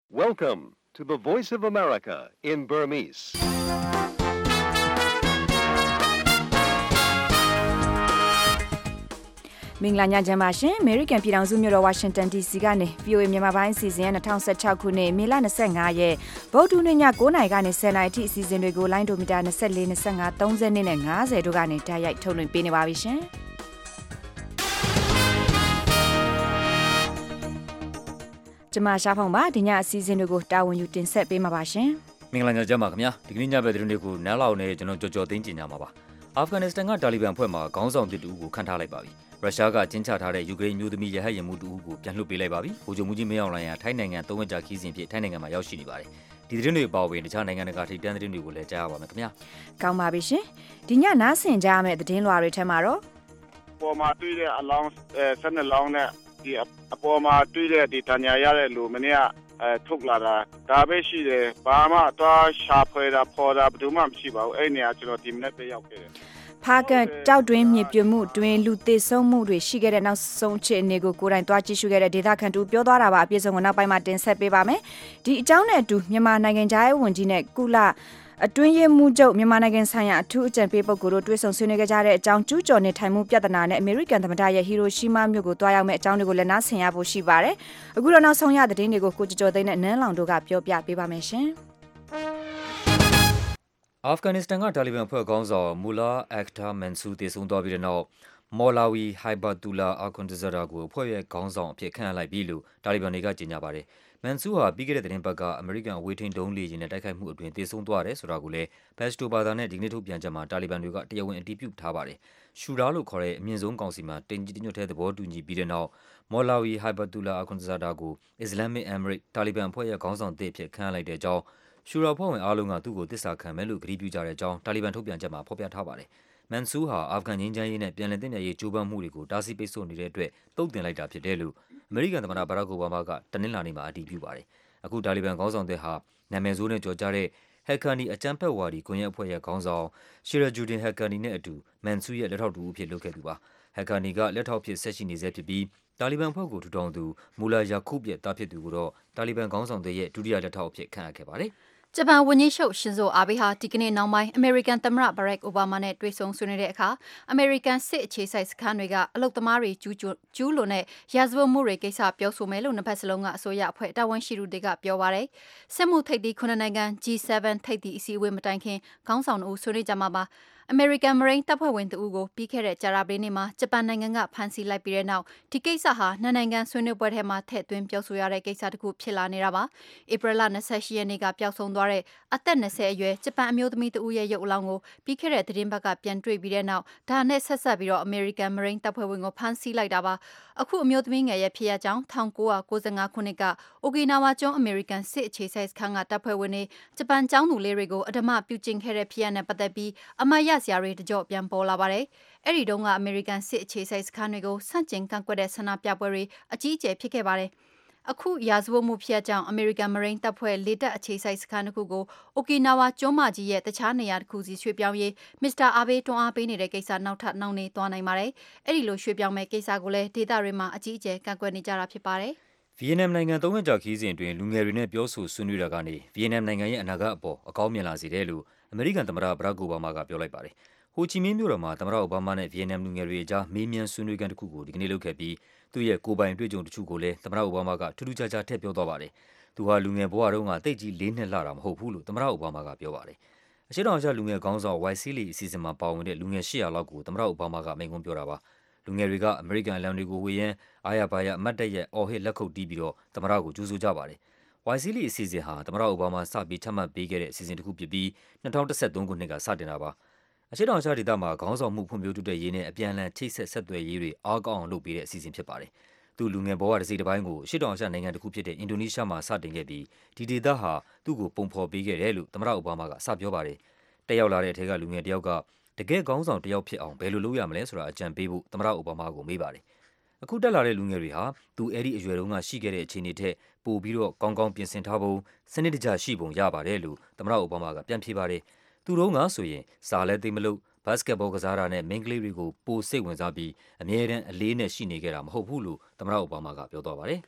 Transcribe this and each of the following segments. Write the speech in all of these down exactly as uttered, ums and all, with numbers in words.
Welcome to the Voice of America in Burmese. ။မင်္ဂလာညချမ်းပါရှင်။ American ပြည်ထောင်စုမြို့တော် Washington ဒီ စီ ကနေ ဗွီအိုအေ မြန်မာပိုင်းအစီအစဉ်ရဲ့၂၀၁၆ခုနှစ်မေလ၂၅ရက်ဗုဒ္ဓဟူးနေ့ည၉နာရီကနေ၁၀နာရီအထိအစီအစဉ်တွေကိုလိုင်းဒိုမီတာ၂၄ ၂၅ ၃၀နဲ့၅၀တို့ကနေတိုက်ရိုက်ထုတ်လွှင့်ပေးနေပါပြီရှင်။ကျွန်မရှားဖောင်ပါဒီညအစီအစဉ်တွေကိုတာဝန်ယူတင်ဆက်ပေးမှာပါရှင်။မင်္ဂလာညချမ်းပါခင်ဗျာ။ဒီကနေ့ညဘက်သတင်းတွေကိုနားလောက်နဲ့ကျွန်တော်ကြော်ကြော်သိမ်းကြညာမှာပါ။အာဖဂန်နစ္စတန်ကတာလီဘန်ဖွဲ့မှခေါင်းဆောင်တစ်တူကိုခန့်ထားလိုက်ပါပြီ။ရုရှားကကျင်းချထားတဲ့ယူကရိန်းမျိုးသမီးရဟတ်ယာဉ်မှူးတူကိုပြန်လွှတ်ပေးလိုက်ပါပြီ။ဗိုလ်ချုပ်မှူးကြီးမင်းအောင်လှိုင်ကထိုင်းနိုင်ငံသုံးရက်ကြာခီးစဉ်ဖြစ်ထိုင်းနိုင်ငံမှာရောက်ရှိနေပါတယ်။ဒီသတင်းတွေအပေါ်ဝင်တခြားနိုင်ငံတကာထိပ်တန်းသတင်းတွေကိုလည်းကြားရပါမယ်ခင်ဗျာ။ကောင်းပါပြီရှင်။ဒီညနားဆင်ကြရမယ့်သတင်းလွှာတွေထဲမှာတော့ပေါ်မှာတွေ့တဲ့အလောင်းဆယ်နှစ်လောင်းနဲ့ဒီအပေါ်မှာတွေ့တဲ့ဒီတညာရတဲ့လူမနေ့ကအဲထုတ်လာတာဒါပဲရှိတယ်ဘာမှတော့ရှာဖွေတာပေါ်တာဘယ်သူမှမရှိပါဘူးအဲ့နေရာကျွန်တော်ဒီမနေ့ပဲရောက်ခဲ့တယ်ဖာကန်တောက်တွင်းမြေပြိုမှုတွင်လူသေဆုံးမှုတွေရှိခဲ့တဲ့နောက်ဆုံးအခြေအနေကိုကိုယ်တိုင်သွားကြည့်ရှုခဲ့တဲ့ဒေသခံတူပြောသွားတာပါအပြည့်စုံကိုနောက်ပိုင်းမှာတင်ဆက်ပေးပါမယ်ဒီအကြောင်းနဲ့အတူမြန်မာနိုင်ငံသားရေးဝန်ကြီးနဲ့ကုလအတွင်းရေးမှူးချုပ်မြန်မာနိုင်ငံဆိုင်ရာအထူးအကြံပေးပုဂ္ဂိုလ်တို့တွေ့ဆုံဆွေးနွေးကြတဲ့အကြောင်းကျူးကျော်နေထိုင်မှုပြဿနာနဲ့အမေရိကန်သမ္မတရဲ့ဟီရိုရှီးမားမြို့ကိုတွားရောက်မဲ့အကြောင်းတွေကိုလည်းနားဆင်ရဖို့ရှိပါတယ်အခုတော့နောက်ဆုံးရသတင်းတွေကိုကိုကျော်ကျော်သိန်းနဲ့နန်းလောင်တို့ကပြောပြပေးပါမယ်ရှင်အာဖဂန်နစ္စတန်ကတာလီဘန်ဖွဲ့ခေါင်းဆောင်မူလာအက်တာမန်ဆူတည်ဆုံသွားပြီးတဲ့နောက်မော်လာဝီဟိုင်ဘတ်တူလာအာကွန်ဒဇရာကိုဖွဲ့ရဲ့ခေါင်းဆောင်အဖြစ်ခန့်အပ်လိုက်ပြီလို့တာလီဘန်တွေကကြေညာပါတယ်မန်ဆူဟာပြီးခဲ့တဲ့သတင်းပတ်ကအမေရိကန်အဝေးထိန်းဒုံးလေယာဉ်နဲ့တိုက်ခိုက်မှုအတွင်းတည်ဆုံသွားတယ်ဆိုတာကိုလည်းဘက်စတိုဘာသာနဲ့ဒီကနေ့ထုတ်ပြန်ချက်မှာတာလီဘန်တွေကတရားဝင်အတည်ပြုထားပါတယ်ရှူရာလို့ခေါ်တဲ့အမြင့်ဆုံးကောင်စီမှာတင်ကြီးတညွတ်တဲ့သဘောတူညီပြီးတဲ့နောက်မော်လာဝီဟိုင်ဘတ်တူလာအာကွန်ဒဇရာကိုအစ္စလာမစ်အမရိတ်တာလီဘန်အဖွဲ့ရဲ့ခေါင်းဆောင်သစ်အဖြစ်ခန့်အပ်လိုက်တဲ့အကြောင်းရှူရာဖွဲ့ဝင်အားလုံးကသူ့ကိုတစ္ဆာခံမယ်လို့ကြေညာပြုကြတဲ့အကြောင်းတာလီဘန်ထုတ်ပြန်ချက်မှာဖော်ပြထားပါတယ်မန်ဆူဟာအာဖဂန်ငြိမ်းချမ်းရေးနဲ့ပြန်လည်သင့်မြတ်ရေးကြိုးပမ်းမှုတွေကိုတားဆီးပိတ်ဆို့နေတဲ့အတွက်တုံ့ပြန်လိုက်တာဖြစ်တယ်လို့အမေရိကန်သမ္မတဘရက်အိုဘားမားကတနင်္လာနေ့မှာအတည်ပြုပါတယ်အခုတာလီဘန်ခေါင်းဆောင်တဲ့ဟာနာမည်ဆိုးနဲ့ကြော်ကြားတဲ့ဟက်ကာနီအကြမ်းဖက်ဝါဒီကွန်ရက်အဖွဲ့ရဲ့ခေါင်းဆောင်ရှီရာဂျူဒင်ဟက်ကာနီနဲ့အတူမန်ဆူရဲ့လက်ထောက်တူအဖြစ်လုပ်ခဲ့သူပါဟက်ကာနီကလက်ထောက်ဖြစ်ဆက်ရှိနေဆဲဖြစ်ပြီးတာလီဘန်ဖွဲ့ကိုထူထောင်သူမူလာယာခုဘ်ရဲ့တားဖြစ်သူကိုတော့တာလီဘန်ခေါင်းဆောင်တဲ့ရဲ့ဒုတိယလက်ထောက်အဖြစ်ခန့်အပ်ခဲ့ပါတယ်ဂျပန်ဝန်ကြီးချုပ်ရှင်ဇိုအာဘေးဟာဒီကနေ့နောက်ပိုင်းအမေရိကန်သမ္မတဘရက်အိုဘားမားနဲ့တွေ့ဆုံဆွေးနွေးတဲ့အခါအမေရိကန်စစ်အခြေစိုက်စခန်းတွေကအလုတ်သမားတွေကျူးကျူးလွန်တဲ့ရာဇဝတ်မှုတွေကိစ္စပြောဆိုမယ်လို့နှစ်ဖက်စလုံးကအစိုးရအဖွဲ့တာဝန်ရှိသူတွေကပြောပါတယ်။စစ်မှုထိပ်သီးခုနှစ်နိုင်ငံ ဂျီ ဆဗန် ထိပ်သီးအစည်းအဝေးမတိုင်ခင်ခေါင်းဆောင်တို့ဆွေးနွေးကြမှာပါအမေရိကန်မရိန်းတပ်ဖွဲ့ဝင်တဦးကိုပြီးခဲ့တဲ့ကြာသပတေးနေ့မှာဂျပန်နိုင်ငံကဖမ်းဆီးလိုက်ပြီးတဲ့နောက်ဒီကိစ္စဟာနှစ်နိုင်ငံဆွေးနွေးပွဲထဲမှာထည့်သွင်းပြောဆိုရတဲ့ကိစ္စတစ်ခုဖြစ်လာနေတာပါ။ဧပြီလ၂၈ရက်နေ့ကပျောက်ဆုံးသွားတဲ့အသက်၂၀အရွယ်ဂျပန်အမျိုးသမီးတဦးရဲ့ရုပ်အလောင်းကိုပြီးခဲ့တဲ့သတင်းပတ်ကပြန်တွေ့ပြီးတဲ့နောက်ဒါနဲ့ဆက်ဆက်ပြီးတော့အမေရိကန်မရိန်းတပ်ဖွဲ့ဝင်ကိုဖမ်းဆီးလိုက်တာပါ။အခုအမျိုးသမီးငယ်ရဲ့ဖြစ်ရကြောင်း၁၉၉၅ခုနှစ်ကအိုကီနာဝါကျွန်းအမေရိကန်စစ်အခြေစိုက်စခန်းကတပ်ဖွဲ့ဝင်တွေဂျပန်ကျောင်းသူလေးတွေကိုအဓမ္မပြုကျင့်ခဲ့တဲ့ဖြစ်ရနဲ့ပတ်သက်ပြီးအမတ်ရစရာတွေတကြော့ပြန်ပေါ်လာပါတယ်။အဲ့ဒီတုန်းကအမေရိကန်စစ်အခြေစိုက်စခန်းတွေကိုဆန့်ကျင်ကန့်ကွက်တဲ့ဆန္ဒပြပွဲတွေအကြီးအကျယ်ဖြစ်ခဲ့ပါတယ်။အခုရာဇဝတ်မှုဖြစ်အကြောင်းအမေရိကန်မရိန်းတပ်ဖွဲ့လေတပ်အခြေစိုက်စခန်းတစ်ခုကိုအိုကီနာဝါကျွန်းမကြီးရဲ့တခြားနေရာတစ်ခုစီရွှေ့ပြောင်းရေးမစ္စတာအာဘေးတွန်းအားပေးနေတဲ့ကိစ္စနောက်ထပ်နှောင့်နှေးသွားနိုင်ပါတယ်။အဲ့ဒီလိုရွှေ့ပြောင်းမဲ့ကိစ္စကိုလည်းဒေသတွေမှာအကြီးအကျယ်ကန့်ကွက်နေကြတာဖြစ်ပါတယ်။ဗီယက်နမ်နိုင်ငံသုံးရက်ကြာခီးစဉ်အတွင်းလူငယ်တွေနဲ့ပြောဆိုဆွေးနွေးတာကနေဗီယက်နမ်နိုင်ငံရဲ့အနာဂတ်အပေါ်အကောင်းမြင်လာစေတယ်လို့အမေရိကန်သမ္မတဘရက်အိုဘားမားကပြောလိုက်ပါတယ်။ဟိုချီမင်းမြို့တော်မှာသမ္မတအိုဘားမားနဲ့ဗီယက်နမ်လူငယ်တွေအကြားမေးမြန်းဆွေးနွေးခန်းတစ်ခုကိုဒီကနေ့လုပ်ခဲ့ပြီးသူ့ရဲ့ကိုယ်ပိုင်တွေ့ကြုံတချို့ကိုလည်းသမ္မတအိုဘားမားကထူးထူးခြားခြားထည့်ပြောသွားပါတယ်။သူဟာလူငယ်ဘဝတုန်းကတိတ်ကြီးလေးနှစ်လှတာမဟုတ်ဘူးလို့သမ္မတအိုဘားမားကပြောပါတယ်။အရှေ့တောင်အာရှလူငယ်ခေါင်းဆောင်ဝိုင်စီလီအစီအစဉ်မှာပါဝင်တဲ့လူငယ်၈၀၀လောက်ကိုသမ္မတအိုဘားမားကမိန့်ခွန်းပြောတာပါ။လူငယ်တွေကအမေရိကန်အလံတွေကိုဝေယမ်းအားရပါရအမတ်တရဲ့အော်ဟစ်လက်ခုပ်တီးပြီးတော့သမ္မတကိုကြိုးဆိုကြပါတယ်။ဝိုင်စီလီအစီအစဉ်ဟာသမ္မတအိုဘားမားစပြီးချမှတ်ပေးခဲ့တဲ့အစီအစဉ်တစ်ခုဖြစ်ပြီး၂၀၁၃ခုနှစ်ကစတင်တာပါ။အရှေ့တောင်အာရှဒေသမှာခေါင်းဆောင်မှုဖွံ့ဖြိုးတိုးတက်ရေးနဲ့အပြန်အလှန်ချိတ်ဆက်ဆက်သွယ်ရေးတွေအားကောင်းအောင်လုပ်ပေးတဲ့အစီအစဉ်ဖြစ်ပါတယ်။သူလူငယ်ဘဝတစ်စိတ်တစ်ပိုင်းကိုအရှေ့တောင်အာရှနိုင်ငံတစ်ခုဖြစ်တဲ့အင်ဒိုနီးရှားမှာစတင်ခဲ့ပြီးဒီဒေသဟာသူ့ကိုပုံဖော်ပေးခဲ့တယ်လို့သမ္မတအိုဘားမားကစပြောပါတယ်။တက်ရောက်လာတဲ့အထက်ကလူငယ်တယောက်ကတကယ်ခေါင်းဆောင်တယောက်ဖြစ်အောင်ဘယ်လိုလုပ်ရမလဲဆိုတာအကြံပေးဖို့သမ္မတအိုဘားမားကိုမေးပါတယ်။အခုတက်လာတဲ့လူငယ်တွေဟာသူအဲ့ဒီအရွယ်တုန်းကရှိခဲ့တဲ့အခြေအနေထက်ပိုပြီးတော့ကောင်းကောင်းပြင်ဆင်ထားဖို့စနစ်တကျရှိပုံရပါတယ်လို့သမ္မတအိုဘားမားကပြန်ဖြေပါတယ်။သူတို့ကဆိုရင်စာလဲသိမလို့ဘတ်စကတ်ဘောကစားတာနဲ့မိန်းကလေးတွေကိုပိုစိတ်ဝင်စားပြီးအမြဲတမ်းအလေးနဲ့ရှိနေခဲ့တာမဟုတ်ဘူးလို့သမ္မတအိုဘားမားကပြောသွားပါတယ်။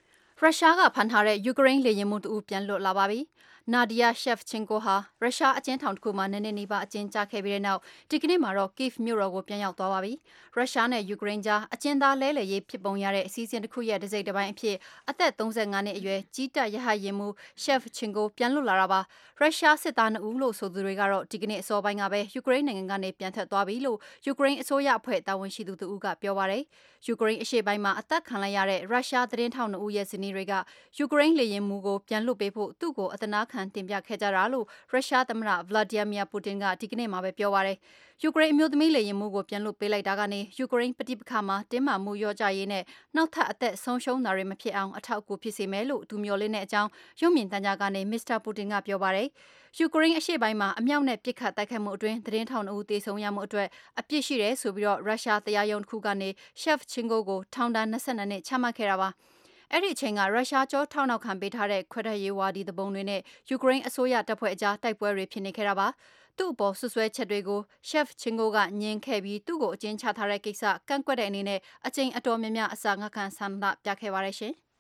ရုရှားကဖမ်းထားတဲ့ယူကရိန်းလေယာဉ်မှူးတဦးပြန်လွတ်လာပါပြီ။ နာဒီယာရှက်ဖ်ချင်ကိုဟာရုရှားအကျဉ်းထောင်တစ်ခုမှာနည်းနည်းနီးပါးအကျဉ်းချခဲ့ပြီးတဲ့နောက်ဒီကနေ့မှာတော့ Kyiv မြို့တော်ကိုပြန်ရောက်သွားပါပြီ။ရုရှားနဲ့ယူကရိန်းကြားအကျဉ်းသားလဲလှယ်ရေးဖြစ်ပုံရတဲ့အစီအစဉ်တစ်ခုရဲ့တစ်စိတ်တစ်ပိုင်းအဖြစ်အသက်သုံးဆယ့်ငါးနှစ်အရွယ်ကြီးတပ်ရဟတ်ယာဉ်မှူးရှက်ဖ်ချင်ကိုပြန်လွတ်လာတာပါ။ရုရှားစစ်သားနှစ်ဦးလို့ဆိုသူတွေကတော့ဒီကနေ့အစောပိုင်းကပဲယူကရိန်းနိုင်ငံကနေပြန်ထွက်သွားပြီလို့ယူကရိန်းအစိုးရအဖွဲ့တာဝန်ရှိသူတဦးကပြောပါတယ်။ယူကရိန်းအရှေ့ပိုင်းမှာအသက်ခံလိုက်ရတဲ့ရုရှားသတင်းထောက်နှစ်ဦးရဲ့ဇနီးတွေကယူကရိန်းလေယာဉ်မှူးကိုပြန်လွတ်ပေးဖို့သူ့ကိုအသနာခံတင်ပြခဲ့ကြတာလို့ရုရှားသမ္မတဗလာဒီယာမီယာပူတင်ကဒီကနေ့မှာပဲပြောပါတယ်။ယူကရိန်းအမျိုးသမီးလေယာဉ်မှူးကိုပြန်လွတ်ပေးလိုက်တာကနေယူကရိန်းပဋိပက္ခမှာတင်းမာမှုလျော့ကျရေးနဲ့နောက်ထပ်အသက်ဆုံးရှုံးတာတွေမဖြစ်အောင်အထောက်အကူဖြစ်စေမယ်လို့သူမျှော်လင့်တဲ့အကြောင်းရုပ်မြင်သံကြားကနေမစ္စတာပူတင်ကပြောပါတယ်။ယူကရိန်းအရှေ့ပိုင်းမှာအမြောက်နဲ့ပစ်ခတ်တိုက်ခိုက်မှုအတွင်းသတင်းထောက်နှစ်ဦးသေဆုံးရမှုအတွက်အပြစ်ရှိတယ်ဆိုပြီးတော့ရုရှားတရားရုံးတစ်ခုကနေရှက်ဖ်ချင်ကိုကိုထောင်ဒဏ်၂၂နှစ်ချမှတ်ခဲ့တာပါ။အဲ့ဒီအချိန်ကရုရှားကြောထောက်နောက်ခံပေးထားတဲ့ခွဲထွက်ရေးဝါဒီတပုံတွေနဲ့ယူကရိန်းအစိုးရတပ်ဖွဲ့အကြားတိုက်ပွဲတွေဖြစ်နေခဲ့တာပါ။သူ့အပေါ်ဆွဆွဲချက်တွေကိုရှက်ဖ်ချင်ကိုကညင်ခဲ့ပြီးသူ့ကိုအကျဉ်းချထားတဲ့ကိစ္စကန့်ကွက်တဲ့အနေနဲ့အကြိမ်အတော်များများအစာငတ်ခံဆန္ဒပြခဲ့ပါတယ်ရှင်။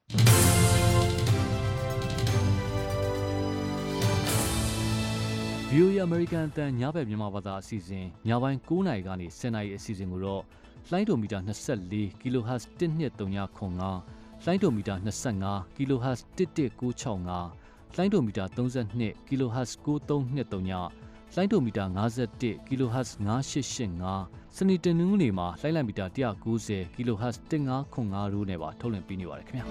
ဗီအိုအေ American အသံညဘက်မြန်မာဘာသာအစီအစဉ်ညပိုင်း၉နာရီကနေ၁၀နာရီအစီအစဉ်ကိုတော့လိုင်းဒိုမီတာ၂၄ kHz တစ်နှစ်၃၅ခွန်၅လိုင်းဒိုမီတာ၂၅ kHz တစ်တစ်၉၆၅လိုင်းဒိုမီတာ၃၂ kHz ၉၃၂၃ညလိုင်းဒိုမီတာ၅၁ kHz ၅၈၈၅စနေတနင်္ဂနွေမှာလိုင်းလိုက်မီတာ၁၉၀ kHz တစ်၅ခွန်၅တို့နဲ့ပါထုတ်လွှင့်ပေးနေပါတယ်ခင်ဗျာ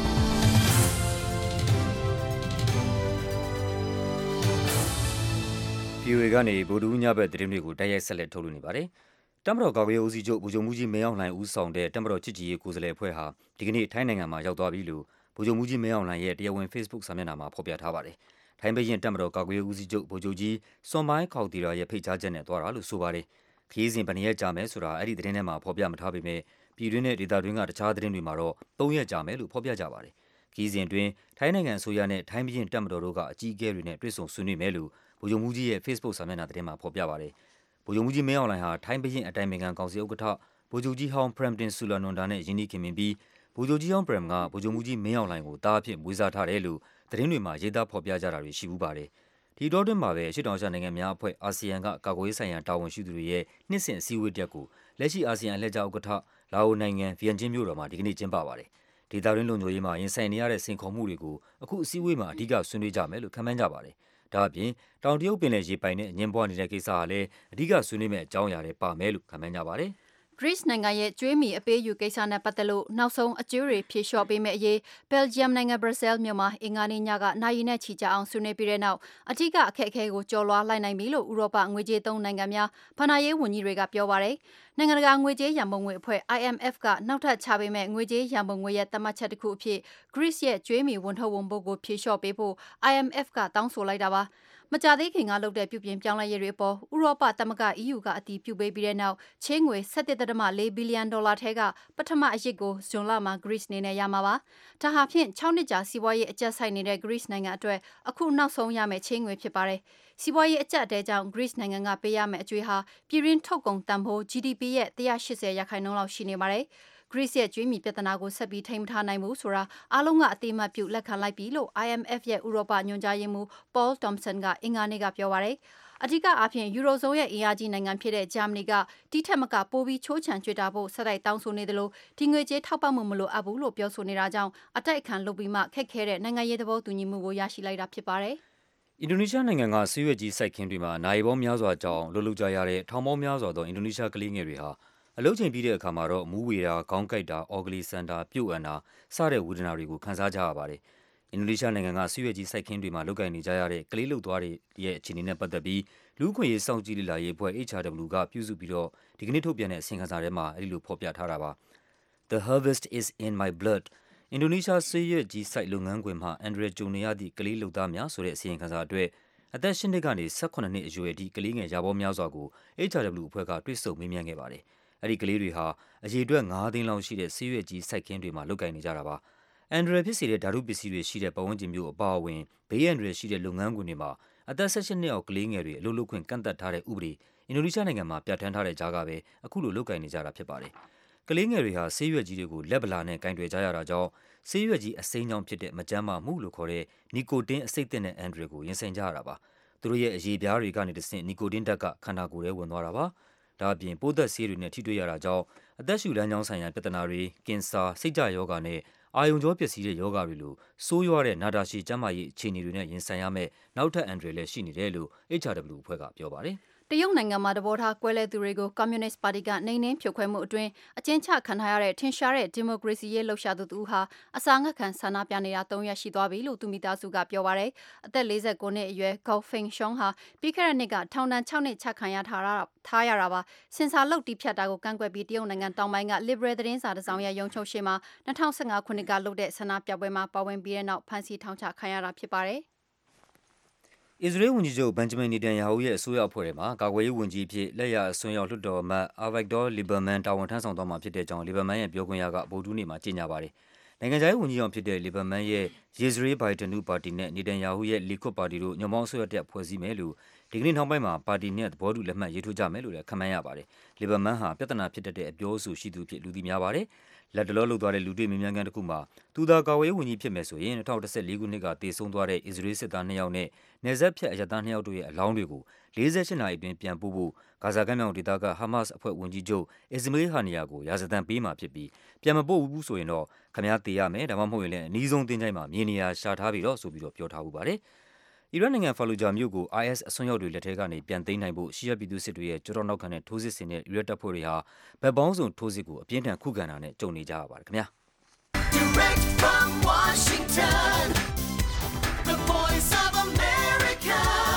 ဗီအိုအေကနေဗိုလ်ဒူးညဘက်သတင်းတွေကိုတိုက်ရိုက်ဆက်လက်ထုတ်လွှင့်နေပါတယ်။တမတော်ကာကွယ်ရေးဦးစီးချုပ်ဗိုလ်ချုပ်မှူးကြီးမင်းအောင်လှိုင်ဦးဆောင်တဲ့တမတော်ချစ်ကြည်ရေးကိုယ်စားလှယ်အဖွဲ့ဟာဒီကနေ့ထိုင်းနိုင်ငံမှာရောက်သွားပြီလို့ဗိုလ်ချုပ်မှူးကြီးမင်းအောင်လှိုင်ရဲ့တရားဝင် Facebook စာမျက်နှာမှာဖော်ပြထားပါတယ်။ထိုင်းဘရင်တမတော်ကာကွယ်ရေးဦးစီးချုပ်ဗိုလ်ချုပ်ကြီးစွန်မိုင်းခေါတီရာရဲ့ဖိတ်ကြားချက်နဲ့သွားတာလို့ဆိုပါတယ်။ခရီးစဉ်ဘယ်နှစ်ရက်ကြာမယ်ဆိုတာအဲ့ဒီသတင်းထဲမှာဖော်ပြမထားပေမဲ့ပြည်တွင်းနဲ့ဒေသတွင်းကတခြားသတင်းတွေမှာတော့၃ရက်ကြာမယ်လို့ဖော်ပြကြပါတယ်။ခရီးစဉ်တွင်ထိုင်းနိုင်ငံအစိုးရနဲ့ထိုင်းဘရင်တမတော်တို့ကအကြီးအကဲတွေနဲ့တွေ့ဆုံဆွေးနွေးမယ်လို့ဗိုလ်ချုပ်မှူးကြီးရဲ့ Facebook စာမျက်နှာသတင်းမှာဖော်ပြပါတယ်။ဗိုလ်ချုပ်မှူးကြီးမင်းအောင်လှိုင်ဟာထိုင်းဘရင်အတိုင်ပင်ခံကောင်စီဥက္ကဋ္ဌဗိုလ်ချုပ်ကြီးဟောင်း Premtin Sulanonda နဲ့ယင်းနှီးခင်မင်ပြီးဗိုလ်ချုပ်ကြီးဟောင်း Prem ကဗိုလ်ချုပ်မှူးကြီးမင်းအောင်လှိုင်ကိုတားအဖြစ်မွေးစားထားတယ်လို့သတင်းတွေမှာရေးသားဖော်ပြကြတာတွေရှိဘူးပါတယ်။ဒီတော့တွင်မှာပဲအရှေ့တောင်အာရှနိုင်ငံများအဖွဲ့အာဆီယံကကာကွယ်ရေးဆိုင်ရာတာဝန်ရှိသူတွေရဲ့နှစ်စဉ်အစည်းအဝေးတက်ကိုလက်ရှိအာဆီယံအလှည့်ကျဥက္ကဋ္ဌလာအိုနိုင်ငံဗီယန်ကျင်းမြို့တော်မှာဒီကနေ့ကျင်းပပါတယ်။ဒေသတွင်းလုံခြုံရေးမှာရင်ဆိုင်နေရတဲ့စိန်ခေါ်မှုတွေကိုအခုအစည်းအဝေးမှာအဓိကဆွေးနွေးကြမယ်လို့ခန့်မှန်းကြပါတယ်။ဒါအပြင်တောင်တရုတ်ပင်လယ်ရေပိုင်နဲ့အငင်းပွားနေတဲ့ကိစ္စဟာလည်းအဓိကဆွေးနွေးမယ့်အကြောင်းအရာတွေပါမယ်လို့ခန့်မှန်းကြပါတယ်။ Greece နိုင်ငံရဲ့ကျွေးမီအပေးယူကိစ္စနဲ့ပတ်သက်လို့နောက်ဆုံးအကျိုးတွေဖြေလျှော့ပေးမယ့်အရေး Belgium နိုင်ငံ Brussels မြို့မှာအင်္ဂါနေ့ညကနိုင်ရီနဲ့ချီကြအောင်ဆွေးနွေးပြီးတဲ့နောက်အထူးအခက်အခဲကိုကျော်လွှားလိုက်နိုင်ပြီလို့ဥရောပငွေကြေးသုံးနိုင်ငံများဘဏ္ဍာရေးဝန်ကြီးတွေကပြောပါတယ်။နိုင်ငံတကာငွေကြေးရန်ပုံငွေအဖွဲ့ I M F ကနောက်ထပ်ချပေးမဲ့ငွေကြေးရန်ပုံငွေရဲ့သတ်မှတ်ချက်တစ်ခုအဖြစ် Greece ရဲ့ကျွေးမီဝန်ထုတ်ဝန်ပို့ကိုဖြေလျှော့ပေးဖို့ I M F ကတောင်းဆိုလိုက်တာပါ။မကြသေးခင်ကလုပ်တဲ့ပြုပြင်ပြောင်းလဲရေးတွေအပေါ်ဥရောပသမဂ္ဂ E U ကအတည်ပြုပေးပြီးတဲ့နောက်ချေးငွေ ၁၁.၄ ဘီလီယံဒေါ်လာထဲကပထမအရစ်ကိုဇွန်လမှာ Greece နေနဲ့ရမှာပါ။ဒါဟာဖြင့်၆နှစ်ကြာစီးပွားရေးအကျပ်ဆိုင်နေတဲ့ Greece နိုင်ငံအတွက်အခုနောက်ဆုံးရမယ့်ချေးငွေဖြစ်ပါတယ်။စီးပွားရေးအကျပ်အတဲကြောင့် Greece နိုင်ငံကပေးရမယ့်အကျွေးဟာပြည်တွင်းထုတ်ကုန်တန်ဖိုး G D P ရဲ့၁၈၀ရာခိုင်နှုန်းလောက်ရှိနေပါတယ်။ Greece ရဲ့ကျွေးမီပြဿနာကိုဆက်ပြီးထိန်းမထားနိုင်ဘူးဆိုတာအားလုံးကအတိအမှတ်ပြုလက်ခံလိုက်ပြီလို့ I M F ရဲ့ဥရောပညွှန်ကြားရေးမှူး Paul Thomson ကအင်္ဂါနေ့ကပြောပါတယ်။အဓိကအားဖြင့်ယူရိုဇုံရဲ့အင်အားကြီးနိုင်ငံဖြစ်တဲ့ဂျာမနီကတီးထက်မကပိုပြီးချိုးချံကြွေတာဖို့ဆက်တိုက်တောင်းဆိုနေတယ်လို့ဒီငွေကြေးထောက်ပံ့မှုမလိုအပ်ဘူးလို့ပြောဆိုနေတာကြောင့်အတိုက်အခံလုပ်ပြီးမှခက်ခဲတဲ့နိုင်ငံရေးသဘောတူညီမှုကိုရရှိလိုက်တာဖြစ်ပါတယ်။အင်ဒိုနီးရှားနိုင်ငံကဆေးရွက်ကြီးစိုက်ခင်းတွေမှာနိုင်ပေါင်းများစွာကြောင်းလှုပ်လှုပ်ကြရတဲ့ထောင်ပေါင်းများစွာသောအင်ဒိုနီးရှားကလေးငယ်တွေဟာအလုပ်ချိန်ပြီးတဲ့အခါမှာတော့မူးဝေတာ၊ခေါင်းကိုက်တာ၊အော်ဂလီဆန်တာ၊ပြုတ်အန်တာစတဲ့ဝေဒနာတွေကိုခံစားကြရပါတယ်။အင်ဒိုနီးရှားနိုင်ငံကဆေးရွက်ကြီးစိုက်ခင်းတွေမှာလုပ်ကိုင်နေကြရတဲ့ကလေးလုပ်သားတွေရဲ့အခြေအနေနဲ့ပတ်သက်ပြီးလူ့အခွင့်အရေးစောင့်ကြည့်လေ့လာရေးအဖွဲ့ H R W ကပြုစုပြီးတော့ဒီကနေ့ထုတ်ပြန်တဲ့အစီရင်ခံစာထဲမှာအဲဒီလိုဖော်ပြထားတာပါ။ The harvest is in my blood အင်ဒိုနီးရှားဆေးရွက်ကြီးစိုက်လုပ်ငန်းခွင်မှာအန်ဒရယ်ကြုံနေရသည့်ကလေးလုပ်သားများဆိုတဲ့အစီရင်ခံစာအတွက်အသက်၈နှစ်ကနေ၁၈နှစ်အရွယ်အထိကလေးငယ်ရာပေါင်းများစွာကို H R W အဖွဲ့ကတွေ့ဆုံမေးမြန်းခဲ့ပါတယ်။အဲဒီကလေးတွေဟာအရေအတွက်၅သိန်းလောက်ရှိတဲ့ဆေးရွက်ကြီးစိုက်ခင်းတွေမှာလုပ်ကိုင်နေကြတာပါ။အန်ဒရယ်ဖြစ်စေတဲ့ဓာတုပစ္စည်းတွေရှိတဲ့ပတ်ဝန်းကျင်မျိုးအပါအဝင်ဘေးအန္တရာယ်ရှိတဲ့လုပ်ငန်းခွင်တွေမှာအသက်၁၈နှစ်အောက်ကလေးငယ်တွေအလုပ်လုပ်ခွင့်ကန့်သတ်ထားတဲ့ဥပဒေအင်ဒိုနီးရှားနိုင်ငံမှာပြဋ္ဌာန်းထားတဲ့ကြားကပဲအခုလိုလုပ်ကိုင်နေကြတာဖြစ်ပါတယ်။ကလေးငယ်တွေဟာဆေးရွက်ကြီးတွေကိုလက်ဗလာနဲ့ကင်တွယ်ကြရတာကြောင့်ဆေးရွက်ကြီးအစိမ်းကြောင့်ဖြစ်တဲ့မကျန်းမာမှုလို့ခေါ်တဲ့နီကိုတင်းအဆိပ်သင့်တဲ့အန်ဒရယ်ကိုရင်ဆိုင်ကြရတာပါသူတို့ရဲ့အရေးပြားတွေကနေတဆင့်နီကိုတင်းဓာတ်ကခန္ဓာကိုယ်ထဲဝင်သွားတာပါဒါအပြင်ပိုးသက်ဆေးတွေနဲ့ထိတွေ့ရတာကြောင့်အသက်ရှူလမ်းကြောင်းဆိုင်ရာပြဿနာတွေကင်ဆာစိတ်ကြယောဂနဲ့အာယုံကြောပျက်စီးတဲ့ယောဂတွေလိုဆိုးရွားတဲ့နာတာရှည်ကျန်းမာရေးအခြေအနေတွေနဲ့ရင်ဆိုင်ရမယ့်နောက်ထပ်အန်ဒရယ်လည်းရှိနေတယ်လို့ H R W အဖွဲ့ကပြောပါတယ်တရုတ်နိုင်ငံမှာတဘောထားကွဲလဲသူတွေကိုကွန်မြူနစ်ပါတီကနှိမ်နှင်းဖြိုခွဲမှုအတွင်းအကျဉ်းချခံထားရတဲ့ထင်ရှားတဲ့ဒီမိုကရေစီရေးလှုပ်ရှားသူတူဟာအစာငတ်ခံဆန္ဒပြနေတာ၃ရက်ရှိသွားပြီလို့သူမိသားစုကပြောပါတယ်။အသက်၄၉နှစ်အရွယ် Gao Fengxiong ဟာပြီးခဲ့တဲ့နှစ်ကထောင်ဒဏ်၆နှစ်ချခံရထားတာထားရတာပါ။စင်စာလုတ်တီးဖြတ်တာကိုကန့်ကွက်ပြီးတရုတ်နိုင်ငံတောင်ပိုင်းက Liberal သတင်းစာတစ်စောင်ရဲ့ရုံချုပ်ရှိမှာ၂၀၁၅ခုနှစ်ကလုပ်တဲ့ဆန္ဒပြပွဲမှာပါဝင်ပြီးတဲ့နောက်ဖမ်းဆီးထောင်ချခံရတာဖြစ်ပါတယ်။အစ္စရေးဝန်ကြီးချုပ်ဘန်ဂျမင်နေတန်ယာဟုရဲ့အစိုးရအဖွဲ့ထဲမှာကာကွယ်ရေးဝန်ကြီးအဖြစ်လက်ရအစွန်းရောက်လွှတ်တော်အမတ်အာဗက်ဒေါ်လီဘာမန်တာဝန်ထမ်းဆောင်သွားမှာဖြစ်တဲ့အကြောင်းလီဘာမန်ရဲ့ပြောခွင့်ရကဗုဒ္ဓဟူးနေ့မှာကြေညာပါတယ်။နိုင်ငံခြားရေးဝန်ကြီးအောင်ဖြစ်တဲ့လီဘာမန်ရဲ့ယေဇရေးဘိုင်ဒန်နုပါတီနဲ့နေတန်ယာဟုရဲ့လီကွတ်ပါတီတို့ညွန့်ပေါင်းအစိုးရတက်ဖွဲ့စည်းမယ်လို့ဒီကနေ့နောက်ပိုင်းမှာပါတီနဲ့သဘောတူလက်မှတ်ရေးထိုးကြမယ်လို့လည်းခန့်မှန်းရပါတယ်။လီဘာမန်ဟာပြဿနာဖြစ်တဲ့အပြောအဆိုရှိသူဖြစ်လူသိများပါတယ်။လက်တလောလုပ်သွားတဲ့လူတွေ့မြင်မြန်ကန်တစ်ခုမှာသူသာကာဝေးဝန်ကြီးဖြစ်မယ်ဆိုရင်၂၀၁၄ခုနှစ်ကတည်ဆုံသွားတဲ့အစ္စရေးစစ်သားနှစ်ယောက်နဲ့နယ်စပ်ဖြတ်အရသားနှစ်ယောက်တို့ရဲ့အလောင်းတွေကို၄၈နာရီအတွင်းပြန်ပို့ဖို့ဂါဇာကမ်းမြောင်ဒေသကဟာမတ်စ်အဖွဲ့ဝန်ကြီးချုပ်အစ္စမေးလ်ဟာနီယာကိုရာဇသံပေးမှာဖြစ်ပြီးပြန်မပို့ဘူးဆိုရင်တော့ခမည်းတေးရမယ်ဒါမှမဟုတ်ရင်လည်းအနည်းဆုံးတင်းချိုင်းမှာမြေနေရာရှာထားပြီးတော့ဆိုပြီးတော့ပြောထားဘူးပါတယ်။အီရတ်နိုင်ငံဖာလူဂျာမြို့ကို I S အစွန်းရောက်တွေလက်ထက်ကနေပြန်သိမ်းနိုင်ဖို့ရှီယာပြည်သူစစ်တွေရဲ့ကြောတော့နောက်ခံတဲ့ထိုးစစ်ဆင်တဲ့အီရတ်တပ်ဖွဲ့တွေဟာဗက်ပေါင်းစုံထိုးစစ်ကိုအပြင်းထန်ခုခံတာနဲ့ကြုံနေကြရပါတယ်ခင်ဗျာ။ Direct from Washington, the voice of America,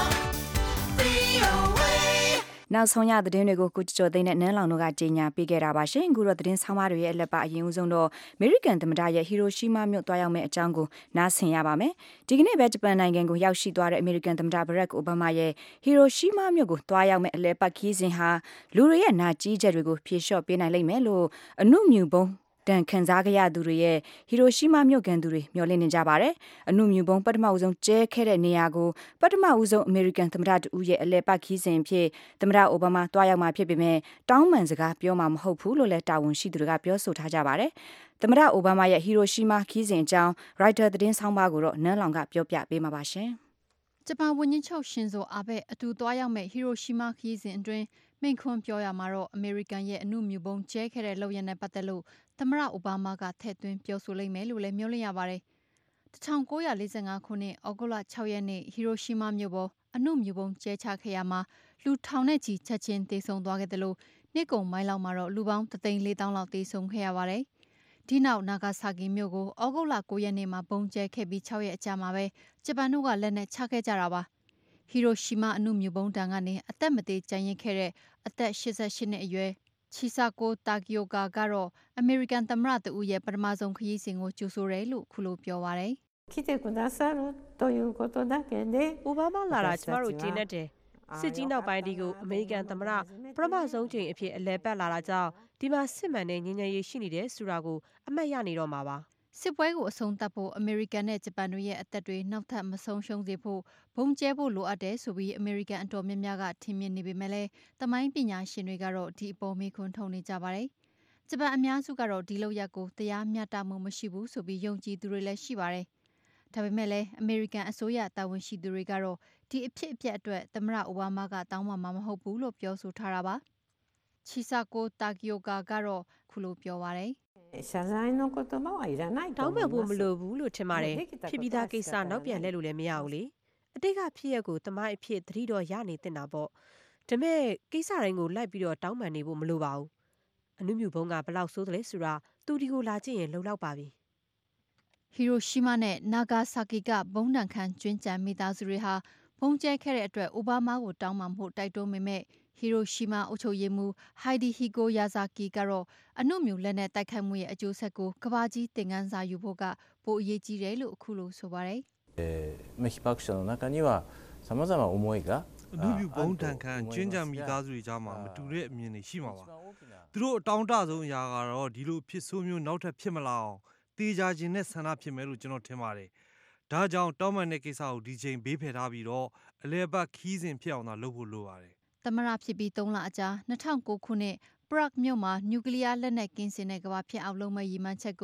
V O A နောက်ဆုံးရသတင်းတွေကိုကိုကျော်သိန်းနဲ့နန်းလောင်တို့ကကြေညာပေးခဲ့တာပါရှင်အခုတော့သတင်းဆောင်မတွေရဲ့အလက်ပါအရင်ဦးဆုံးတော့အမေရိကန်သမ္မတရဲ့ဟီရိုရှီးမားမြို့တွားရောက်မဲ့အကြောင်းကိုနားဆင်ရပါမယ်ဒီကနေ့ပဲဂျပန်နိုင်ငံကိုရောက်ရှိသွားတဲ့အမေရိကန်သမ္မတဘရက်အိုဘားမားရဲ့ဟီရိုရှီးမားမြို့ကိုတွားရောက်မဲ့အလဲပတ်ခီးစဉ်ဟာလူတွေရဲ့နာကြီးချက်တွေကိုဖြေလျှော့ပေးနိုင်လိမ့်မယ်လို့အနုမြူဘုံတန်ခံစားကြရသူတွေရဲ့ဟီရိုရှီးမားမြို့ကန်သူတွေမျှော်လင့်နေကြပါတယ်။အနုမြူပုံပထမဦးဆုံးကျဲခဲ့တဲ့နေရာကိုပထမဦးဆုံးအမေရိကန်သမ္မတတူရဲ့အလဲပတ်ခီးစဉ်ဖြစ်သမ္မတအိုဘားမားတွားရောက်မှာဖြစ်ပေမဲ့တောင်းပန်စကားပြောမှာမဟုတ်ဘူးလို့လည်းတာဝန်ရှိသူတွေကပြောဆိုထားကြပါတယ်။သမ္မတအိုဘားမားရဲ့ဟီရိုရှီးမားခီးစဉ်အကြောင်းရိုက်တာသတင်းဆောင်းပါးကိုတော့နန်းလောင်ကပြောပြပေးမှာပါရှင်။ဂျပန်ဝန်ကြီးချုပ်ရှင်ဇိုအာဘဲအတူတွားရောက်မဲ့ဟီရိုရှီးမားခီးစဉ်အတွင်းမိန့်ခွန်းပြောရမှာတော့အမေရိကန်ရဲ့အနုမြူပုံကျဲခဲ့တဲ့လုပ်ရနဲ့ပတ်သက်လို့သမ္မတအိုဘားမားကထည့်သွင်းပြောဆိုလိမ့်မယ်လို့လည်းမျှော်လင့်ရပါတယ်။၁၉၄၅ခုနှစ်ဩဂုတ်လ၆ရက်နေ့ဟီရိုရှီးမားမြို့ပေါ်အနုမြူပုံကျဲချခဲ့ရမှာလူထောင်နဲ့ချီချက်ချင်းသေဆုံးသွားခဲ့တယ်လို့နှစ်ကုန်မိုင်းလောက်မှာတော့လူပေါင်းတသိန်းလေးသောင်းလောက်သေဆုံးခဲ့ရပါတယ်။ဒီနောက်နာဂါဆာကီမြို့ကိုဩဂုတ်လ၉ရက်နေ့မှာပုံကျဲခဲ့ပြီး၆ရက်အကြာမှာပဲဂျပန်တို့ကလက်နက်ချခဲ့ကြတာပါ။ဟီရိုရှီးမားအနုမြူပုံတန်ကနေအသက်မသေးကျန်ရစ်ခဲ့တဲ့အသက်၈၈နှစ်အရွယ်ချီဆာကိုတာကီယိုကာကတော့အမေရိကန်သမ္မတတူရဲ့ပထမဆုံးခရီးစဉ်ကိုကြိုဆိုတယ်လို့ခုလိုပြောပါတယ်။来てくださるということだけでအိုဘားမားလာတာကျမတို့ကျေနပ်တယ်။စစ်ကြီးနောက်ပိုင်းဒီကိုအမေရိကန်သမ္မတပထမဆုံးချိန်အဖြစ်အလဲပတ်လာတာကြောင့်ဒီမှာစစ်မှန်တဲ့ငြိမ်းချမ်းရေးရှိနေတယ်ဆိုတာကိုအမှတ်ရနေတော့မှာပါ။စစ်ပွဲကိုအဆုံးသတ်ဖို့အမေရိကန်နဲ့ဂျပန်တို့ရဲ့အသက်တွေနောက်ထပ်မဆုံးရှုံးစေဖို့ဘုံကျဲဖို့လိုအပ်တယ်ဆိုပြီးအမေရိကန်အတော်များများကထင်မြင်နေပေမဲ့လည်းသမိုင်းပညာရှင်တွေကတော့ဒီအပေါ်မေးခွန်းထုတ်နေကြပါတယ်။ဂျပန်အများစုကတော့ဒီလောက်ရက်ကိုတရားမျှတမှုမရှိဘူးဆိုပြီးယုံကြည်သူတွေလည်းရှိပါတယ်။ဒါပေမဲ့လည်းအမေရိကန်အစိုးရတာဝန်ရှိသူတွေကတော့ဒီအဖြစ်အပျက်အတွက်သမ္မတအိုဘားမားကတောင်းပန်မှာမဟုတ်ဘူးလို့ပြောဆိုထားတာပါ။ချီဆာကိုတာကီယိုကာကတော့ခုလိုပြောပါတယ်謝罪の言葉はいらないと思います。တောင်းပန်ဖို့မလိုဘူးလို့ထင်ပါတယ်။ဖြစ်ပြီးသားကိစ္စနောက်ပြန်လဲလို့လည်းမရဘူးလေ။အတိတ်ကဖြစ်ရက်ကိုတမိုင်းအဖြစ်သတိတော်ရနေတင်တာပေါ့။ဒါမဲ့ကိစ္စတိုင်းကိုလိုက်ပြီးတော့တောင်းပန်နေဖို့မလိုပါဘူး။အနုမြူဘုံကဘလောက်ဆိုးတယ်လဲဆိုတာသူဒီကိုလာကြည့်ရင်လုံလောက်ပါပြီ။ဟီရိုရှီးမားနဲ့နာဂါဆာကီကဘုံတံခမ်းကျွန်းကြံမိသားစုတွေဟာဘုံကျဲခဲ့တဲ့အတွက်အိုဘားမားကိုတောင်းပန်ဖို့တိုက်တွန်းပေမဲ့ဟီရိုရှီးမားအုပ်ချုပ်ရေးမှူးဟိုင်ဒီဟီကိုယာဇာကီကတော့အနုမြူလက်နဲ့တိုက်ခိုက်မှုရဲ့အကျိုးဆက်ကိုကဘာကြီးသင်ခန်းစာယူဖို့ကပိုအရေးကြီးတယ်လို့အခုလိုဆိုပါတယ်။えー、被爆者の中には様々思いがအနုမြူဘုံတန်ခမ်းကျွန်းကြံမိသားစုတွေကြားမှာမတူတဲ့အမြင်တွေရှိမှာပါ။သူတို့အတောင်းတဆုံးအရာကတော့ဒီလိုဖြစ်ဆိုးမျိုးနောက်ထပ်ဖြစ်မလာအောင်တေးကြခြင်းနဲ့ဆန္ဒဖြစ်မယ်လို့ကျွန်တော်ထင်ပါတယ်။ဒါကြောင့်တောင်းပန်တဲ့ကိစ္စကိုဒီချိန်ဘေးဖယ်ထားပြီးတော့အလဲပတ်ခီးစဉ်ဖြစ်အောင်သာလုပ်ဖို့လိုပါတယ်။သမရဖြစ်ပြီးသုံးလအကြာ၂၀၀၉ခုနှစ်ပရက်မြို့မှာနျူကလ িয়ার လက်နက်ကင်းစင်တဲ့ကမ္ဘာဖြစ်အောင်လုပ်မဲ့ရည်မှန်းချက်ကို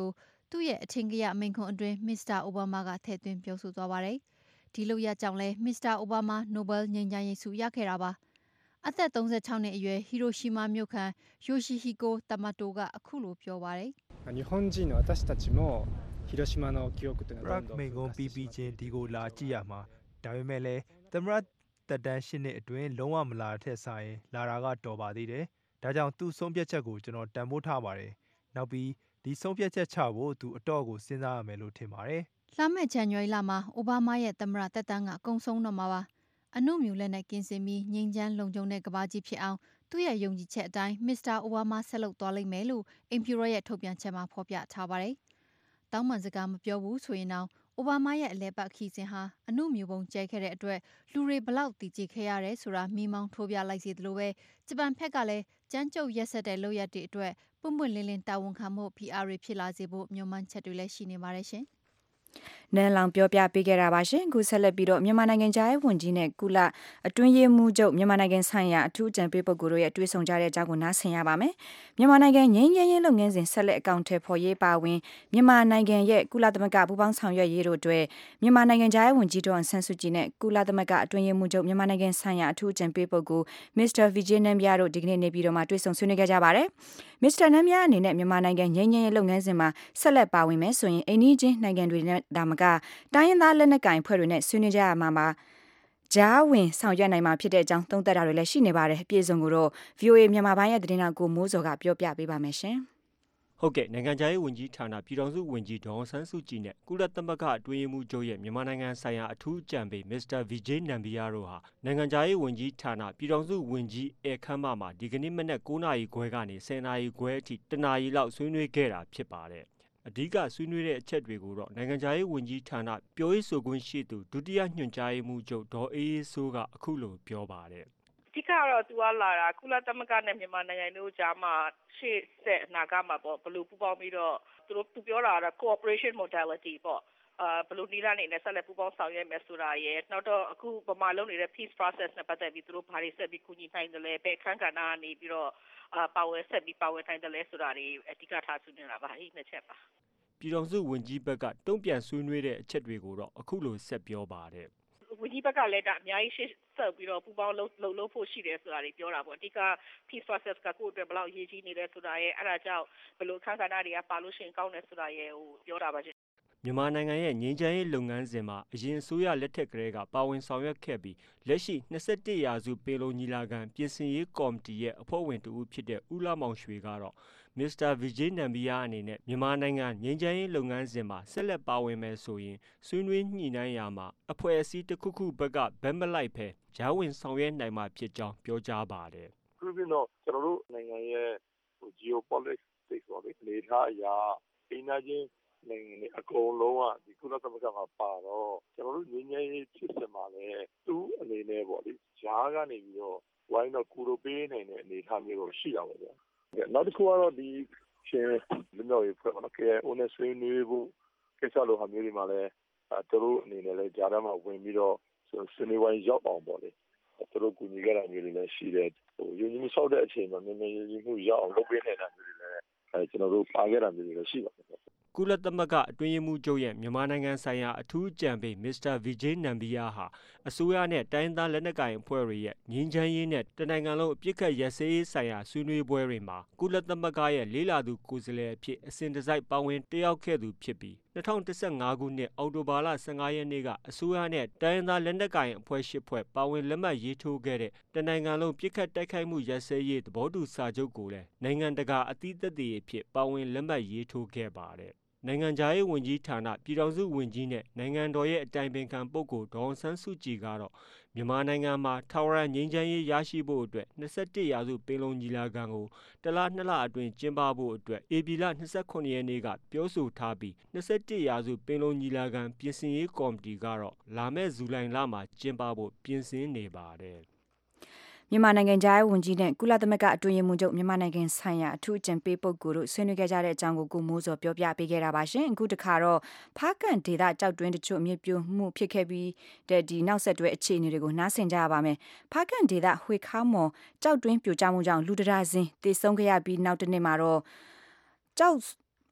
သူ့ရဲ့အထင်ကရမိန့်ခွန်းအတွင်းမစ္စတာအိုဘားမားကထည့်သွင်းပြောဆိုသွားပါတယ်။ဒီလုပ်ရပ်ကြောင့်လည်းမစ္စတာအိုဘားမားနိုဘယ်ငြိမ်းချမ်းရေးဆုရခဲ့တာပါ။အသက်သုံးဆယ့်ခြောက်နှစ်အရွယ်ဟီရိုရှီမာမြို့ခံယိုရှိဟီကိုတမတိုကအခုလိုပြောပါတယ်။日本人の私たちも広島の記憶というのはどんどんမိန်ကွန်းပြီးပြီးချင်းဒီကိုလာကြည့်ရမှာဒါပေမဲ့လည်းသမရတက်တန်းရှစ်နှစ်အတွင်းလုံးဝမလာတဲ့ဆိုင်လာတာကတော်ပါသေးတယ်။ဒါကြောင့်သူ့ဆုံးဖြတ်ချက်ကိုကျွန်တော်တန်ဖိုးထားပါတယ်။နောက်ပြီးဒီဆုံးဖြတ်ချက်ချဖို့သူအတော့ကိုစဉ်းစားရမယ်လို့ထင်ပါတယ်။လာမယ့်ဇန်နဝါရီလမှာအိုဘားမားရဲ့သမရတက်တန်းကကုံဆုံးတော့မှာပါ။အနုမြူလက်နဲ့ကင်းစင်ပြီးငြိမ်းချမ်းလုံခြုံတဲ့ကမ္ဘာကြီးဖြစ်အောင်သူ့ရဲ့ယုံကြည်ချက်အတိုင်းမစ္စတာအိုဘားမားဆက်လုပ်သွားလိမ့်မယ်လို့အင်ဖြူရောရဲ့ထုတ်ပြန်ချက်မှာဖော်ပြထားပါတယ်။တောင်းပန်စကားမပြောဘူးဆိုရင်တော့အိုဘားမားရဲ့အလဲပတ်ခီစဉ်ဟာအနုမြူပုံကျဲခဲ့တဲ့အတွက်လူတွေဘလောက်တည်ကြည်ခဲ့ရတယ်ဆိုတာမိမောင်းထိုးပြလိုက်စီသလိုပဲဂျပန်ဘက်ကလည်းကြမ်းကြုတ်ရက်စက်တဲ့လုပ်ရက်တွေအတွက်ပွင့်ပွင့်လင်းလင်းတာဝန်ခံမှု P R တွေဖြစ်လာစေဖို့မျှော်မှန်းချက်တွေလည်းရှိနေပါတယ်ရှင်။နန်းလောင်ပြောပြပေးခဲ့တာပါရှင်ခုဆက်လက်ပြီးတော့မြန်မာနိုင်ငံသားရဲ့ဝန်ကြီးနဲ့ကုလအတွင်းရေးမှူးချုပ်မြန်မာနိုင်ငံဆိုင်ရာအထူးအကြံပေးပုဂ္ဂိုလ်တို့ရဲ့တွေ့ဆုံကြတဲ့အကြောင်းကိုနားဆင်ရပါမယ်မြန်မာနိုင်ငံငြိမ်းချမ်းရေးလုပ်ငန်းစဉ်ဆက်လက်အကောင့်ထဲပေါ်ရေးပါဝင်မြန်မာနိုင်ငံရဲ့ကုလသမဂ္ဂပူးပေါင်းဆောင်ရွက်ရေးတို့အတွက်မြန်မာနိုင်ငံသားရဲ့ဝန်ကြီးဒေါ်ဆန်းစုကြည်နဲ့ကုလသမဂ္ဂအတွင်းရေးမှူးချုပ်မြန်မာနိုင်ငံဆိုင်ရာအထူးအကြံပေးပုဂ္ဂိုလ်မစ္စတာဗီဂျီနမ်ဘီယာတို့ဒီကနေ့နေပြည်တော်မှာတွေ့ဆုံဆွေးနွေးခဲ့ကြပါတယ်မစ္စတာနမ်ဘီယာအနေနဲ့မြန်မာနိုင်ငံငြိမ်းချမ်းရေးလုပ်ငန်းစဉ်မှာဆက်လက်ပါဝင်မယ်ဆိုရင်အိန္ဒိချင်းနိုင်ငံတွေနဲ့ဒါမှကတိုင်းရင်းသားလက်နက်ကိုင်ဖွဲ့တွေနဲ့ဆွေးနွေးကြရမှာပါဂျားဝင်ဆောင်ရွက်နိုင်မှာဖြစ်တဲ့အကြောင်းသုံးသပ်တာတွေလည်းရှိနေပါတယ်အပြည့်အစုံကိုတော့ V O A မြန်မာပိုင်းရဲ့သတင်းတော်ကိုမိုးစော်ကပြောပြပေးပါမယ်ရှင်ဟုတ်ကဲ့နိုင်ငံခြားရေးဝန်ကြီးဌာနပြည်ထောင်စုဝန်ကြီးဒေါ်ဆန်းစုကြည်နဲ့ကုလသမဂ္ဂအတွင်းရေးမှူးချုပ်ရဲ့မြန်မာနိုင်ငံဆိုင်ရာအထူးအကြံပေးမစ္စတာဗီဂျေးနမ်ဘီယာတို့ဟာနိုင်ငံခြားရေးဝန်ကြီးဌာနပြည်ထောင်စုဝန်ကြီးအဲခမ်းမမှာဒီကနေ့မနက်၉နာရီခွဲကနေ၁၀နာရီခွဲအထိတနာရီလောက်ဆွေးနွေးခဲ့တာဖြစ်ပါတယ်အဓိကဆွေးနွေးတဲ့အချက်တွေကိုတော့နိုင်ငံခြားရေးဝန်ကြီးဌာနပြောရေးဆိုခွင့်ရှိသူဒုတိယညွှန်ကြားရေးမှူးချုပ်ဒေါ်အေးအေးစိုးကအခုလိုပြောပါတယ်အဓိကတော့သူကလာတာကုလသမဂ္ဂနဲ့မြန်မာနိုင်ငံတို့ကြားမှာရှေ့ဆက်အနာဂတ်မှာပေါ့ဘယ်လိုပူးပေါင်းပြီးတော့သူတို့သူပြောတာကတော့ cooperation modality ပေါ့အာဘယ်လိုနည်းလမ်းနေနဲ့ဆက်လက်ပူးပေါင်းဆောင်ရွက်မယ်ဆိုတာရယ်နောက်တော့အခုပမာလုံးနေတဲ့ peace process နဲ့ပတ်သက်ပြီးသူတို့ဘာတွေဆက်ပြီးကူညီနိုင်တယ်လဲဘယ်အခန်းကဏ္ဍကနေပြီးတော့အာပါဝင်ဆက်ပြီးပါဝင်နိုင်တယ်လဲဆိုတာတွေအဓိကထားဆွေးနွေးတာပါအဲ့ဒီနှစ်ချက်ပါပြည်ထောင်စုဝန်ကြီးဘက်ကတုံ့ပြန်ဆွေးနွေးတဲ့အချက်တွေကိုတော့အခုလိုဆက်ပြောပါတယ်ဝန်ကြီးဘက်ကလည်းဒါအများကြီးရှေ့ဆက်ပြီးတော့ပူပေါင်းလုပ်လုပ်လို့ဖို့ရှိတယ်ဆိုတာတွေပြောတာပေါ့အဓိက peace process ကကိုယ့်အတွက်ဘယ်လောက်အရေးကြီးနေလဲဆိုတာရဲ့အဲ့ဒါကြောင့်ဘယ်လိုအခန်းကဏ္ဍတွေကပါလို့ရှိရင်ကောင်းတယ်ဆိုတာရဲ့ဟိုပြောတာပါရှင်မြန်မာနိုင်ငံရဲ့ငြိမ်းချမ်းရေးလုပ်ငန်းစဉ်မှာအရင်အစိုးရလက်ထက်ကတည်းကပါဝင်ဆောင်ရွက်ခဲ့ပြီးလက်ရှိ၂၁ရာစုပင်လုံညီလာခံပြင်ဆင်ရေးကော်မတီရဲ့အဖွဲ့ဝင်တူဖြစ်တဲ့ဦးလှမောင်ရွှေကတော့မစ္စတာဗီဂျေးနမ်ဘီယာအနေနဲ့မြန်မာနိုင်ငံငြိမ်းချမ်းရေးလုပ်ငန်းစဉ်မှာဆက်လက်ပါဝင်မယ်ဆိုရင်ဆွေးနွေးညှိနှိုင်းရာမှာအဖွဲ့အစည်းတစ်ခုခုဘက်ကဘက်မလိုက်ပဲဂျားဝင်ဆောင်ရွက်နိုင်မှာဖြစ်ကြောင်းပြောကြားပါတယ်။ပြီးပြီးတော့ကျွန်တော်တို့နိုင်ငံရဲ့ဟို geopolitics ဆိုတဲ့လေထားအရာအင်အားချင်းနိုင်ငံတွေအကုန်လုံးကဒီကုလသမဂ္ဂမှာပါတော့ကျွန်တော်တို့ငြိမ်းချမ်းရေးဖြစ်စမှာလဲသူ့အနေနဲ့ပေါ့လေဂျားကနေပြီးတော့ဝိုင်းတော့ကူလိုပေးနိုင်တဲ့အနေအထားမျိုးတော့ရှိတာပေါ့ဗျာနောက်တစ်ခုကတော့ဒီရှင်လူမျိုးရေးဖွဲ့နော်ကဲအိုနဲ့ဆွေးနွေးဖို့ကိစ္စလိုဟာမျိုးတွေမှာလဲသူတို့အနေနဲ့လဲဂျားထဲမှာဝင်ပြီးတော့ဆွေးနွေးဝိုင်းရောက်အောင်ပေါ့လေသူတို့ကူညီကြတာမျိုးတွေလည်းရှိတယ်ဟိုယုံကြည်မှုဆောက်တဲ့အချိန်မှာနည်းနည်းယုံကြည်မှုရောက်အောင်လုပ်ပေးနေတာမျိုးတွေလည်းအဲကျွန်တော်တို့ပါခဲ့တာမျိုးတွေလည်းရှိပါတယ်ကုလသမဂ္ဂအတွင်းရေးမှူးချုပ်ရဲ့မြန်မာနိုင်ငံဆိုင်ရာအထူးအကြံပေးမစ္စတာဗီဂျေးနမ်ဘီယာဟာအစိုးရနဲ့တိုင်းသားလက်နက်ကိုင်အဖွဲ့တွေရဲ့ငြိမ်းချမ်းရေးနဲ့တနိုင်ငံလုံးအပြစ်ခတ်ရစဲရေးဆိုင်ရာဆွေးနွေးပွဲတွေမှာကုလသမဂ္ဂရဲ့လေးလာသူကိုယ်စားလှယ်အဖြစ်အစဉ်တစိုက်ပါဝင်တက်ရောက်ခဲ့သူဖြစ်ပြီး၂၀၁၅ခုနှစ်အောက်တိုဘာလ၁၅ရက်နေ့ကအစိုးရနဲ့တိုင်းသားလက်နက်ကိုင်အဖွဲ့ရှစ်ဖွဲ့ပါဝင်လက်မှတ်ရေးထိုးခဲ့တဲ့တနိုင်ငံလုံးပြစ်ခတ်တိုက်ခိုက်မှုရစဲရေးသဘောတူစာချုပ်ကိုလည်းနိုင်ငံတကာအသီးသက်တွေအဖြစ်ပါဝင်လက်မှတ်ရေးထိုးခဲ့ပါတယ်နိုင်ငံခြားရေးဝန်ကြီးဌာနပြည်ထောင်စုဝန်ကြီးနဲ့နိုင်ငံတော်ရဲ့အတိုင်ပင်ခံပုဂ္ဂိုလ်ဒေါ်အောင်ဆန်းစုကြည်ကတော့မြန်မာနိုင်ငံမှာထာဝရငြိမ်းချမ်းရေးရရှိဖို့အတွက်၂၁ရာစုပင်လုံညီလာခံကိုတလနှစ်လအတွင်းကျင်းပဖို့အတွက်ဧပြီလ၂၇ရက်နေ့ကပြောဆိုထားပြီး၂၁ရာစုပင်လုံညီလာခံပြင်ဆင်ရေးကော်မတီကတော့လာမယ့်ဇူလိုင်လမှာကျင်းပဖို့ပြင်ဆင်နေပါတယ်မြန်မာနိုင်ငံသားရဲ့ဝန်ကြီးနဲ့ကုလသမဂ္ဂအတွင်းရေးမှူးချုပ်မြန်မာနိုင်ငံဆိုင်ရာအထူးအကြံပေးပုဂ္ဂိုလ်တို့ဆွေးနွေးခဲ့ကြတဲ့အကြောင်းကိုကိုမိုးစော်ပြောပြပေးခဲ့တာပါရှင်အခုတခါတော့ဖားကန်ဒေသကြောက်တွင်းတချို့မြေပြိုမှုဖြစ်ခဲ့ပြီးတဲ့ဒီနောက်ဆက်တွဲအခြေအနေတွေကိုနားဆင်ကြရပါမယ်ဖားကန်ဒေသဝှေခါမော်ကြောက်တွင်းပြိုကျမှုကြောင့်လူတရာစင်းသေဆုံးခဲ့ရပြီးနောက်တစ်နေ့မှာတော့ကြောက်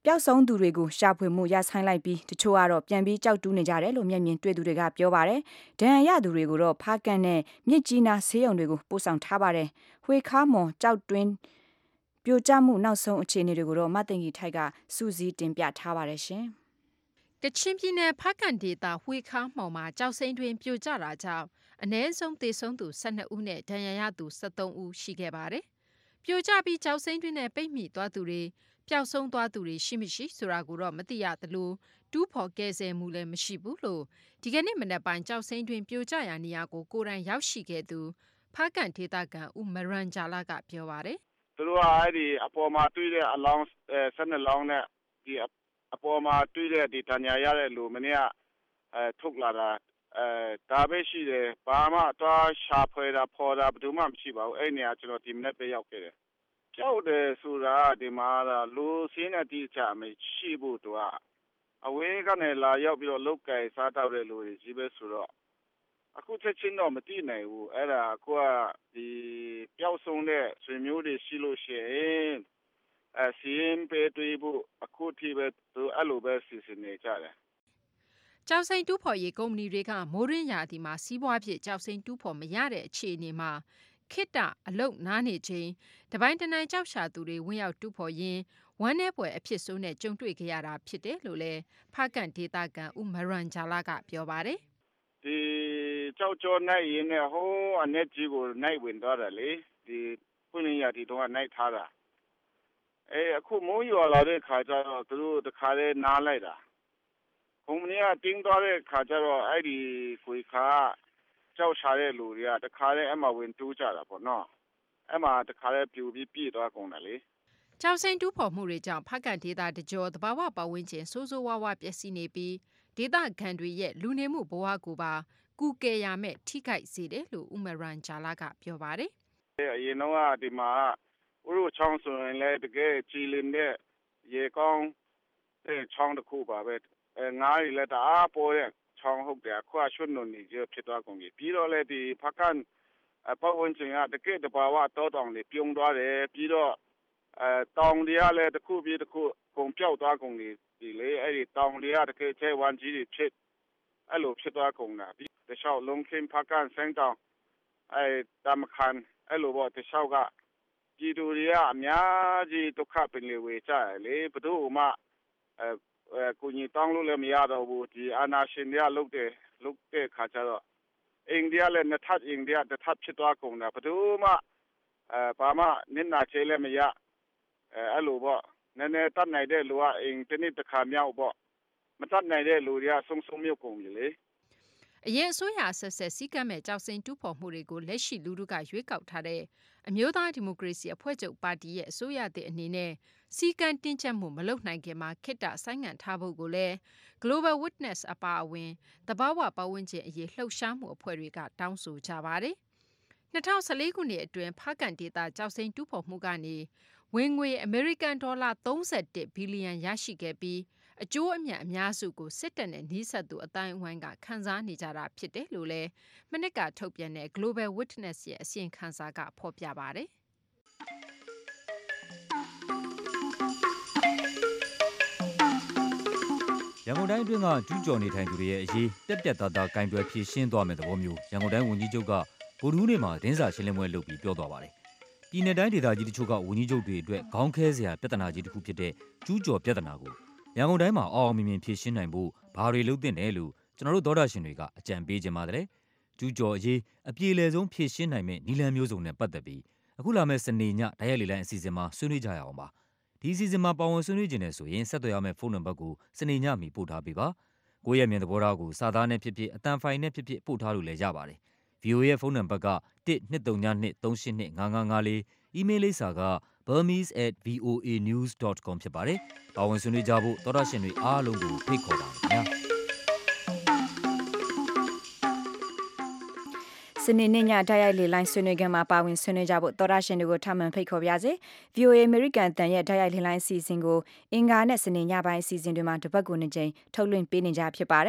ပျောက်ဆုံးသူတွေကိုရှာဖွေမှုရဆိုင်လိုက်ပြီးတချို့ကတော့ပြန်ပြီးကြောက်တူးနေကြတယ်လို့မျက်မြင်တွေ့သူတွေကပြောပါတယ်ဒဏ်ရာရသူတွေကိုတော့ဖားကန်နဲ့မြစ်ကြီးနားဆေးရုံတွေကိုပို့ဆောင်ထားပါတယ်ဝှေခါမော်ကြောက်တွင်းပြိုကျမှုနောက်ဆုံးအခြေအနေတွေကိုတော့မသိင်ကြီးထိုက်ကစူးစီးတင်ပြထားပါတယ်ရှင်ကချင်ပြည်နယ်ဖားကန်ဒေသဝှေခါမော်မှာကြောက်စိမ်းတွင်ပြိုကျတာကြောင့်အ ਨੇ ဆုံးသေဆုံးသူ၁၂ဦးနဲ့ဒဏ်ရာရသူ၁၃ဦးရှိခဲ့ပါတယ်ပြိုကျပြီးကြောက်စိမ်းတွင်နဲ့ပိတ်မိသွားသူတွေပျောက်ဆုံးသွားသူတွေရှိမရှိဆိုတာကိုတော့မသိရသလိုတူးဖော်ကဲဆယ်မှုလည်းမရှိဘူးလို့ဒီကနေ့မနက်ပိုင်းကြောက်စိမ်းတွင်ပြိုကျရာနေရာကိုကိုယ်တိုင်ရောက်ရှိခဲ့သူဖားကန်ဒေသခံဦးမရန်ဂျာလာကပြောပါတယ်သူတို့ကအဲ့ဒီအပေါ်မှာတွေ့တဲ့အလောင်း၁၂လောင်းနဲ့ဒီအပေါ်မှာတွေ့တဲ့ဒီတန်ညာရတဲ့လူမနေ့ကအဲထုတ်လာတာအဲဒါပဲရှိတယ်ဘာမှတော့ရှာဖွေတာဖော်တာဘယ်သူမှမရှိပါဘူးအဲ့နေရာကျွန်တော်ဒီမနေ့ပဲရောက်ခဲ့တယ်ကြောက်တယ်ဆိုတာဒီမှာလူစင်းတဲ့တိကျမရှိဘူးသူကအဝေးကနေလာရောက်ပြီးတော့လုတ်ကဲစားတော့တဲ့လူတွေကြီးပဲဆိုတော့အခုချက်ချင်းတော့မသိနိုင်ဘူးအဲ့ဒါကိုကဒီပျောက်ဆုံးတဲ့ဆွေမျိုးတွေရှိလို့ရှိရင်အစင်းပေးတွေ့ဖို့အခုထိပဲသူအဲ့လိုပဲစီစဉ်နေကြတယ်ကြောက်စိမ်းတူးဖော်ရေးကုမ္ပဏီတွေကမိုးရင်းရာသီမှာစီးပွားဖြစ်ကြောက်စိမ်းတူးဖော်မရတဲ့အခြေအနေမှာခိတ္တအလုတ်နားနေချိန်တပိုင်းတနိုင်ကြောက်ရှာသူတွေဝင်ရောက်တူးဖော်ရင်းဝမ်းထဲပွဲအဖြစ်ဆိုးနဲ့ကြုံတွေ့ခဲ့ရတာဖြစ်တယ်လို့လည်းဖားကန်ဒေသခံဦးမရန်ဂျာလာကပြောပါတယ်ဒီကြောက်ကြောနိုင်ရင်ဟိုးအနေကြီးကိုနိုင်ဝင်သွားတယ်လေဒီပွင့်ရရာဒီတော့နိုင်ထားတာအဲအခုမိုးရွာလာတဲ့ခါကျတော့သူတို့တခါလဲနားလိုက်တာကုမ္ပဏီကတင်းသွားတဲ့ခါကျတော့အဲ့ဒီကိုခါကြောက်ရှာတဲ့လူတွေကတခါလဲအမှဝင်တူးကြတာပေါ့နော်အဲ့မှာတခါလဲပြူပြီးပြည့်သွားကုန်တယ်လေကြောက်စိမ်းတူးဖော်မှုတွေကြောင့်ဖားကန်ဒေသတကြောသဘာဝပတ်ဝန်းကျင်ဆိုးဆိုးဝါးဝါပျက်စီးနေပြီးဒေသခံတွေရဲ့လူနေမှုဘဝကိုပါကူကယ်ရမဲ့ထိခိုက်စေတယ်လို့ဦးမရန်ဂျာလာကပြောပါတယ်အရင်တော့ဒီမှာဥရုချောင်းဆိုရင်လည်းတကယ်ကြည်လင်တဲ့ရေကောင်းတဲ့ချောင်းတစ်ခုပါပဲအဲငါးရီလည်းတအားပေါ်တဲ့ချောင်းဟုတ်တယ်ခွာရွှွနုံနေကြဖြစ်သွားကုန်ပြီပြီးတော့လည်းဒီဖကန်ပတ်ဝန်းကျင်ကတကယ်တဘာဝတောတောင်တွေပြုံးသွားတယ်ပြီးတော့အဲတောင်တွေကလည်းတစ်ခုပြီးတစ်ခုကုန်ပြောက်သွားကုန်ပြီဒီလေအဲ့ဒီတောင်တွေကတကယ်ချဲဝမ်းကြီးတွေဖြစ်အဲ့လိုဖြစ်သွားကုန်တာပြီးတခြားလုံးခင်းဖကန်စန်းတောင်အဲတမခန်အဲ့လိုပေါ့တခြားကပြည်သူတွေကအများကြီးဒုက္ခပင်လေဝေကြတယ်လေဘယ်သူမှအဲအဲကိုကြီးတောင်းလို့လည်းမရတော့ဘူးဒီအာနာရှင်တွေကလုတ်တယ်လုတ်တဲ့ခါကျတော့အိန္ဒိယလည်းနှစ်ထပ်အိန္ဒိယတစ်ထပ်ဖြစ်သွားကုန်တာဘယ်သူမှအဲဘာမှနစ်နာချေလည်းမရအဲအဲ့လိုပေါ့နည်းနည်းတတ်နိုင်တဲ့လူကအိမ်တစ်နှစ်တစ်ခါမြောက်ပေါ့မတတ်နိုင်တဲ့လူတွေကဆုံဆုံမြုပ်ကုန်ပြီလေအရင်အစိုးရဆက်ဆက်စီးကမ်းမဲ့ကြောက်စိမ်းတူးဖော်မှုတွေကိုလက်ရှိလူထုကရွေးကောက်ထားတဲ့အမျိုးသားဒီမိုကရေစီအဖွဲ့ချုပ်ပါတီရဲ့အစိုးရသစ်အနေနဲ့စီကံတင်းကျပ်မှုမလုပ်နိုင်ခင်မှာခိတ္တဆိုင်းငံ့ထားဖို့ကိုလည်း Global Witness အပါအဝင်သဘာဝပတ်ဝန်းကျင်အရေးလှုပ်ရှားမှုအဖွဲ့တွေကတောင်းဆိုကြပါတယ်။၂၀၁၄ခုနှစ်အတွင်းဖားကန်ဒေသကြောက်စိမ်းတူးဖော်မှုကနေဝင်ငွေအမေရိကန်ဒေါ်လာ၃၁ဘီလီယံရရှိခဲ့ပြီးအကျိုးအမြတ်အများစုကိုစစ်တပ်နဲ့နှိစက်သူအတိုင်းအဝိုင်းကခန်းစားနေကြတာဖြစ်တယ်လို့လည်းမနစ်ကထုတ်ပြန်တဲ့ Global Witness ရဲ့အစီရင်ခံစာကဖော်ပြပါတယ်။ရန်ကုန်တိုင်းအတွင်းကကျူးကျော်နေထိုင်သူတွေရဲ့အရေးတက်တက်သားသားကင်တွယ်ဖြေရှင်းသွားမယ့်သဘောမျိုးရန်ကုန်တိုင်းဝန်ကြီးချုပ်ကဗုဒ္ဓဟူးနေ့မှာတင်းစာရှင်းလင်းပွဲလုပ်ပြီးပြောသွားပါတယ်။ပြည်내တိုင်းဒေသကြီးတချို့ကဝန်ကြီးချုပ်တွေအတွက်ခေါင်းခဲစရာပြဿနာကြီးတစ်ခုဖြစ်တဲ့ကျူးကျော်ပြဿနာကိုရန်ကုန်တိုင်းမှာအောင်အောင်မြင်မြင်ဖြေရှင်းနိုင်ဖို့ဘာတွေလုပ်သင့်တယ်လို့ကျွန်တော်တို့သောတာရှင်တွေကအကြံပေးကြပါတယ်။ကျူးကျော်အရေးအပြေလည်ဆုံးဖြေရှင်းနိုင်မယ့်နည်းလမ်းမျိုးစုံနဲ့ပတ်သက်ပြီးအခုလာမယ့်စနေညတိုက်ရိုက်လေလိုင်းအစီအစဉ်မှာဆွေးနွေးကြရအောင်ပါ။ဒီအစီအစဉ်မှာပါဝင်ဆွေးနွေးကြတဲ့ဆိုရင်ဆက်သွယ်ရမယ့်ဖုန်းနံပါတ်ကိုစနေညမီပို့ထားပေးပါ။ကိုယ့်ရဲ့မြင်သဘောထားကိုစာသားနဲ့ဖြစ်ဖြစ်အတန်ဖိုင်နဲ့ဖြစ်ဖြစ်ပို့ထားလို့လည်းရပါတယ်။ ဗီအိုအေ ရဲ့ဖုန်းနံပါတ်ကတစ်နှစ်သုံးညနှစ်သုံးရှစ်နှစ်ငါးငါးငါးလေးအီးမေးလ်လိပ်စာက burmese at v o a news dot com ဖြစ်ပါတယ်။ပါဝင်ဆွေးနွေးကြဖို့သောတာရှင်တွေအားလုံးကိုဖိတ်ခေါ်ပါတယ်ခင်ဗျာ။စနေနေ့ညတိုက်ရိုက်လေလိုင်းဆွေးနွေးခန်းမှာပါဝင်ဆွေးနွေးကြဖို့သောတာရှင်တွေကိုထပ်မံဖိတ်ခေါ်ပါရစေ။ ဗီအိုအေ American တန်ရဲ့တိုက်ရိုက်လေလိုင်းအစီအစဉ်ကိုအင်္ဂါနဲ့စနေညပိုင်းအစီအစဉ်တွေမှာတစ်ပတ်ကိုနှစ်ကြိမ်ထုတ်လွှင့်ပေးနေကြဖြစ်ပါတယ်။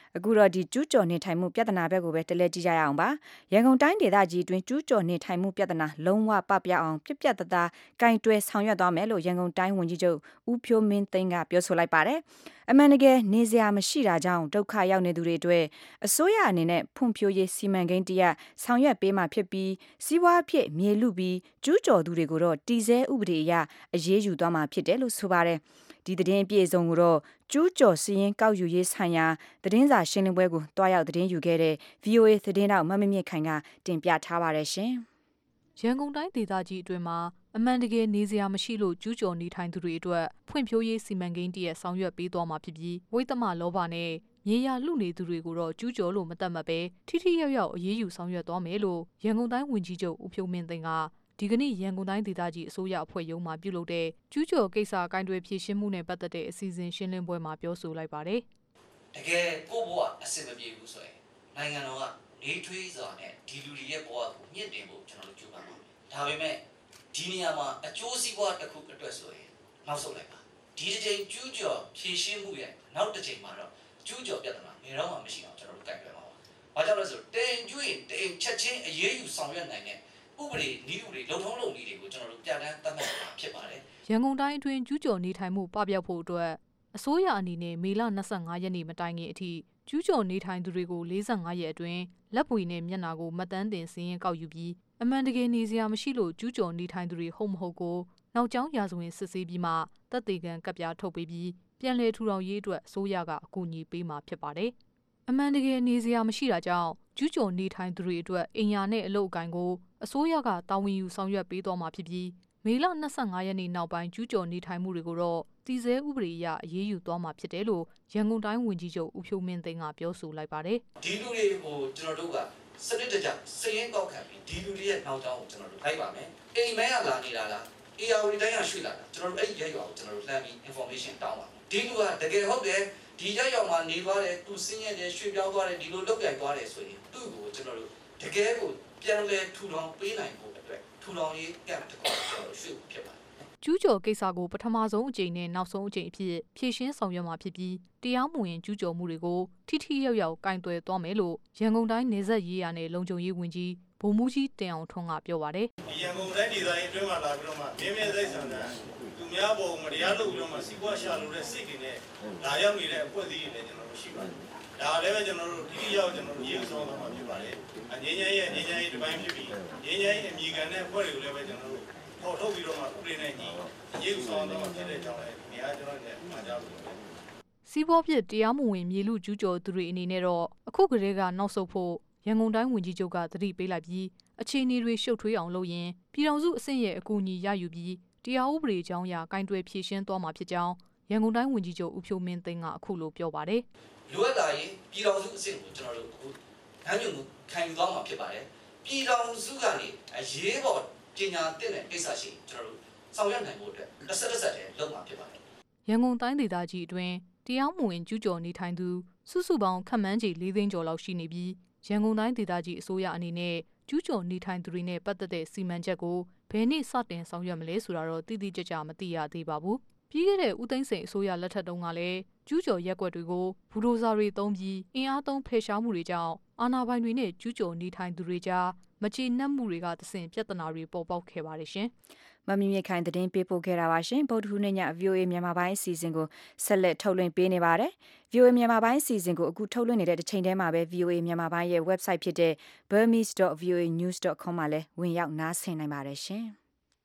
အခုတော့ဒီကျူးကျော်နေထိုင်မှုပြဿနာဘက်ကိုပဲတလဲကြည့်ကြရအောင်ပါရန်ကုန်တိုင်းဒေသကြီးအတွင်းကျူးကျော်နေထိုင်မှုပြဿနာလုံးဝပပျောက်အောင်ပြပြတသားကင်တွယ်ဆောင်ရွက်သွားမယ်လို့ရန်ကုန်တိုင်းဝန်ကြီးချုပ်ဦးဖြိုးမင်းသိန်းကပြောဆိုလိုက်ပါတယ်အမှန်တကယ်နေစရာမရှိတာကြောင့်ဒုက္ခရောက်နေသူတွေအတွက်အစိုးရအနေနဲ့ဖွံ့ဖြိုးရေးစီမံကိန်းတရဆောင်ရွက်ပေးမှဖြစ်ပြီးစီးပွားဖြစ်မြေလူပြီးကျူးကျော်သူတွေကိုတော့တည်ဆဲဥပဒေအရအရေးယူသွားမှာဖြစ်တယ်လို့ဆိုပါတယ်ဒီသတင်းအပြည့်အစုံကိုတော့ကျူးကျော်စည်ရင်ကောက်ယူရေးဆိုင်ရာသတင်းစာရှင်းလင်းပွဲကိုတွားရောက်သတင်းယူခဲ့တဲ့ ဗီအိုအေ သတင်းတောက်မမမြင့်ခိုင်ကတင်ပြထားပါတယ်ရှင်။ရန်ကုန်တိုင်းဒေသကြီးအတွင်းမှာအမှန်တကယ်နေစရာမရှိလို့ကျူးကျော်နေထိုင်သူတွေအတွက်ဖွံ့ဖြိုးရေးစီမံကိန်းတရဆောင်ရွက်ပေးသွားမှာဖြစ်ပြီးဝိသမလောဘနဲ့မြေယာလူနေသူတွေကိုတော့ကျူးကျော်လို့မတတ်မှတ်ပဲထိထိရောက်ရောက်အရေးယူဆောင်ရွက်သွားမယ်လို့ရန်ကုန်တိုင်းဝန်ကြီးချုပ်ဦးဖြိုးမင်းသိန်းကဒီကနေ့ရန်ကုန်တိုင်းဒေသကြီးအစိုးရအဖွဲ့ရုံးမှာပြုလုပ်တဲ့ကျူးကျော်ကိစ္စအကိုင်တွယ်ဖြည့်ရှင်းမှုနဲ့ပတ်သက်တဲ့အစီအစဉ်ရှင်းလင်းပွဲမှာပြောဆိုလိုက်ပါတယ်။တကယ်ကိုယ့်ဘဝအဆင်မပြေဘူးဆိုရင်နိုင်ငံတော်ကနေထွေးစွာနဲ့ဒီလူတွေရဲ့ဘဝကိုမြင့်တင်ဖို့ကျွန်တော်တို့ကြိုးပမ်းပါမယ်။ဒါပေမဲ့ဒီနေရာမှာအကျိုးစီးပွားတစ်ခုအတွက်ဆိုရင်နောက်ဆုတ်လိုက်ပါ။ဒီတစ်ချိန်ကျူးကျော်ဖြည့်ရှင်းမှုရဲ့နောက်တစ်ချိန်မှာတော့ကျူးကျော်ပြဿနာဘယ်တော့မှမရှိအောင်ကျွန်တော်တို့ကိုင်တွယ်ပါပါ။ဘာကြောင့်လဲဆိုတော့တင်ကျွေးတင်ချက်ချင်းအရေးယူဆောင်ရွက်နိုင်တဲ့ဥပဒေနည်းဥပဒေလုံထုံးလုံနည်းတွေကိုကျွန်တော်တို့ပြဋ္ဌာန်းသတ်မှတ်တာဖြစ်ပါတယ်။ရန်ကုန်တိုင်းအတွင်းကျူးကျော်နေထိုင်မှုပပျောက်ဖို့အတွက်အစိုးရအနေနဲ့မေလ၂၅ရက်နေ့မတိုင်ခင်အထိကျူးကျော်နေထိုင်သူတွေကို၄၅ရက်အတွင်းလက်ပွေနဲ့မျက်နှာကိုမှတ်တမ်းတင်စီရင်ကောက်ယူပြီးအမှန်တကယ်နေစရာမရှိလို့ကျူးကျော်နေထိုင်သူတွေဟုတ်မဟုတ်ကိုနောက်ကျောင်းရာဇဝင်စစ်ဆေးပြီးမှတပ်သေးကံကပ်ပြားထုတ်ပေးပြီးပြန်လည်ထူထောင်ရေးအတွက်အစိုးရကအကူအညီပေးမှာဖြစ်ပါတယ်။အမှန်တကယ်နေစရာမရှိတာကြောင့်ကျူးကျော်နေထိုင်သူတွေအတွက်အင်ယာနဲ့အလုပ်အကိုင်ကိုအစိုးရကတာဝန်ယူဆောင်ရွက်ပေးသွားမှာဖြစ်ပြီးမေလ၂၅ရက်နေ့နောက်ပိုင်းကျူးကျော်နေထိုင်မှုတွေကိုတော့တည်ဆဲဥပဒေအရအရေးယူသွားမှာဖြစ်တယ်လို့ရန်ကုန်တိုင်းဝန်ကြီးချုပ်ဦးဖြိုးမင်းသိန်းကပြောဆိုလိုက်ပါတယ်။ဒီလူတွေကိုကျွန်တော်တို့ကစနစ်တကျစည်ရင်းကောက်ခံပြီးဒီလူတွေရဲ့နောက်ကျောင်းကိုကျွန်တော်တို့လိုက်ပါမယ်။အိမ်မဲရလာနေတာလားအေယာဝတီတိုင်းကရွှေ့လာတာကျွန်တော်တို့အဲ့ဒီရက်ရွာကိုကျွန်တော်တို့လှမ်းပြီး information တောင်းပါမယ်။ဒီလူကတကယ်ဟုတ်တယ်ဒီရက်ရွာမှာနေသွားတယ်သူစင်းရဲတယ်ရွှေ့ပြောင်းသွားတယ်ဒီလိုလုပ်ပြိုင်သွားတယ်ဆိုရင်သူ့ကိုကျွန်တော်တို့တကယ်ကိုပြန်လဲထူထောင်ပေးနိုင်ဖို့အတွက်ထူထောင်ရေးကံတစ်ခုကျွန်တော်တို့ရွှေ့ဖြစ်ပါတယ်ကျူးကျော်ကိစ္စကိုပထမဆုံးအကြိမ်နဲ့နောက်ဆုံးအကြိမ်အဖြစ်ဖြည့်ရှင်းဆောင်ရွက်မှာဖြစ်ပြီးတရားမဝင်ကျူးကျော်မှုတွေကိုထိထိရောက်ရောက်ကင်တွယ်သွားမယ်လို့ရန်ကုန်တိုင်းနေဆက်ရေးရာနဲ့လုံခြုံရေးဝန်ကြီးဗိုလ်မှူးကြီးတင်အောင်ထွန်းကပြောပါတယ်။ရန်ကုန်တိုင်းဒေသကြီးအတွင်းမှာလာပြီးတော့မှမြင်းမြဲစိတ်ဆန္ဒသူများပေါ်မတရားလုပ်ပြီးတော့မှစီးပွားရှာလို့တဲ့စိတ်တွေနဲ့လာရောက်နေတဲ့အဖွဲ့အစည်းတွေလည်းကျွန်တော်တို့ရှိပါတယ်။ဒါလည်းပဲကျွန်တော်တို့ထိထိရောက်ကျွန်တော်တို့ရေးဆောင်သွားမှာဖြစ်ပါတယ်။အငြင်းငြင်းရဲ့အငြင်းငြင်းရဲ့ဒီပိုင်းဖြစ်ပြီးငြင်းငြင်းရဲ့အမိခံတဲ့အဖွဲ့တွေကိုလည်းပဲကျွန်တော်တို့ပေါ်ထုတ်ပြီးတော့မှဥပဒေနဲ့ညီရေးဆောင်သွားမှာဖြစ်တဲ့ကြောင်းလည်းနေရာကျွန်တော်တို့မှာကြားလို့စီးပွားဖြစ်တရားမဝင်မြေလူကျူးကျော်သူတွေအနေနဲ့တော့အခုကတည်းကနောက်ဆုတ်ဖို့ရန်ကုန်တိုင်းဝန်ကြီးချုပ်ကသတိပေးလိုက်ပြီးအခြေအနေတွေရှုပ်ထွေးအောင်လုပ်ရင်ပြည်ထောင်စုအဆင့်ရဲ့အကူအညီရယူပြီးတရားဥပဒေကြောင်းအရကင်တွယ်ဖြည့်ရှင်းသွားမှာဖြစ်ကြောင်းရန်ကုန်တိုင်းဝန်ကြီးချုပ်ဦးဖြိုးမင်းသိန်းကအခုလိုပြောပါတယ်။လိုအပ်လာရင်ပြည်ထောင်စုအဆင့်ကိုကျွန်တော်တို့အခုနှမ်းညွှန်မှုခံယူသွားမှာဖြစ်ပါတယ်။ပြည်ထောင်စုကနေအရေးပေါ်ပညာသင်တဲ့ကိစ္စရှိကျွန်တော်တို့ဆောင်ရွက်နိုင်ဖို့အတွက်တစ်ဆက်တစ်ဆက်တည်းလုပ်မှာဖြစ်ပါတယ်။ရန်ကုန်တိုင်းဒေသကြီးအတွင်းတရားမဝင်ကျူးကျော်နေထိုင်သူစုစုပေါင်းခန့်မှန်းခြေ၄သိန်းကျော်လောက်ရှိနေပြီးရန်ကုန်တိုင်းဒေသကြီးအစိုးရအနေနဲ့ကျူးကျော်နေထိုင်သူတွေနဲ့ပတ်သက်တဲ့စီမံချက်ကိုဘယ်နေ့စတင်ဆောင်ရွက်မလဲဆိုတာတော့တိတိကျကျမသိရသေးပါဘူး။ပြီးခဲ့တဲ့ဦးသိန်းစိန်အစိုးရလက်ထက်တုန်းကလည်းကျူးကျော်ရက်ကွက်တွေကိုဘူဒိုဇာတွေသုံးပြီးအင်အားသုံးဖယ်ရှားမှုတွေကြောင့်အာဏာပိုင်တွေနဲ့ကျူးကျော်နေထိုင်သူတွေကြားမကျေနပ်မှုတွေကသစဉ်ပြဿနာတွေပေါ်ပေါက်ခဲ့ပါတယ်ရှင်။မမီမြခိုင်သတင်းပေးပို့ခဲ့တာပါရှင်ဗုဒ္ဓဟူးနေ့ည ဗီအိုအေ မြန်မာပိုင်းအစီအစဉ်ကိုဆက်လက်ထုတ်လွှင့်ပေးနေပါတယ် ဗီအိုအေ မြန်မာပိုင်းအစီအစဉ်ကိုအခုထုတ်လွှင့်နေတဲ့တစ်ချိန်တည်းမှာပဲ ဗီအိုအေ မြန်မာပိုင်းရဲ့ website ဖြစ်တဲ့ burmese dot v o a news dot com မှာလည်းဝင်ရောက်နားဆင်နိုင်ပါတယ်ရှင်။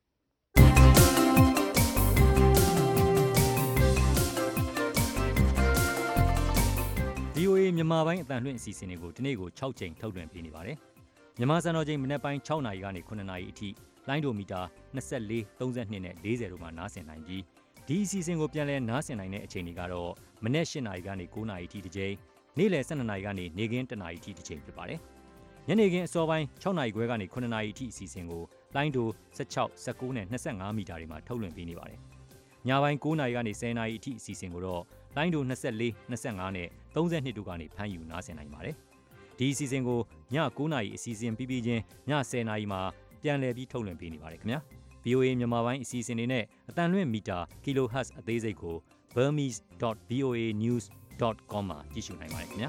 ဗီအိုအေ မြန်မာပိုင်းအသံလွှင့်အစီအစဉ်တွေကိုဒီနေ့ကို၆ချိန်ထုတ်လွှင့်ပေးနေပါတယ်။မြန်မာစံတော်ချိန်မနက်ပိုင်း၆နာရီကနေ၇နာရီအထိလိုင်းဒိုမီတာ၂၄ ၃၂နဲ့၄၀တို့မှာနားဆင်နိုင်ပြီးဒီအစီအစဉ်ကိုပြန်လည်နားဆင်နိုင်တဲ့အချိန်တွေကတော့မနက်၈နာရီကနေ၉နာရီအထိတစ်ချိန်နေ့လယ်၁၂နာရီကနေနေ့ခင်း၁နာရီအထိတစ်ချိန်ဖြစ်ပါတယ်။ညနေခင်းအစောပိုင်း၆နာရီခွဲကနေ၇နာရီအထိအစီအစဉ်ကိုလိုင်းဒို၁၆ ၁၉နဲ့၂၅မီတာတွေမှာထုတ်လွှင့်ပေးနေပါတယ်။ညပိုင်း၉နာရီကနေ၁၀နာရီအထိအစီအစဉ်ကိုတော့လိုင်းဒို၂၄ ၂၅နဲ့၃၂တို့ကနေဖမ်းယူနားဆင်နိုင်ပါတယ်။ဒီအစီအစဉ်ကိုည၉နာရီအစီအစဉ်ပြီးပြီးချင်းည၁၀နာရီမှာပြန်လည်ပြီးထုတ်လွှင့်ပေးနေပါတယ်ခင်ဗျာ။ ဗီအိုအေ မြန်မာပိုင်းအစီအစဉ်တွေနဲ့အတန်လွင့်မီတာ kilohertz အသေးစိတ်ကို burmese dot v o a news ဒတ် com မှာကြည့်ရှုနိုင်ပါတယ်ခင်ဗျာ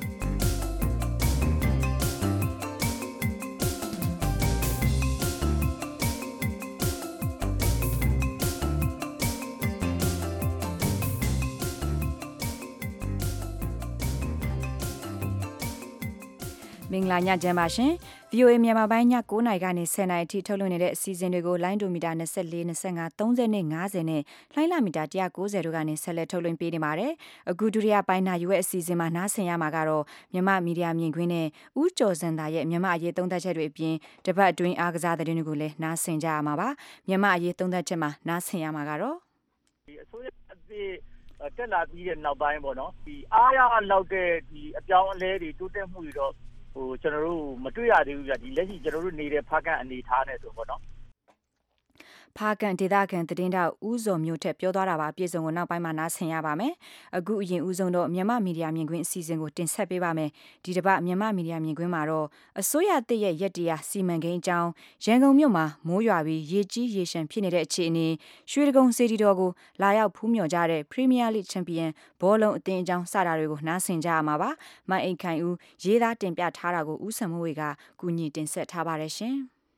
မင်္ဂလာညချမ်းပါရှင် ဗီအိုအေ မြန်မာပိုင်းည9:00နာရီကနေ10:00နာရီအထိထုတ်လွှင့်နေတဲ့အစီအစဉ်တွေကိုလိုင်းဒိုမီတာ၂၄ ၂၅ ၃၀နဲ့၅၀နဲ့လိုင်းလာမီတာ၁၉၀တို့ကနေဆက်လက်ထုတ်လွှင့်ပေးနေပါတယ်။အခုဒုတိယပိုင်းနာယူရဲ့အစီအစဉ်မှာနားဆင်ရမှာကတော့မြန်မာမီဒီယာမြင်ကွင်းနဲ့ဦးကျော်စံသာရဲ့မြန်မာအရေးသုံးသပ်ချက်တွေအပြင်တပတ်အတွင်းအားကစားသတင်းတွေကိုလည်းနားဆင်ကြရမှာပါ။မြန်မာအရေးသုံးသပ်ချက်မှာနားဆင်ရမှာကတော့ဒီအစိုးရအသစ်တက်လာပြီးတဲ့နောက်ပိုင်းပေါ့နော်ဒီအားရလောက်တဲ့ဒီအပြောင်းအလဲတွေတိုးတက်မှုတွေတော့ဟိုကျွန်တော်တို့မတွေ့ရသေးဘူးဗျဒီလက်ရှိကျွန်တော်တို့နေတဲ့ဖားကန်အနေထားနဲ့ဆိုပေါ့နော်ဖားကန်ဒေသခံသတင်းတောက်ဦးစောမျိုးထက်ပြောသွားတာပါပြည်စုံကိုနောက်ပိုင်းမှာနားဆင်ရပါမယ်အခုအရင်ဦးဆုံးတော့မြန်မာမီဒီယာမြင်ကွင်းအစီအစဉ်ကိုတင်ဆက်ပေးပါမယ်ဒီတစ်ပတ်မြန်မာမီဒီယာမြင်ကွင်းမှာတော့အစိုးရတစ်ရဲ့ရက်တရားစီမံကိန်းအကြောင်းရန်ကုန်မြို့မှာမိုးရွာပြီးရေကြီးရေရှမ်းဖြစ်နေတဲ့အခြေအနေရွှေဒဂုံစေတီတော်ကိုလာရောက်ဖူးမြော်ကြတဲ့ Premier League Champion ဘောလုံးအသင်းအကြောင်းစတာတွေကိုနားဆင်ကြရမှာပါမအိတ်ခိုင်ဦးရေးသားတင်ပြထားတာကိုဦးစံမိုးဝေကကူညီတင်ဆက်ထားပါတယ်ရှင်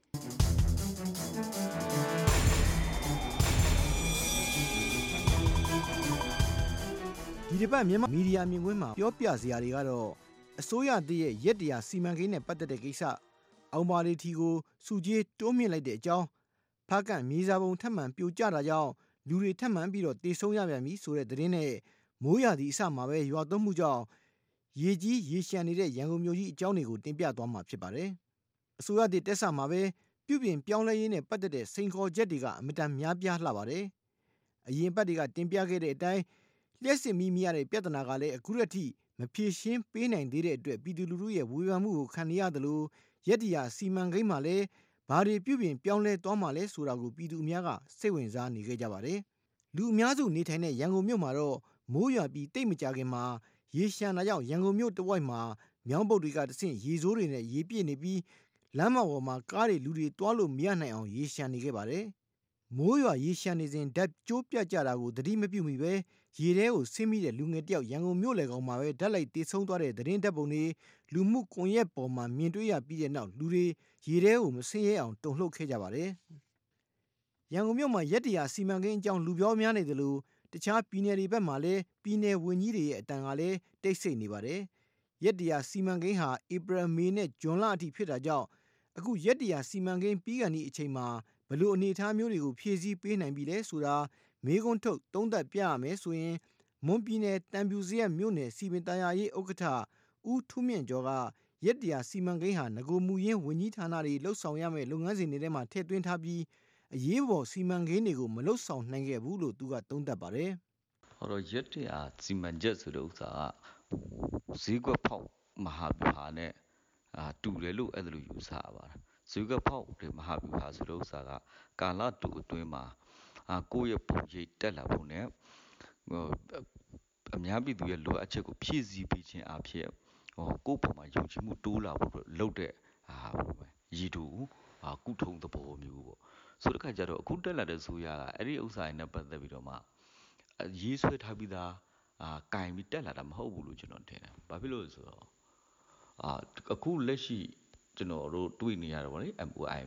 ဒီတစ်ပတ်မြန်မာမီဒီယာမြင်ကွင်းမှာပြောပြစရာတွေကတော့အစိုးရတည်းရဲ့ရက်တရားစီမံကိန်းနဲ့ပတ်သက်တဲ့ကိစ္စအောင်ပါလီထီကိုစုကြီးတိုးမြင့်လိုက်တဲ့အကြောင်းဖားကန်မြေစာပုံထပ်မံပြိုကျတာကြောင့်လူတွေထပ်မံပြီးတော့တေဆုံးရပြန်ပြီဆိုတဲ့သတင်းနဲ့မိုးရာသီအစမှာပဲရွာသွန်းမှုကြောင့်ရေကြီးရေရှမ်းနေတဲ့ရန်ကုန်မြို့ကြီးအကြောင်းတွေကိုတင်ပြသွားမှာဖြစ်ပါတယ်အစိုးရတည်းတက်ဆမှာပဲပြုပြင်ပြောင်းလဲရေးနဲ့ပတ်သက်တဲ့စိန်ခေါ်ချက်တွေကအမတန်များပြားလှပါတယ်အရင်ပတ်တွေကတင်ပြခဲ့တဲ့အတိုင်းလျှက်စစ်မီးမရတဲ့ပြဿနာကလည်းအခုရက်ထိမဖြေရှင်းပေးနိုင်သေးတဲ့အတွက်ပြည်သူလူထုရဲ့ဝေဖန်မှုကိုခံနေရတယ်လို့ရက်တရားစီမံကိန်းမှာလည်းဘာတွေပြုပြင်ပြောင်းလဲသွားမှလဲဆိုတာကိုပြည်သူအများကစိတ်ဝင်စားနေကြပါတယ်လူအများစုနေထိုင်တဲ့ရန်ကုန်မြို့မှာတော့မိုးရွာပြီးတိတ်မကြခင်မှာရေရှမ်းတာကြောင့်ရန်ကုန်မြို့တဝိုက်မှာမြောင်းပုတ်တွေကတဆင့်ရေစိုးတွေနဲ့ရေပြည့်နေပြီးလမ်းမပေါ်မှာကားတွေလူတွေတွားလို့မရနိုင်အောင်ရေရှမ်းနေခဲ့ပါတယ်မိုးရွာရေရှမ်းနေစဉ်ဓာတ်ကျိုးပြတ်ကြတာကိုသတိမပြုမိပဲရေထဲကိုဆင်းမိတဲ့လူငယ်တယောက်ရန်ကုန်မြို့လယ်ကောင်မှာပဲဓာတ်လိုက်တေဆုံးသွားတဲ့သတင်းဓာတ်ပုံတွေလူမှုကွန်ရက်ပေါ်မှာမြင်တွေ့ရပြီးတဲ့နောက်လူတွေရေထဲကိုမဆင်းရဲအောင်တုန်လှုပ်ခဲ့ကြပါတယ်။ရန်ကုန်မြို့မှာရက်တရားစီမံကိန်းအကြောင်းလူပြောများနေတယ်လို့တခြားပြည်နယ်တွေဘက်မှာလည်းပြည်နယ်ဝန်ကြီးတွေရဲ့အတန်ကလည်းတိတ်ဆိတ်နေပါတယ်။ရက်တရားစီမံကိန်းဟာဧပြီမေနဲ့ဇွန်လအထိဖြစ်တာကြောင့်အခုရက်တရားစီမံကိန်းပြီးကန်ဒီအချိန်မှာဘလို့အနေအထားမျိုးတွေကိုဖြည့်ဆည်းပေးနိုင်ပြီလဲဆိုတာမေးခွန်းထုတ်သုံးသပ်ပြရမယ်ဆိုရင်မွန်ပြည်နယ်တံပြူစရက်မြို့နယ်စီပင်တရားရေးဥက္ကဋ္ဌဦးထူးမြင့်ကျော်ကရက်တရားစီမံကိန်းဟာငကိုမူရင်းဝန်ကြီးဌာနတွေလှုပ်ဆောင်ရမယ့်လုပ်ငန်းစဉ်တွေထဲမှာထည့်သွင်းထားပြီးအရေးပေါ်စီမံကိန်းတွေကိုမလှုပ်ဆောင်နိုင်ခဲ့ဘူးလို့သူကသုံးသပ်ပါတယ်။ဟောတော့ရက်တရားစီမံချက်ဆိုတဲ့ဥစ္စာကဈေးကွက်ဖောက်မဟာဗျူဟာနဲ့အာတူတယ်လို့အဲ့ဒါလိုယူဆရပါတယ်။ဈေးကွက်ဖောက်တဲ့မဟာဗျူဟာဆိုတဲ့ဥစ္စာကကာလတူအတွင်းမှာအာကိုယ့်ရဲ့ပုံရိပ်တက်လာဖို့နဲ့ဟိုအများပြည်သူရဲ့လိုအပ်ချက်ကိုဖြည့်ဆည်းပေးခြင်းအဖြစ်ဟောကိုယ့်ပုံမှာယုံကြည်မှုတိုးလာဖို့လုပ်တဲ့အာဟိုပဲရည်တူအာကုထုံသဘောမျိုးပေါ့ဆိုတဲ့ခါကျတော့အခုတက်လာတဲ့ဆိုရကအဲ့ဒီဥစ္စာနဲ့ပတ်သက်ပြီးတော့မှရေးဆွဲထားပြီးသားအာကင်ပြီးတက်လာတာမဟုတ်ဘူးလို့ကျွန်တော်ထင်တယ်ဘာဖြစ်လို့လဲဆိုတော့အာအခုလက်ရှိကျွန်တော်တို့တွေ့နေရတယ်ဗောလေ M O I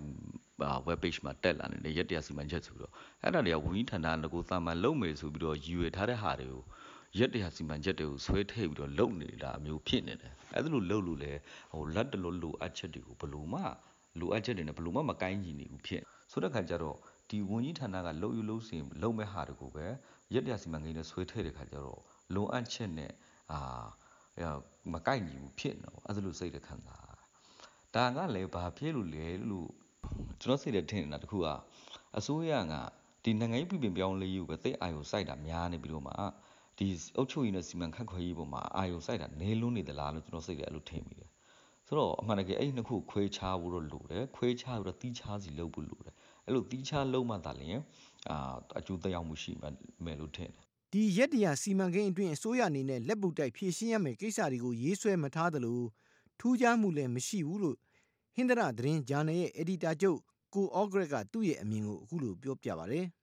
web page မှာတက်လာနေတဲ့ရက်တရားစီမံချက်ဆိုတော့အဲ့ဒါတွေကဝန်ကြီးဌာနကကိုသာမန်လုပ်မယ်ဆိုပြီးတော့ရည်ရွယ်ထားတဲ့ဟာတွေကိုရက်တရားစီမံချက်တွေကိုဆွဲထည့်ပြီးတော့လုပ်နေတာမျိုးဖြစ်နေတယ်အဲ့ဒါလိုလုပ်လို့လဲဟိုလက်တလို့လိုအပ်ချက်တွေကိုဘယ်လိုမှလိုအပ်ချက်တွေနဲ့ဘယ်လိုမှမကိုင်းညီနေဘူးဖြစ်ဆိုတဲ့ခါကျတော့ဒီဝန်ကြီးဌာနကလုပ်ယူလို့စီလုပ်မဲ့ဟာတွေကိုပဲရက်တရားစီမံကိန်းနဲ့ဆွဲထည့်တဲ့ခါကျတော့လိုအပ်ချက်နဲ့အာမကိုက်ညီဘူးဖြစ်နေတော့အဲ့ဒါလိုစိတ်တခံစားဒါကလည်းဘာဖြစ်လို့လဲလို့ကျွန်တော်စိတ်ထဲထင်နေတာတခုကအစိုးရကဒီနိုင်ငံရေးပြည်ပပြောင်းလဲရေးကိုပဲသိအာရုံစိုက်တာများနေပြီးတော့မှဒီအုပ်ချုပ်ရေးနဲ့စီမံခန့်ခွဲရေးပေါ်မှာအာရုံစိုက်တာနေလွန်းနေသလားလို့ကျွန်တော်စိတ်ထဲအဲ့လိုထင်မိတယ်ဆိုတော့အမှန်တကယ်အဲ့ဒီနှစ်ခုခွဲခြားဖို့တော့လိုတယ်ခွဲခြားပြီးတော့တီးခြားစီလုပ်ဖို့လိုတယ်အဲ့လိုတီးခြားလုပ်မှသာလျှင်အာအကျိုးသက်ရောက်မှုရှိမယ်လို့ထင်တယ်ဒီရက်တရားစီမံကိန်းအတွင်းအစိုးရအနေနဲ့လက်ပုတ်တိုက်ဖြည့်ရှင်းရမယ့်ကိစ္စတွေကိုရေးဆွဲမထားသလိုထူးခြားမှုလည်းမရှိဘူးလို့ဟင်္ဒရသတင်းဂျာနယ်ရဲ့အက်ဒီတာချုပ်ကိုအော့ဂရက်ကသူ့ရဲ့အမြင်ကိုအခုလိုပြောပြပါတယ်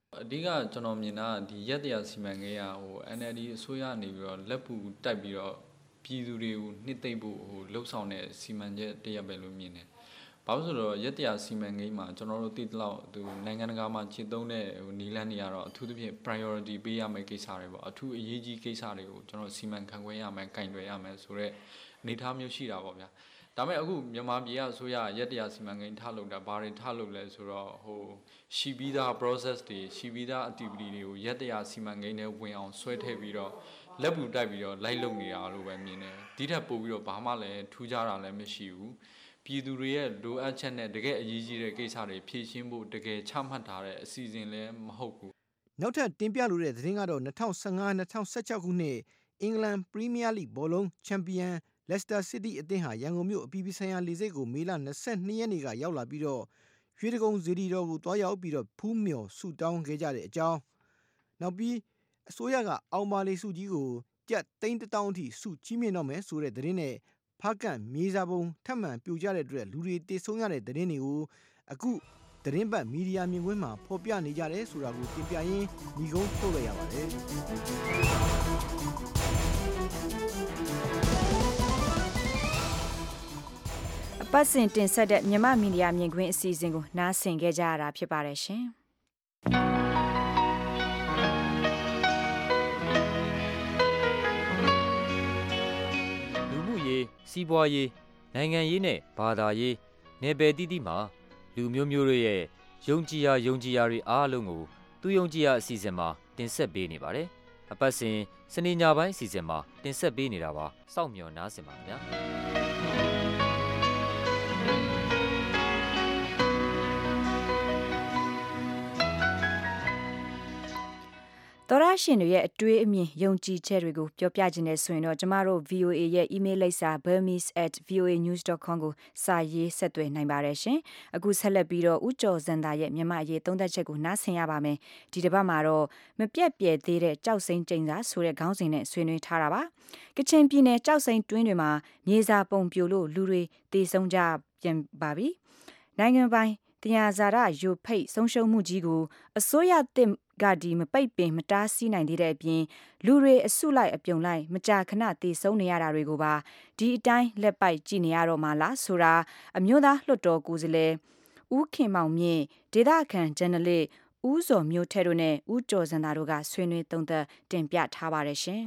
အဓိကကျွန်တော်မြင်တာဒီရက်တရာစီမံကိန်းကဟို N L D အစိုးရနေပြီးတော့လက်ပူတိုက်ပြီးတော့ပြည်သူတွေကိုနှစ်သိမ့်ဖို့ဟိုလှုပ်ဆောင်တဲ့စီမံချက်တရက်ပဲလို့မြင်တယ်။ဘာလို့ဆိုတော့ရက်တရာစီမံကိန်းမှာကျွန်တော်တို့သိတဲ့လောက်သူနိုင်ငံတကာမှာခြေသုံးတဲ့ဟိုနီလန်းတွေကတော့အထူးသဖြင့် priority ပေးရမယ့်ကိစ္စတွေပေါ့အထူးအရေးကြီးကိစ္စတွေကိုကျွန်တော်စီမံခန့်ခွဲရမယ်၊ကင်တွယ်ရမယ်ဆိုတော့အနေထားမျိုးရှိတာပေါ့ဗျာ။ဒါပေမဲ့အခုမြန်မာပြည်ကအစိုးရရက်တရာစီမံကိန်းထားလုပ်တာဘာတွေထားလုပ်လဲဆိုတော့ဟိုရှိပြီးသား process တွေရှိပြီးသား activity တွေကိုရက်တရာစီမံကိန်းနဲ့ဝင်အောင်ဆွဲထည့်ပြီးတော့လက်ပူတိုက်ပြီးတော့လိုက်လုပ်နေတာလို့ပဲမြင်တယ်ဒီထက်ပိုပြီးတော့ဘာမှလည်းထူးခြားတာလည်းမရှိဘူးပြည်သူတွေရဲ့လိုအပ်ချက်နဲ့တကယ်အရေးကြီးတဲ့ကိစ္စတွေဖြည့်ရှင်းဖို့တကယ်ချမှတ်ထားတဲ့အစီအစဉ်လည်းမဟုတ်ဘူးနောက်ထပ်တင်ပြလိုတဲ့သတင်းကတော့၂၀၁၅-၂၀၁၆ခုနှစ်အင်္ဂလန်ပရီးမီးယားလိဘောလုံးချန်ပီယံလက်စတာစီးတီးအသင်းဟာရန်ကုန်မြို့အပြည်ပြည်ဆိုင်ရာလေဆိပ်ကိုမေလ၂၂ရက်နေ့ကရောက်လာပြီးတော့ရွှေတကုံစေတီတော်ကိုတွားရောက်ပြီးတော့ဖူးမြော်ဆုတောင်းခဲ့ကြတဲ့အကြောင်းနောက်ပြီးအစိုးရကအောင်ပါလေစုကြီးကိုကျပ်သိန်းတစ်တောင်းအထိစုချီးမြှင့်တော့မယ်ဆိုတဲ့သတင်းနဲ့ဖားကန့်မြေစာပုံထပ်မံပြိုကျတဲ့အတွက်လူတွေတေဆုံးရတဲ့သတင်းတွေကိုအခုသတင်းပတ်မီဒီယာမြင်ကွင်းမှာဖော်ပြနေကြတယ်ဆိုတာကိုတင်ပြရင်းညီကုန်းထုတ်လိုက်ရပါတယ်အပတ်စဉ်တင်ဆက်တဲ့မြန်မာမီဒီယာမြင်ကွင်းအစီအစဉ်ကိုနားဆင်ခဲ့ကြရတာဖြစ်ပါတယ်ရှင်စီးပွားရေးနိုင်ငံရေးနဲ့ဘာသာရေးနယ်ပယ်တည်တည်မှာလူမျိုးမျိုးတွေရဲ့ယုံကြည်ရာယုံကြည်ရာတွေအားလုံးကိုသူယုံကြည်ရာအစီအစဉ်မှာတင်ဆက်ပေးနေပါတယ်။အပတ်စဉ်စနေညပိုင်းအစီအစဉ်မှာတင်ဆက်ပေးနေတာပါ။စောင့်မျှော်နားဆင်ပါခင်ဗျာ။သောရရှင်တွေရဲ့အတွေးအမြင်ယုံကြည်ချက်တွေကိုပြောပြခြင်းနဲ့ဆိုရင်တော့ကျမတို့ V O A ရဲ့ email လိပ်စာ burmese at v o a news dot com ကိုစာရေးဆက်သွယ်နိုင်ပါတယ်ရှင်။အခုဆက်လက်ပြီးတော့ဦးကျော်စံသာရဲ့မြန်မာအရေးသုံးသပ်ချက်ကိုနားဆင်ရပါမယ်။ဒီတစ်ပတ်မှာတော့မပြတ်ပြဲသေးတဲ့ကြောက်စိမ့်ကျိန်စာဆိုတဲ့ခေါင်းစဉ်နဲ့ဆွေးနွေးထားတာပါ။ကချင်ပြည်နယ်ကြောက်စိမ့်တွင်းတွေမှာမြေစာပုံပြိုလို့လူတွေတေဆုံးကြပြန်ပါပြီ။နိုင်ငံပိုင်တရားဇာရယူဖိတ်ဆုံးရှုံးမှုကြီးကိုအစိုးရတစ်ကဒီမပိတ်ပင်မတားဆီးနိုင်သေးတဲ့အပြင်လူတွေအစုလိုက်အပြုံလိုက်မကြာခဏတည်ဆုံးနေရတာတွေကိုပါဒီအတိုင်းလက်ပိုက်ကြည့်နေရတော့မှလားဆိုတာအမျိုးသားလွှတ်တော်ကိုယ်စားလှယ်ဦးခင်မောင်မြင့်ဒေသခံဂျန်နယ်လစ်ဦးစောမျိုးထဲတို့နဲ့ဦးကျော်စံသာတို့ကဆွေးနွေးသုံးသပ်တင်ပြထားပါတယ်ရှင်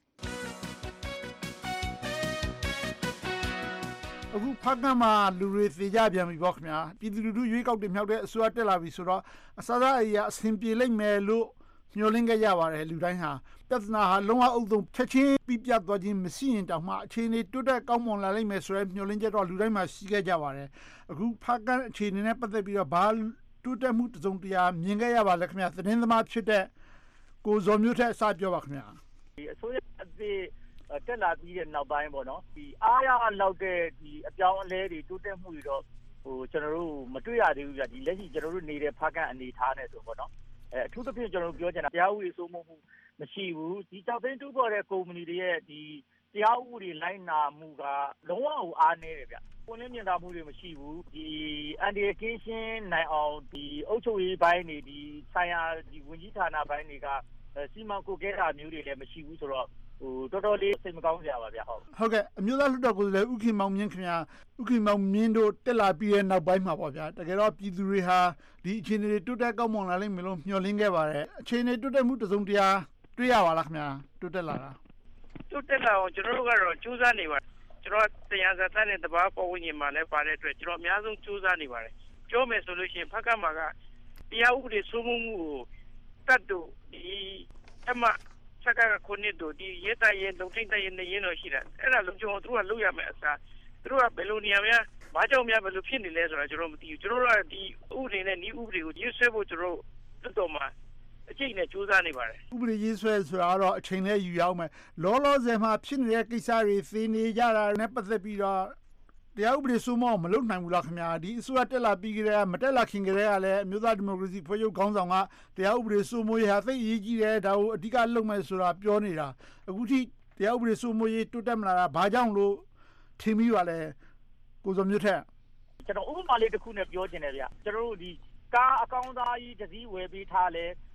အခုဖားကန့်မှာလူတွေသေကြပြန်ပြီပေါ့ခင်ဗျာပြည်သူလူထုရွေးကောက်တင်မြောက်တဲ့အစိုးရတက်လာပြီဆိုတော့အစားအစာအဆင်ပြေလိမ့်မယ်လို့မျှော်လင့်ခဲ့ကြပါတယ်လူတိုင်းဟာပြဿနာဟာလုံးဝအုပ်ဆုံးချက်ချင်းပြီးပြတ်သွားခြင်းမရှိရင်တောင်မှအခြေအနေတိုးတက်ကောင်းမွန်လာလိမ့်မယ်ဆိုတဲ့မျှော်လင့်ချက်တော့လူတိုင်းမှာရှိခဲ့ကြပါတယ်အခုဖားကန့်အခြေအနေနဲ့ပတ်သက်ပြီးတော့ဘာတိုးတက်မှုတစုံတရာမြင်ခဲ့ရပါလဲခင်ဗျာသတင်းသမားဖြစ်တဲ့ကိုဇော်မျိုးထက်အစပြောပါခင်ဗျာဒီအစိုးရအသစ်တက်လာပြီးတဲ့နောက်ပိုင်းပေါ့နော်ဒီအားရလောက်တဲ့ဒီအပြောင်းအလဲတွေတိုးတက်မှုတွေတော့ဟိုကျွန်တော်တို့မတွေ့ရသေးဘူးဗျဒီလက်ရှိကျွန်တော်တို့နေတဲ့ဖားကန့်အနေထားနဲ့ဆိုပေါ့နော်အဲအထူးသဖြင့်ကျွန်တော်တို့ပြောချင်တာတရားဥပဒေစိုးမိုးမှုမရှိဘူးဒီကြောက်သိန်းတူပေါ်တဲ့ကုမ္ပဏီတွေရဲ့ဒီတရားဥပဒေလိုက်နာမှုကလုံးဝကိုအားနည်းတယ်ဗျပွင့်လင်းမြင်သာမှုတွေမရှိဘူးဒီအန်ဒီကေးရှင်းနိုင်အောင်ဒီအုပ်ချုပ်ရေးပိုင်းတွေဒီဆိုင်ရာဒီဝန်ကြီးဌာနပိုင်းတွေကစီမံကုတ်ကဲတာမျိုးတွေလည်းမရှိဘူးဆိုတော့ဟိုတော်တော်လေးစိတ်မကောင်းကြပါဗျဟုတ်ဟုတ်ကဲ့အမျိုးသားလွှတ်တော်ကိုယ်စားလှယ်ဦးခင်မောင်မြင့်ခင်ဗျာဦးခင်မောင်မြင့်တို့တက်လာပြီးတဲ့နောက်ပိုင်းမှာပေါ့ဗျာတကယ်တော့ပြည်သူတွေဟာဒီအခြေအနေတွေတိုးတက်ကောင်းမွန်လာလိမ့်မယ်လို့မျှော်လင့်ခဲ့ပါတယ်အခြေအနေတိုးတက်မှုတစုံတရာတွေ့ရပါလားခင်ဗျာတိုးတက်လာတာတိုးတက်လာအောင်ကျွန်တော်တို့ကတော့ကြိုးစားနေပါတယ်ကျွန်တော်တရားစတဲ့တဘာပေါ်ဝင်မှာလည်းပါတဲ့အတွက်ကျွန်တော်အများဆုံးကြိုးစားနေပါတယ်ပြောမယ်ဆိုလို့ရှိရင်ဖက်ကမှာကတရားဥပဒေစိုးမိုးမှုကိုတတ်တူဒီအမှစကားခုနှစ်တို့ဒီရဲတရဲလုံထိန်တရဲနေရင်တော့ရှိတာအဲ့ဒါလုံးကျွန်တော်တို့ကလုပ်ရမယ်အစားသူတို့ကဘယ်လိုနေရာများဘာကြောင့်များဘယ်လိုဖြစ်နေလဲဆိုတာကျွန်တော်မသိဘူးကျွန်တော်တို့ကဒီဥပဒေနဲ့ဤဥပဒေကိုရေးဆွဲဖို့ကျွန်တော်တို့တော်မှာအကျိတ်နဲ့စူးစမ်းနေပါတယ်ဥပဒေရေးဆွဲဆိုတာတော့အချိန်နဲ့ယူရအောင်မယ်လောလောဆယ်မှာဖြစ်နေတဲ့ကိစ္စတွေသိနေကြတာနဲ့ပတ်သက်ပြီးတော့တရားဥပဒေစိုးမိုးမလုပ်နိုင်ဘူးလားခင်ဗျာဒီအစိုးရတက်လာပြီးကြတဲ့မတက်လာခင်ကတည်းကလည်းအမျိုးသားဒီမိုကရေစီဖွဲ့ချုပ်ခေါင်းဆောင်ကတရားဥပဒေစိုးမိုးရေးဟာသိအရေးကြီးတယ်ဒါကိုအဓိကလုပ်မယ်ဆိုတာပြောနေတာအခုထိတရားဥပဒေစိုးမိုးရေးတိုးတက်မလာတာဘာကြောင့်လို့ထင်ပြီးပါလဲကိုစောမျိုးထက်ကျွန်တော်ဥပမာလေးတစ်ခုနဲ့ပြောချင်တယ်ဗျကျွန်တော်တို့ဒီကားအကောင်းသားကြီးတစ်စီးဝယ်ပေးထားလဲ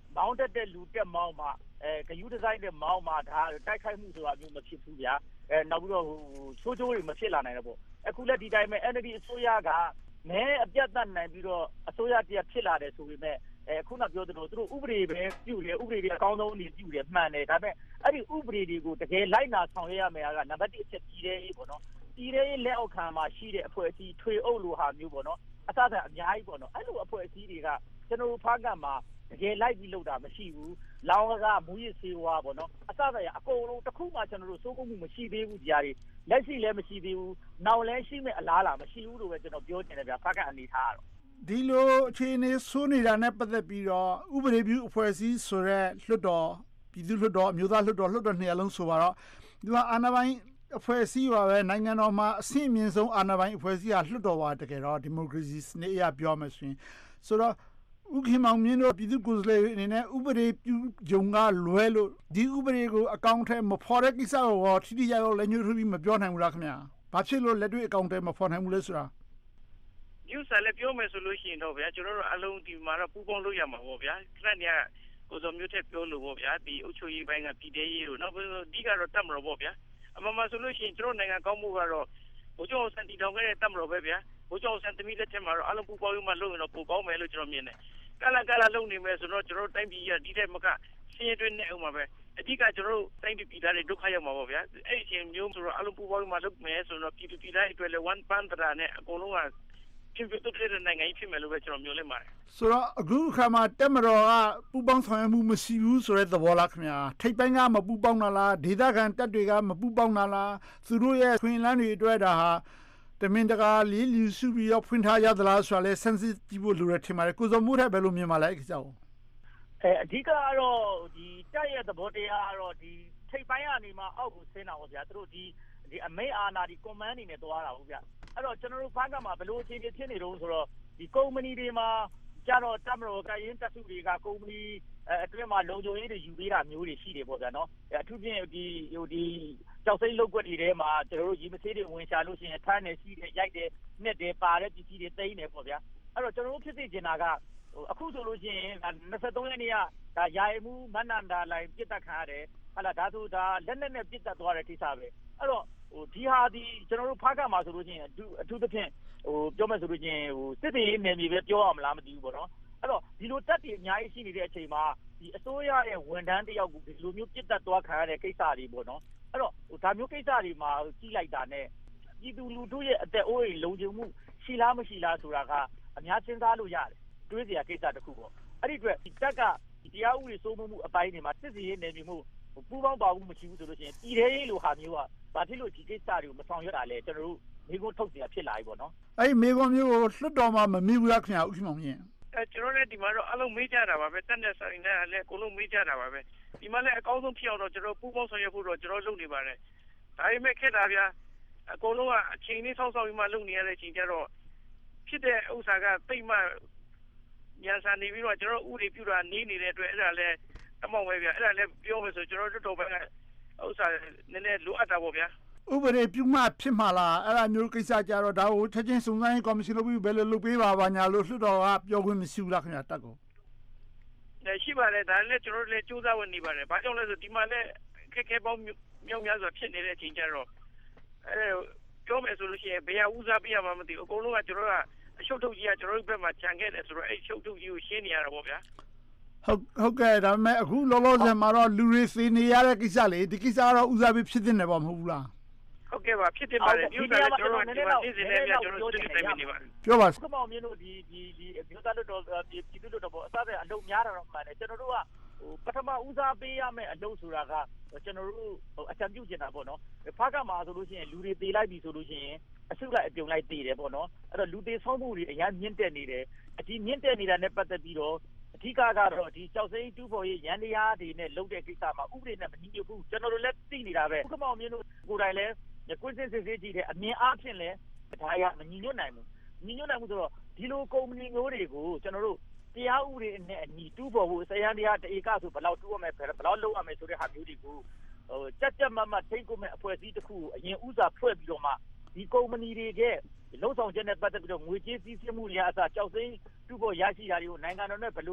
မောင်းတက်တဲ့လူတက်မောင်းမှာအဲဂယူဒီဇိုင်းနဲ့မောင်းမှာဒါတိုက်ခိုက်မှုဆိုတာမျိုးမဖြစ်ဘူးဗျာအဲနောက်ပြီးတော့ဟိုချိုးချိုးတွေမဖြစ်လာနိုင်တော့ပေါ့အခုလက်ဒီတိုင်းပဲ N L D အစိုးရကမဲအပြတ်သက်နိုင်ပြီးတော့အစိုးရတရားဖြစ်လာတယ်ဆိုပေမဲ့အဲခုနပြောသလိုသူတို့ဥပဒေပဲပြုတယ်ဥပဒေတွေအကောင်းဆုံးနေပြုတယ်မှန်တယ်ဒါပေမဲ့အဲ့ဒီဥပဒေတွေကိုတကယ်လိုက်နာဆောင်ရွက်ရမယ်ကနံပါတ်တစ်အချက်ကြီးတယ်ပေါ့နော်ပြည်ထဲရေးလက်အောက်ခံမှာရှိတဲ့အဖွဲ့အစည်းထွေအုပ်လိုဟာမျိုးပေါ့နော်အစအများကြီးပေါ့နော်အဲ့လိုအဖွဲ့အစည်းတွေကကျွန်တော်ဖားကမှာတကယ်လိုက်ပြီးလုပ်တာမရှိဘူးလောင်းကမူရစ်စေဝါပေါ့နော်အစအရာအကုန်လုံးတစ်ခုမှကျွန်တော်တို့စိုးကုမှုမရှိသေးဘူးဒီဟာတွေလက်ရှိလည်းမရှိသေးဘူးနောက်လည်းရှိမဲ့အလားလာမရှိဘူးလို့ပဲကျွန်တော်ပြောချင်တယ်ဗျာဖားကအနေထားတော့ဒီလိုအခြေအနေဆိုးနေတာနဲ့ပတ်သက်ပြီးတော့ဥပဒေပြုအဖွဲ့အစည်းဆိုတဲ့လွှတ်တော်ပြည်သူ့လွှတ်တော်အမျိုးသားလွှတ်တော်လွှတ်တော်နှစ်အလုံးဆိုပါတော့ဒီမှာအာဏာပိုင်အဖွဲ့အစည်းပါပဲနိုင်ငံတော်မှာအဆင့်အမြင့်ဆုံးအာဏာပိုင်အဖွဲ့အစည်းကလွှတ်တော်ပါတကယ်တော့ဒီမိုကရေစီစနစ်အရပြောမယ်ဆိုရင်ဆိုတော့ဥက္ကဋ္ဌမောင်မြင့်တို့ပြည်သူ့ကိုယ်စားလှယ်အနေနဲ့ဥပဒေပြုဂျုံကလွဲလို့ဒီဥပဒေကိုအကောင့်ထဲမဖော်တဲ့ကိစ္စကိုတော့ထိထိရောက်ရောက်လက်ညှိုးထိုးပြီးမပြောနိုင်ဘူးလားခင်ဗျာဘာဖြစ်လို့လက်တွေ့အကောင့်ထဲမဖော်နိုင်ဘူးလဲဆိုတာယူဆလည်းပြောမယ်ဆိုလို့ရှိရင်တော့ဗျာကျွန်တော်တို့အလုံးဒီမှာတော့ပူပေါင်းလို့ရမှာပေါ့ဗျာခဏနေကိုစောမျိုးထက်ပြောလို့ပေါ့ဗျာဒီအုပ်ချုပ်ရေးပိုင်းကပြည်သေးရေးတို့နောက်ပြီးဒီကတော့တတ်မလို့ပေါ့ဗျာအမှန်မှဆိုလို့ရှိရင်ကျွန်တော်နိုင်ငံကောင်းမှုကတော့ဘိုးကျော်စံတီတောင်ခဲ့တဲ့တတ်မလို့ပဲဗျာဘိုးကျော်စံသမီးလက်ထက်မှာတော့အလုံးပူပေါင်းရုံမှလုပ်ရင်တော့ပိုကောင်းမယ်လို့ကျွန်တော်မြင်တယ်ကလာကလာလုံနေမယ်ဆိုတော့ကျွန်တော်တိုင်းပြည်ရဒီတဲ့မကဆင်းရဲတွင်းနေအောင်ပါပဲအဓိကကျွန်တော်တိုင်းပြည်ပြည်သားတွေဒုက္ခရောက်မှာပေါ့ဗျာအဲ့ဒီအချိန်မျိုးဆိုတော့အလုံးပူပေါင်းရုံမှလုပ်မယ်ဆိုတော့ပြည်သူပြည်သားတွေအတွက်လည်း one band တရာနဲ့အကုန်လုံးကဖြစ်ဖြစ်တဲ့နိုင်ငံကြီးဖြစ်မယ်လို့ပဲကျွန်တော်မျိုးလိုက်ပါတယ်ဆိုတော့အခုခါမှာတက်မတော်ကပူပေါင်းဆောင်ရွက်မှုမရှိဘူးဆိုတဲ့သဘောလားခင်ဗျာထိပ်ပိုင်းကမပူပေါင်းတာလားဒေသခံတပ်တွေကမပူပေါင်းတာလားသူတို့ရဲ့ခွင့်လန်းတွေအတွက်ဒါဟာတမင်တကာလေးလူစုပြီးတော့ဖွင့်ထားရသလားဆိုတာလဲစမ်းစစ်ကြည့်ဖို့လိုတယ်ထင်ပါတယ်ကိုစောမိုးထက်ဘယ်လိုမြင်ပါလဲအဲ့ဒီကြောင့်အဲအဓိကကတော့ဒီတပ်ရဲ့သဘောတရားကတော့ဒီထိပ်ပိုင်းကနေမှအောက်ကိုဆင်းတာပေါ့ဗျာသူတို့ဒီဒီအမိတ်အာဏာဒီ command အနေနဲ့သွားတာဟုတ်ဗျာအဲ့တော့ကျွန်တော်တို့ဖားကမှာဘယ်လိုအခြေအနေဖြစ်နေတော့ဆိုတော့ဒီကုမ္ပဏီတွေမှာကြတော့တပ်မတော်ကရင်းတပ်စုတွေကကုမ္ပဏီအတွင်းမှာလုံခြုံရေးတွေယူပေးတာမျိုးတွေရှိတယ်ပေါ့ဗျာနော်အထူးဖြင့်ဒီဟိုဒီကြောက်စိမ့်လောက်ွက်တွေထဲမှာကျွန်တော်တို့ရီမဆေးတွေဝင်ရှာလို့ရှိရင်ထမ်းနေရှိတယ်ရိုက်တယ်နှစ်တယ်ပါတဲ့ပစ္စည်းတွေသိမ်းတယ်ပေါ့ဗျာအဲ့တော့ကျွန်တော်တို့ဖြစ်စေချင်တာကအခုဆိုလို့ရှိရင်၂၃ရက်နေ့ကဒါယာယီမှုမန္တန်ဒါလိုင်းပြစ်တက်ခံရတယ်ဟာလာဒါဆိုဒါလက်နဲ့နဲ့ပြစ်တက်သွားတဲ့ကိစ္စပဲအဲ့တော့ဟိုဒီဟာဒီကျွန်တော်တို့ဖားကမှာဆိုလို့ရှိရင်အထူးအထူးသဖြင့်ဟိုပြောမယ်ဆိုလို့ရှိရင်ဟိုစစ်တေးနယ်မြေပဲပြောရမလားမသိဘူးပေါ့နော်အဲ့တော့ဒီလိုတက်တည်အများကြီးရှိနေတဲ့အချိန်မှာဒီအစိုးရရဲ့ဝန်ထမ်းတယောက်ကိုဒီလိုမျိုးပြစ်တက်သွားခံရတဲ့ကိစ္စတွေပေါ့နော်အဲ့တော့ဟိုဒါမျိုးကိစ္စတွေမှာကြီးလိုက်တာနဲ့ပြည်သူလူထုရဲ့အသက်အိုးအိမ်လုံခြုံမှုရှိလားမရှိလားဆိုတာကအများစဉ်းစားလို့ရတယ်တွေးစရာကိစ္စတစ်ခုပေါ့အဲ့ဒီအတွက်ဒီတက်ကဒီတရားဥပဒေစိုးမိုးမှုအပိုင်းတွေမှာစစ်စီရေးနယ်မြေမှုပူပေါင်းပါမှုမရှိဘူးဆိုလို့ရှိရင်ပြည်ထဲရေးလိုဟာမျိုးကဘာဖြစ်လို့ဒီကိစ္စတွေကိုမဆောင်ရွက်တာလဲကျွန်တော်တို့မိကုန်းထုတ်เสียဖြစ်လာပြီပေါ့နော်အဲ့ဒီမိကုန်းမျိုးကိုလွှတ်တော်မှာမမေးဘူးလားခင်ဗျာဥက္ကဋ္ဌမောင်မြင့်အဲကျွန်တော်လည်းဒီမှာတော့အလုံးမေးကြတာပါပဲတက်တဲ့ဆိုင်နဲ့လည်းအကုန်လုံးမေးကြတာပါပဲဒီမှာလည်းအကောင်းဆုံးဖြစ်အောင်တော့ကျွန်တော်ပူပေါင်းဆောင်ရွက်ဖို့တော့ကျွန်တော်လုပ်နေပါတယ်ဒါပေမဲ့ခက်တာဗျာအကုန်လုံးကအချိန်လေးဆောက်ဆောက်ပြီးမှလုပ်နေရတဲ့အချိန်ကျတော့ဖြစ်တဲ့ဥစ္စာကတိတ်မှမြန်ဆန်နေပြီးတော့ကျွန်တော်ဥတွေပြူတာနေနေတဲ့အတွက်အဲ့ဒါလည်းအမောင်ပဲဗျာအဲ့ဒါလည်းပြောမယ်ဆိုကျွန်တော်တို့တော်ဘက်ကဥစ္စာနည်းနည်းလိုအပ်တာပေါ့ဗျာဥပဒေပြုမှဖြစ်မှာလားအဲ့ဒါမျိုးကိစ္စကြတော့ဒါကိုချက်ချင်းစုံစမ်းရေးကော်မရှင်လုပ်ပြီးဘယ်လိုလုပ်ပေးပါပါညာလို့လွှတ်တော်ကပြောခွင့်မရှိဘူးလားခင်ဗျာတက်ကိုရှိပါတယ်ဒါလည်းကျွန်တော်တို့လည်းစူးစမ်းဝင်နေပါတယ်ဘာကြောင့်လဲဆိုဒီမှာလည်းခက်ခဲပေါင်းမြောက်များစွာဖြစ်နေတဲ့အချိန်ကျတော့အဲပြောမယ်ဆိုလို့ရှိရင်ဘယ်ဟာဦးစားပေးရမှမသိဘူးအကုန်လုံးကကျွန်တော်ကအရှုပ်ထုတ်ကြီးကကျွန်တော်တို့ဘက်မှာခြံခဲ့တယ်ဆိုတော့အဲ့ရှုပ်ထုတ်ကြီးကိုရှင်းနေရတာပေါ့ဗျာဟုတ်ဟုတ်ကဲ့ဒါပေမဲ့အခုလောလောဆယ်မှာတော့လူတွေသိနေရတဲ့ကိစ္စလေဒီကိစ္စကတော့ဦးစားပေးဖြစ်တဲ့နယ်ပေါ့မဟုတ်ဘူးလားဟုတ်ကဲ့ပါဖြစ်တယ်ပါတယ်ဒီဥစ္စာကျွန်တော်တို့ဒီမှာသိစင်းနေပြကျွန်တော်တို့သိနေနေပါတယ်ပြောပါစကမောင်မြင့်တို့ဒီဒီဒီမြို့သားတို့ဒီပြည်သူတို့တော့အစားတဲ့အလုပ်များတာတော့မှန်တယ်ကျွန်တော်တို့ကဟိုပထမဦးစားပေးရမယ့်အလုပ်ဆိုတာကကျွန်တော်တို့အကြံပြုချင်တာပေါ့နော်ဖားကမှာဆိုလို့ရှိရင်လူတွေတေးလိုက်ပြီဆိုလို့ရှိရင်အစုလိုက်အပြုံလိုက်တေးတယ်ပေါ့နော်အဲ့တော့လူတေးဆောင်းမှုတွေအများမြင့်တက်နေတယ်အဒီမြင့်တက်နေတာနဲ့ပတ်သက်ပြီးတော့အဓိကကတော့ဒီကြောက်စိမ့်တူဖို့ရရန်တရားတွေနဲ့လုပ်တဲ့ကိစ္စမှာဥပဒေနဲ့မညီညွတ်ဘူးကျွန်တော်တို့လည်းသိနေတာပဲဥက္ကမောင်မြင့်တို့ကိုယ်တိုင်လည်းကွင်းစစ်စစ်စစ်ကြည့်တဲ့အမြင်အားဖြင့်လည်းဒါရမညီညွတ်နိုင်ဘူးညီညွတ်နိုင်မှုဆိုတော့ဒီလိုကုမ္ပဏီမျိုးတွေကိုကျွန်တော်တို့တရားဥပဒေနဲ့အညီတူးပေါ်ဖို့စရန်တရားတဧကဆိုဘယ်လောက်တူးရမယ်ဘယ်လောက်လုပ်ရမယ်ဆိုတဲ့ဟာမျိုးတွေကိုဟိုကြက်ကြက်မတ်မတ်ထိတ်ကိုမဲ့အဖွဲ့အစည်းတစ်ခုကိုအရင်ဥစားဖွဲ့ပြီးတော့မှဒီကုမ္ပဏီတွေကလုံဆောင်ချက်နဲ့ပတ်သက်ပြီးတော့ငွေကြေးစည်းစိမ်မှုတွေအစားကြောက်စိမ့်တူးပေါ်ရရှိတာတွေကိုနိုင်ငံတော်နဲ့ဘယ်လို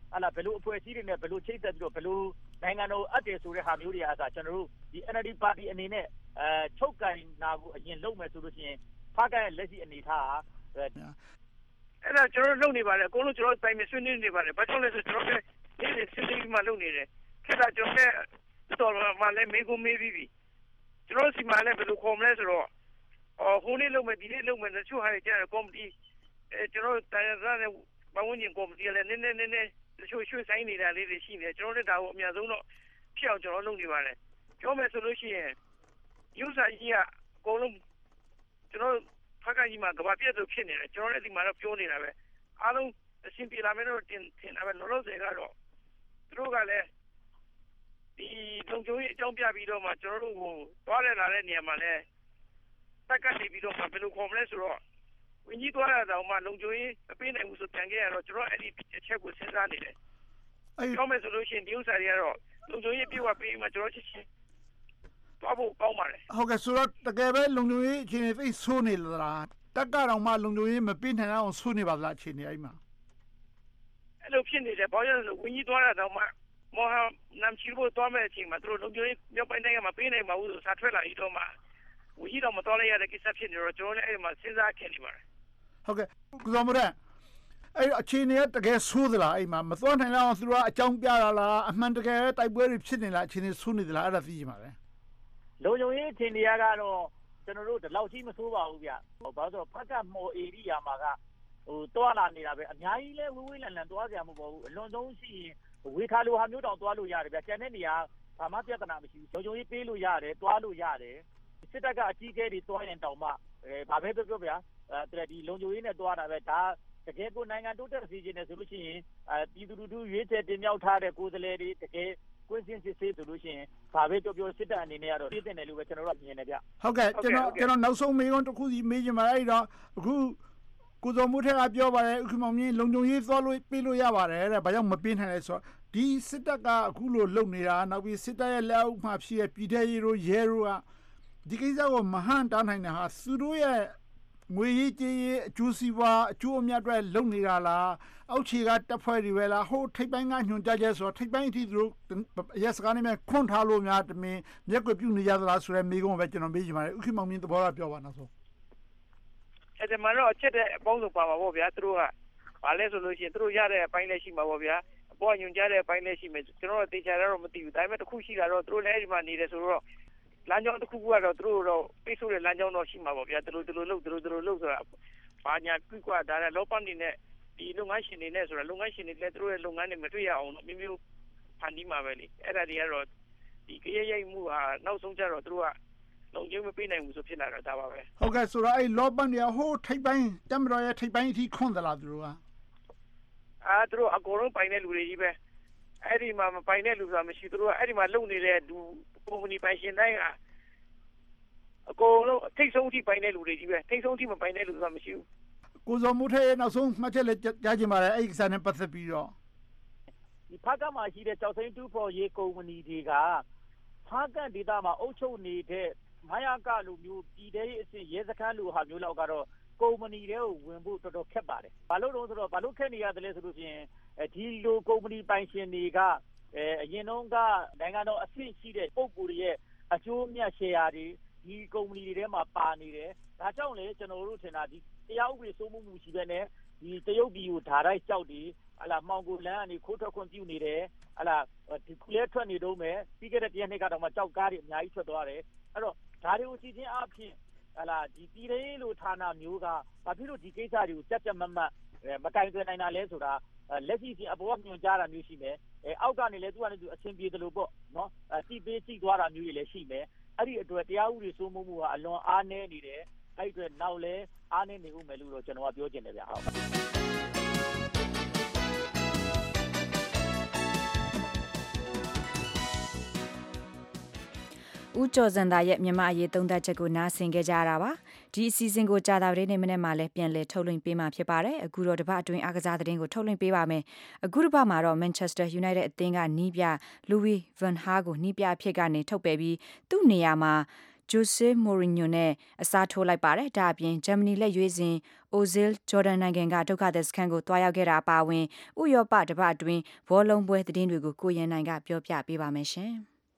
ဟာလာဘယ်လိုအဖွဲ့အစည်းတွေနဲ့ဘယ်လိုချိတ်ဆက်ပြီးတော့ဘယ်လိုနိုင်ငံတော်အပ်တယ်ဆိုတဲ့ဟာမျိုးတွေအားသာကျွန်တော်တို့ဒီ N L D ပါတီအနေနဲ့အဲချုပ်ကန်နာကိုအရင်လုပ်မယ်ဆိုလို့ရှိရင်ဖားကရဲ့လက်ရှိအနေထားဟာအဲ့ဒါကျွန်တော်လုပ်နေပါတယ်အကုန်လုံးကျွန်တော်တိုင်မဆွေးနွေးနေပါတယ်ဘာကြောင့်လဲဆိုကျွန်တော်လည်းဒီနေ့ဆွေးနွေးမှလုပ်နေတယ်ခက်တာကျွန်တော်လည်းတော်တော်မှလည်းမေးကုန်မေးပြီးပြီကျွန်တော်စီမံလည်းဘယ်လိုခေါ်မလဲဆိုတော့အော်ဟိုနေ့လုပ်မယ်ဒီနေ့လုပ်မယ်တချို့ဟာတွေကျတော့ကော်မတီအဲကျွန်တော်တိုင်ရတဲ့ဘဝဝင်ကော်မတီလည်းနည်းနည်းနည်းနည်းတချို့ရွှေ့ဆိုင်နေတာလေးတွေရှိနေတယ်ကျွန်တော်တို့ဒါကိုအများဆုံးတော့ဖြစ်အောင်ကျွန်တော်လုပ်နေပါတယ်ပြောမယ်ဆိုလို့ရှိရင်ယူဆကြီးကအကုန်လုံးကျွန်တော်ဖက်ကကြီးမှာကဘာပြည့်စုံဖြစ်နေတယ်ကျွန်တော်လည်းဒီမှာတော့ပြောနေတာပဲအားလုံးအရှင်ပြေလာမယ်တော့တင်တင်တာပဲလောလောဆယ်ကတော့သူတို့ကလည်းဒီလုံချိုးရေးအကြောင်းပြပြီးတော့မှကျွန်တော်တို့ကိုသွားရလာတဲ့နေရာမှာလည်းတက်ကနေပြီးတော့မှဘယ်လိုခေါ်မလဲဆိုတော့ဝင်းကြီးသွားရတော့မှလုံချိုးရေးအပေးနိုင်မှုဆိုပြန်ခဲ့ရတော့ကျွန်တော်အဲ့ဒီအချက်ကိုစဉ်းစားနေတယ်အဲ့ပြောမယ်ဆိုလို့ရှိရင်ဒီဥစ္စာတွေကတော့လုံချိုးရေးပြေဝပေးမှကျွန်တော်ချက်ချင်းသွားဖို့ကောင်းပါတယ်ဟုတ်ကဲ့ဆိုတော့တကယ်ပဲလုံချိုးရေးအခြေအနေသိဆိုးနေလားတက်ကတော့မှလုံချိုးရေးမပေးနိုင်အောင်ဆိုးနေပါလားအခြေအနေအဲ့မှာအဲ့လိုဖြစ်နေတယ်ဘာလို့လဲဆိုဝင်းကြီးသွားရတော့မှမော်ဟမ်နမ်ချီဘိုသွားမဲ့အချိန်မှာသူတို့လုံချိုးရေးမြောက်ပိုင်းတိုင်းကမပေးနိုင်ပါဘူးဆိုစာထွက်လာပြီးတော့မှဝင်းကြီးတော့မတော်လိုက်ရတဲ့ကိစ္စဖြစ်နေတော့ကျွန်တော်လည်းအဲ့ဒီမှာစဉ်းစားခဲ့နေပါတယ်ဟုတ်ကဲ့ကိုဇော်မရအဲ့အခြေအနေတကယ်ဆိုးသလားအဲ့မှာမသွားနိုင်အောင်သူတို့ကအကြောင်းပြတာလားအမှန်တကယ်တိုက်ပွဲတွေဖြစ်နေလားအခြေအနေဆိုးနေသလားအဲ့ဒါသိချင်ပါတယ်လုံခြုံရေးအခြေအနေကတော့ကျွန်တော်တို့ဒီလောက်ကြီးမဆိုးပါဘူးဗျဘာလို့ဆိုတော့ဖက်ကမော်ဧရိယာမှာကဟိုတွာလာနေတာပဲအများကြီးလဲဝေးဝေးလန်လန်တွာစရာမပေါ်ဘူးအလွန်ဆုံးရှိရင်ဝေခါလိုဟာမျိုးတောင်တွာလို့ရတယ်ဗျကျန်တဲ့နေရာဘာမှပြဿနာမရှိဘူးလုံခြုံရေးပေးလို့ရတယ်တွာလို့ရတယ်စစ်တပ်ကအကြီးအကဲတွေတွာရင်တောင်မှအဲဘာပဲပြောပြောဗျာအဲဒီလုံခြုံရေးနဲ့တွာတာပဲဒါတကယ်ကိုနိုင်ငံတိုးတက်စီခြင်းနဲ့ဆိုလို့ရှိရင်အဲပြည်သူလူထုရွေးချယ်တင်မြှောက်ထားတဲ့ကိုယ်စားလှယ်တွေတကယ်ကွင်းစင်းစစ်ဆေးဆိုလို့ရှိရင်ဘာပဲပြောပြောစစ်တပ်အနေနဲ့ကတော့ပြည်တင်တယ်လို့ပဲကျွန်တော်တို့မြင်နေဗျဟုတ်ကဲ့ကျွန်တော်ကျွန်တော်နောက်ဆုံးမေးခွန်းတစ်ခုစီမေးချင်ပါတယ်အဲ့တော့အခုကိုဇော်မိုးထက်ကပြောပါတယ်အခုမောင်မြင့်လုံခြုံရေးသွားလို့ပြေးလို့ရပါတယ်တဲ့ဘာကြောင့်မပြေးနိုင်လဲဆိုတော့ဒီစစ်တပ်ကအခုလိုလုပ်နေတာနောက်ပြီးစစ်တပ်ရဲ့လက်အောက်မှာဖြစ်တဲ့ပြည်ထရေးတို့ရဲတို့ကဒီကိစ္စကိုမဟန်တားနိုင်တာဟာသူတို့ရဲ့ငွေရေးကြေးရေးအကျိုးစီးပွားအကျိုးအမြတ်တွေလုပ်နေတာလားအောက်ခြေကတပ်ဖွဲ့တွေပဲလားဟိုထိပ်ပိုင်းကညွှန်ကြားချက်ဆိုတော့ထိပ်ပိုင်းအထိသူတို့ရက်စကားနဲ့ခွန့်ထားလို့များတမင်မျက်ကွယ်ပြုနေကြသလားဆိုတဲ့မိကုံးပဲကျွန်တော်မေးချင်ပါတယ်ဥက္ကမောင်မြင့်သဘောထားပြောပါနောက်ဆုံးအဲ့ဒါမှတော့ချက်တဲ့အပေါင်းစုံပါပါဗောဗျာသူတို့ကဘာလဲဆိုလို့ရှိရင်သူတို့ရတဲ့အပိုင်းလည်းရှိမှာဗောဗျာအပေါ်ညွှန်ကြားတဲ့အပိုင်းလည်းရှိမယ်ကျွန်တော်တို့တေချာတော့မသိဘူးဒါပေမဲ့တစ်ခုရှိတာတော့သူတို့လည်းအဲ့ဒီမှာနေတယ်ဆိုတော့လမ်းကြောင်းတစ်ခုခုကတော့သူတို့တော့ပိတ်ဆို့တဲ့လမ်းကြောင်းတော့ရှိမှာပေါ့ဗျာသူတို့သူတို့လုပ်သူတို့သူတို့လုပ်ဆိုတာဘာညာပြကွာဒါလည်းလောပန်းနေနဲ့ဒီလုပ်ငန်းရှင်တွေနဲ့ဆိုတာလုပ်ငန်းရှင်တွေလည်းသူတို့ရဲ့လုပ်ငန်းတွေမတွေ့ရအောင်လို့မျိုးမျိုးဖန်တီးမှာပဲလေအဲ့ဒါတွေကတော့ဒီကြရရိုက်မှုဟာနောက်ဆုံးကျတော့သူတို့ကလုံခြုံမပေးနိုင်ဘူးဆိုဖြစ်လာတော့ဒါပါပဲဟုတ်ကဲ့ဆိုတော့အဲ့လောပန်းတွေဟိုထိပ်ပိုင်းတမတော်ရဲ့ထိပ်ပိုင်းအထိခွန့်သလားသူတို့ကအာသူတို့အကုန်လုံးပိုင်တဲ့လူတွေကြီးပဲအဲ့ဒီမှာမပိုင်တဲ့လူဆိုတာမရှိသူတို့ကအဲ့ဒီမှာလုံနေတဲ့လူကုမ္ပဏီပိုင်ရှင်တိုင်းကအကုန်လုံးထိတ်ဆုံးအထိပိုင်တဲ့လူတွေကြီးပဲထိတ်ဆုံးအထိမပိုင်တဲ့လူဆိုတာမရှိဘူးကိုဇော်မိုးထဲနောက်ဆုံးမှတ်ချက်လည်းကြားချင်ပါတယ်အဲ့ဒီကိစ္စနဲ့ပတ်သက်ပြီးတော့ဒီဖားကမှာရှိတဲ့ကြောက်စိမ်းတူဖို့ရေးကုမ္ပဏီတွေကဖားကဒေသမှာအုပ်ချုပ်နေတဲ့မယာကလူမျိုးပြည်တဲ့ရေးအစစ်ရဲစခန်းလူဟာမျိုးလောက်ကတော့ကုမ္ပဏီတွေကိုဝင်ဖို့တော်တော်ခက်ပါတယ်ဘာလို့လဲဆိုတော့ဘာလို့ခက်နေရတယ်လဲဆိုလို့ရှိရင်ဒီလိုကုမ္ပဏီပိုင်ရှင်တွေကအဲအရင်တုန်းကနိုင်ငံတော်အဆင့်ရှိတဲ့ပုဂ္ဂိုလ်ရဲ့အကျိုးမြတ်ရှယ်ယာတွေဒီကုမ္ပဏီတွေထဲမှာပါနေတယ်ဒါကြောင့်လေကျွန်တော်တို့ထင်တာဒီတရားဥပဒေစိုးမိုးမှုရှိပဲနဲ့ဒီတရုတ်ပြည်ကိုဓာတ်ရိုက်ကြောက်တယ်ဟလာမောင်ကိုလန်းကနေခိုးထွက်ခွင့်ပြုနေတယ်ဟလာဒီခုလဲထွက်နေတော့မယ်ပြီးခဲ့တဲ့တစ်ရက်နှစ်ကတော့မှကြောက်ကားတွေအများကြီးထွက်သွားတယ်အဲ့တော့ဒါတွေကိုကြည့်ချင်းအဖြစ်ဟလာဒီပြည်ရေးလိုဌာနမျိုးကဘာဖြစ်လို့ဒီကိစ္စတွေကိုကြက်ကြက်မတ်မတ်မကင်သွင်းနိုင်တာလဲဆိုတာလက်ရှိချင်းအပေါ်ကညွှန်ကြားတာမျိုးရှိမယ်အဲအောက်ကနေလည်းသူကလည်းသူအချင်းပြေတယ်လို့ပေါ့နော်အတိပေးကြည့်သွားတာမျိုးတွေလည်းရှိမယ်အဲ့ဒီအတွက်တရားဥပဒေစိုးမိုးမှုကအလွန်အားနည်းနေတယ်အဲ့ဒီအတွက်နောက်လဲအားနည်းနေဦးမယ်လို့တော့ကျွန်တော်ကပြောချင်တယ်ဗျဟုတ်ဦးကျော်စံသာရဲ့မြန်မာအရေးသုံးသပ်ချက်ကိုနားဆင်ကြကြရတာပါဒီအစီအစဉ်ကိုကြာသပတေးနေ့မနေ့မှလည်းပြန်လည်ထုတ်လွှင့်ပေးမှာဖြစ်ပါတယ်အခုတော့တပတ်အတွင်းအားကစားသတင်းကိုထုတ်လွှင့်ပေးပါမယ်အခုတစ်ပတ်မှာတော့ Manchester United အသင်းကနီးပြ Louis van Gaal ကိုနီးပြအဖြစ်ကနေထုတ်ပယ်ပြီးသူ့နေရာမှာ Jose Mourinho နဲ့အစားထိုးလိုက်ပါတယ်ဒါအပြင်ဂျာမနီလက်ရွေးစင် Ozil ဂျော်ဒန်နိုင်ငံကဒုက္ခသည်စခန်းကိုတွားရောက်ခဲ့တာအပါအဝင်ဥရောပတပတ်အတွင်းဘောလုံးပွဲသတင်းတွေကိုကိုရင်နိုင်ကပြောပြပေးပါမယ်ရှင်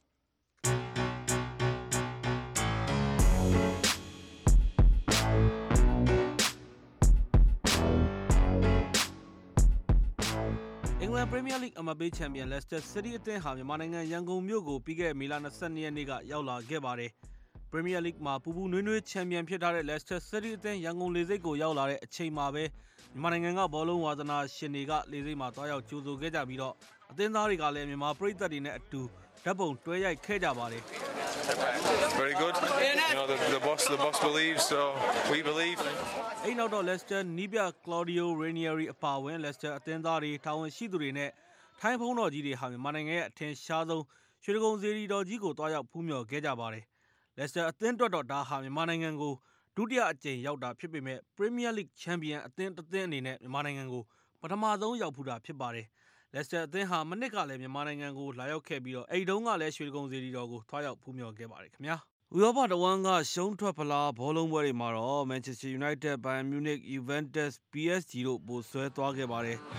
အင်္ဂလန်ပရီးမီးယားလိဂ်အမတ်ပေးချန်ပီယံလက်စတာစီးတီးအသင်းဟာမြန်မာနိုင်ငံရန်ကုန်မြို့ကိုပြီးခဲ့တဲ့မေလ၂၂ရက်နေ့ကရောက်လာခဲ့ပါတယ်ပရီးမီးယားလိဂ်မှာပူပူနွေးနွေးချန်ပီယံဖြစ်ထားတဲ့လက်စတာစီးတီးအသင်းရန်ကုန်လေဆိပ်ကိုရောက်လာတဲ့အချိန်မှာပဲမြန်မာနိုင်ငံကဘောလုံးဝါသနာရှင်တွေကလေဆိပ်မှာတွားရောက်ကြိုဆိုခဲ့ကြပြီးတော့အသင်းသားတွေကလည်းမြန်မာပရိသတ်တွေနဲ့အတူဓာတ်ပုံတွဲရိုက်ခဲ့ကြပါတယ် Very good. You know the the boss the boss believes so we believe. အဲ့နောက်တော့ Leicester နီးပြ Claudio Ranieri အပါအဝင် Leicester အသင်းသားတွေတာဝန်ရှိသူတွေနဲ့ထိုင်းဖုံးတော်ကြီးတွေဟာမြန်မာနိုင်ငံရဲ့အထင်ရှားဆုံးရွှေဒဂုံစေတီတော်ကြီးကိုတွားရောက်ဖူးမြော်ခဲ့ကြပါတယ်။ Leicester အသင်းအတွက်တော့ဒါဟာမြန်မာနိုင်ငံကိုဒုတိယအကြိမ်ရောက်တာဖြစ်ပေမဲ့ Premier League Champion အသင်းတစ်သင်းအနေနဲ့မြန်မာနိုင်ငံကိုပထမဆုံးရောက်ဖူးတာဖြစ်ပါတယ်။ Leicester အသင်းဟာမနစ်ကလည်းမြန်မာနိုင်ငံကိုလာရောက်ခဲ့ပြီးတော့အဲ့တုန်းကလည်းရွှေဒဂုံစေတီတော်ကိုတွားရောက်ဖူးမြော်ခဲ့ပါတယ်ခင်ဗျာ။ဥရောပတဝန်းကရှုံးထွက်ဖလားဘောလုံးပွဲတွေမှာတော့ Manchester United, Bayern Munich, Juventus, P S G တို့ပိုဆွဲသွားခဲ့ပါတယ်။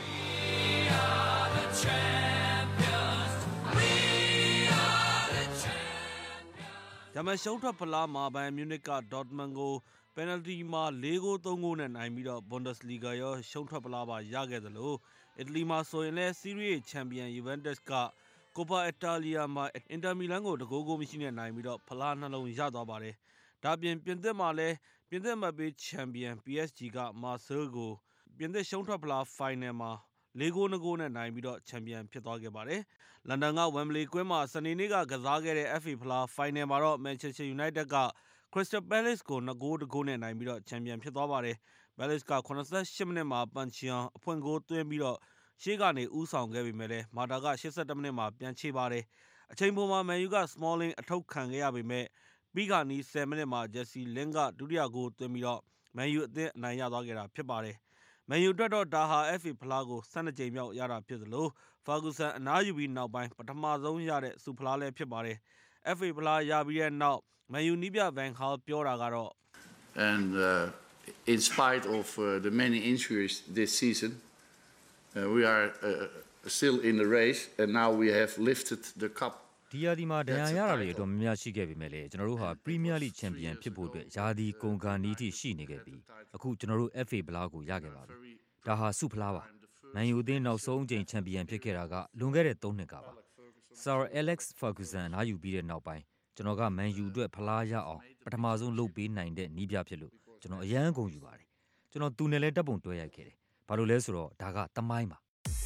ဂျာမန်ရှုံးထွက်ဖလားမှာ Bayern Munich က Dortmund ကို penalty မှာ၄ဂိုး၃ဂိုးနဲ့နိုင်ပြီးတော့ Bundesliga ရောရှုံးထွက်ဖလားပါရခဲ့သလိုအီတလီမှာဆိုရင်လည်း Serie A ချန်ပီယံ Juventus က Coppa Italia မှာ Inter Milan ကိုတဂိုးဂိုးမရှိနဲ့နိုင်ပြီးတော့ဖလားနှလုံးရသွားပါတယ်။ဒါ့အပြင်ပြင်သစ်မှာလည်းပြင်သစ်အမတ်ပေးချန်ပီယံ P S G က Marseille ကိုပြင်သစ်ရှုံးထွက်ဖလား final မှာ၄ဂိုး၂ဂိုးနဲ့နိုင်ပြီးတော့ချန်ပီယံဖြစ်သွားခဲ့ပါတယ်။လန်ဒန်က Wembley ကွင်းမှာစနေနေ့ကကစားခဲ့တဲ့ F A ဖလား final မှာတော့ Manchester United က Crystal Palace ကို၂ဂိုး၁ဂိုးနဲ့နိုင်ပြီးတော့ချန်ပီယံဖြစ်သွားပါတယ်။ Palace က၇၈မိနစ်မှာပန်ချီယန်အဖွင့်ဂိုးသွင်းပြီးတော့ရှေ့ကနေဦးဆောင်ခဲ့ပေမဲ့လည်းမာတာက၈၁မိနစ်မှာပြန်ချေပါတယ်။အချိန်ပိုမှာ Man U က Smalling အထုတ်ခံခဲ့ရပေမဲ့ပြီးခါနီး၁၀မိနစ်မှာ Jesse Lingard ကဒုတိယဂိုးသွင်းပြီးတော့ Man U အသင်းအနိုင်ရသွားခဲ့တာဖြစ်ပါတယ်။ Man U အတွက်တော့ဒါဟာ F A ဖလားကို၁၂ကြိမ်မြောက်ရတာဖြစ်သလို Ferguson အနားယူပြီးနောက်ပိုင်းပထမဆုံးရတဲ့ဆုဖလားလည်းဖြစ်ပါတယ်။ F A ဖလားရပြီးတဲ့နောက် Man U နီးပြ Van Gaal ပြောတာကတော့ And uh, in spite of uh, the many injuries this season uh, we are uh, still in the race and now we have lifted the cup ဒီယာဒီမှာဒဏ်ရာရတာတွေအတော်များများရှိခဲ့ပေမဲ့လည်းကျွန်တော်တို့ဟာ Premier League Champion ဖြစ်ဖို့အတွက်ယာဒီကုန်ကန်နီးထိရှိနေခဲ့ပြီးအခုကျွန်တော်တို့ F A ဖလားကိုရခဲ့ပါပြီ။ဒါဟာဆုဖလားပါ။ Man U အသင်းနောက်ဆုံးအကြိမ်ချန်ပီယံဖြစ်ခဲ့တာကလွန်ခဲ့တဲ့၃နှစ်ကပါ။ Sir Alex Ferguson နားယူပြီးတဲ့နောက်ပိုင်းကျွန်တော်က Man U အတွက်ဖလားရအောင်ပထမဆုံးလုပ်ပေးနိုင်တဲ့နီးပြဖြစ်လို့ကျွန်တော်အယမ်းကုန်ယူပါတယ်။ကျွန်တော်သူနဲ့လည်းတပ်ပုံတွဲရိုက်ခဲ့တယ်။ဘာလို့လဲဆိုတော့ဒါကသမိုင်းပါ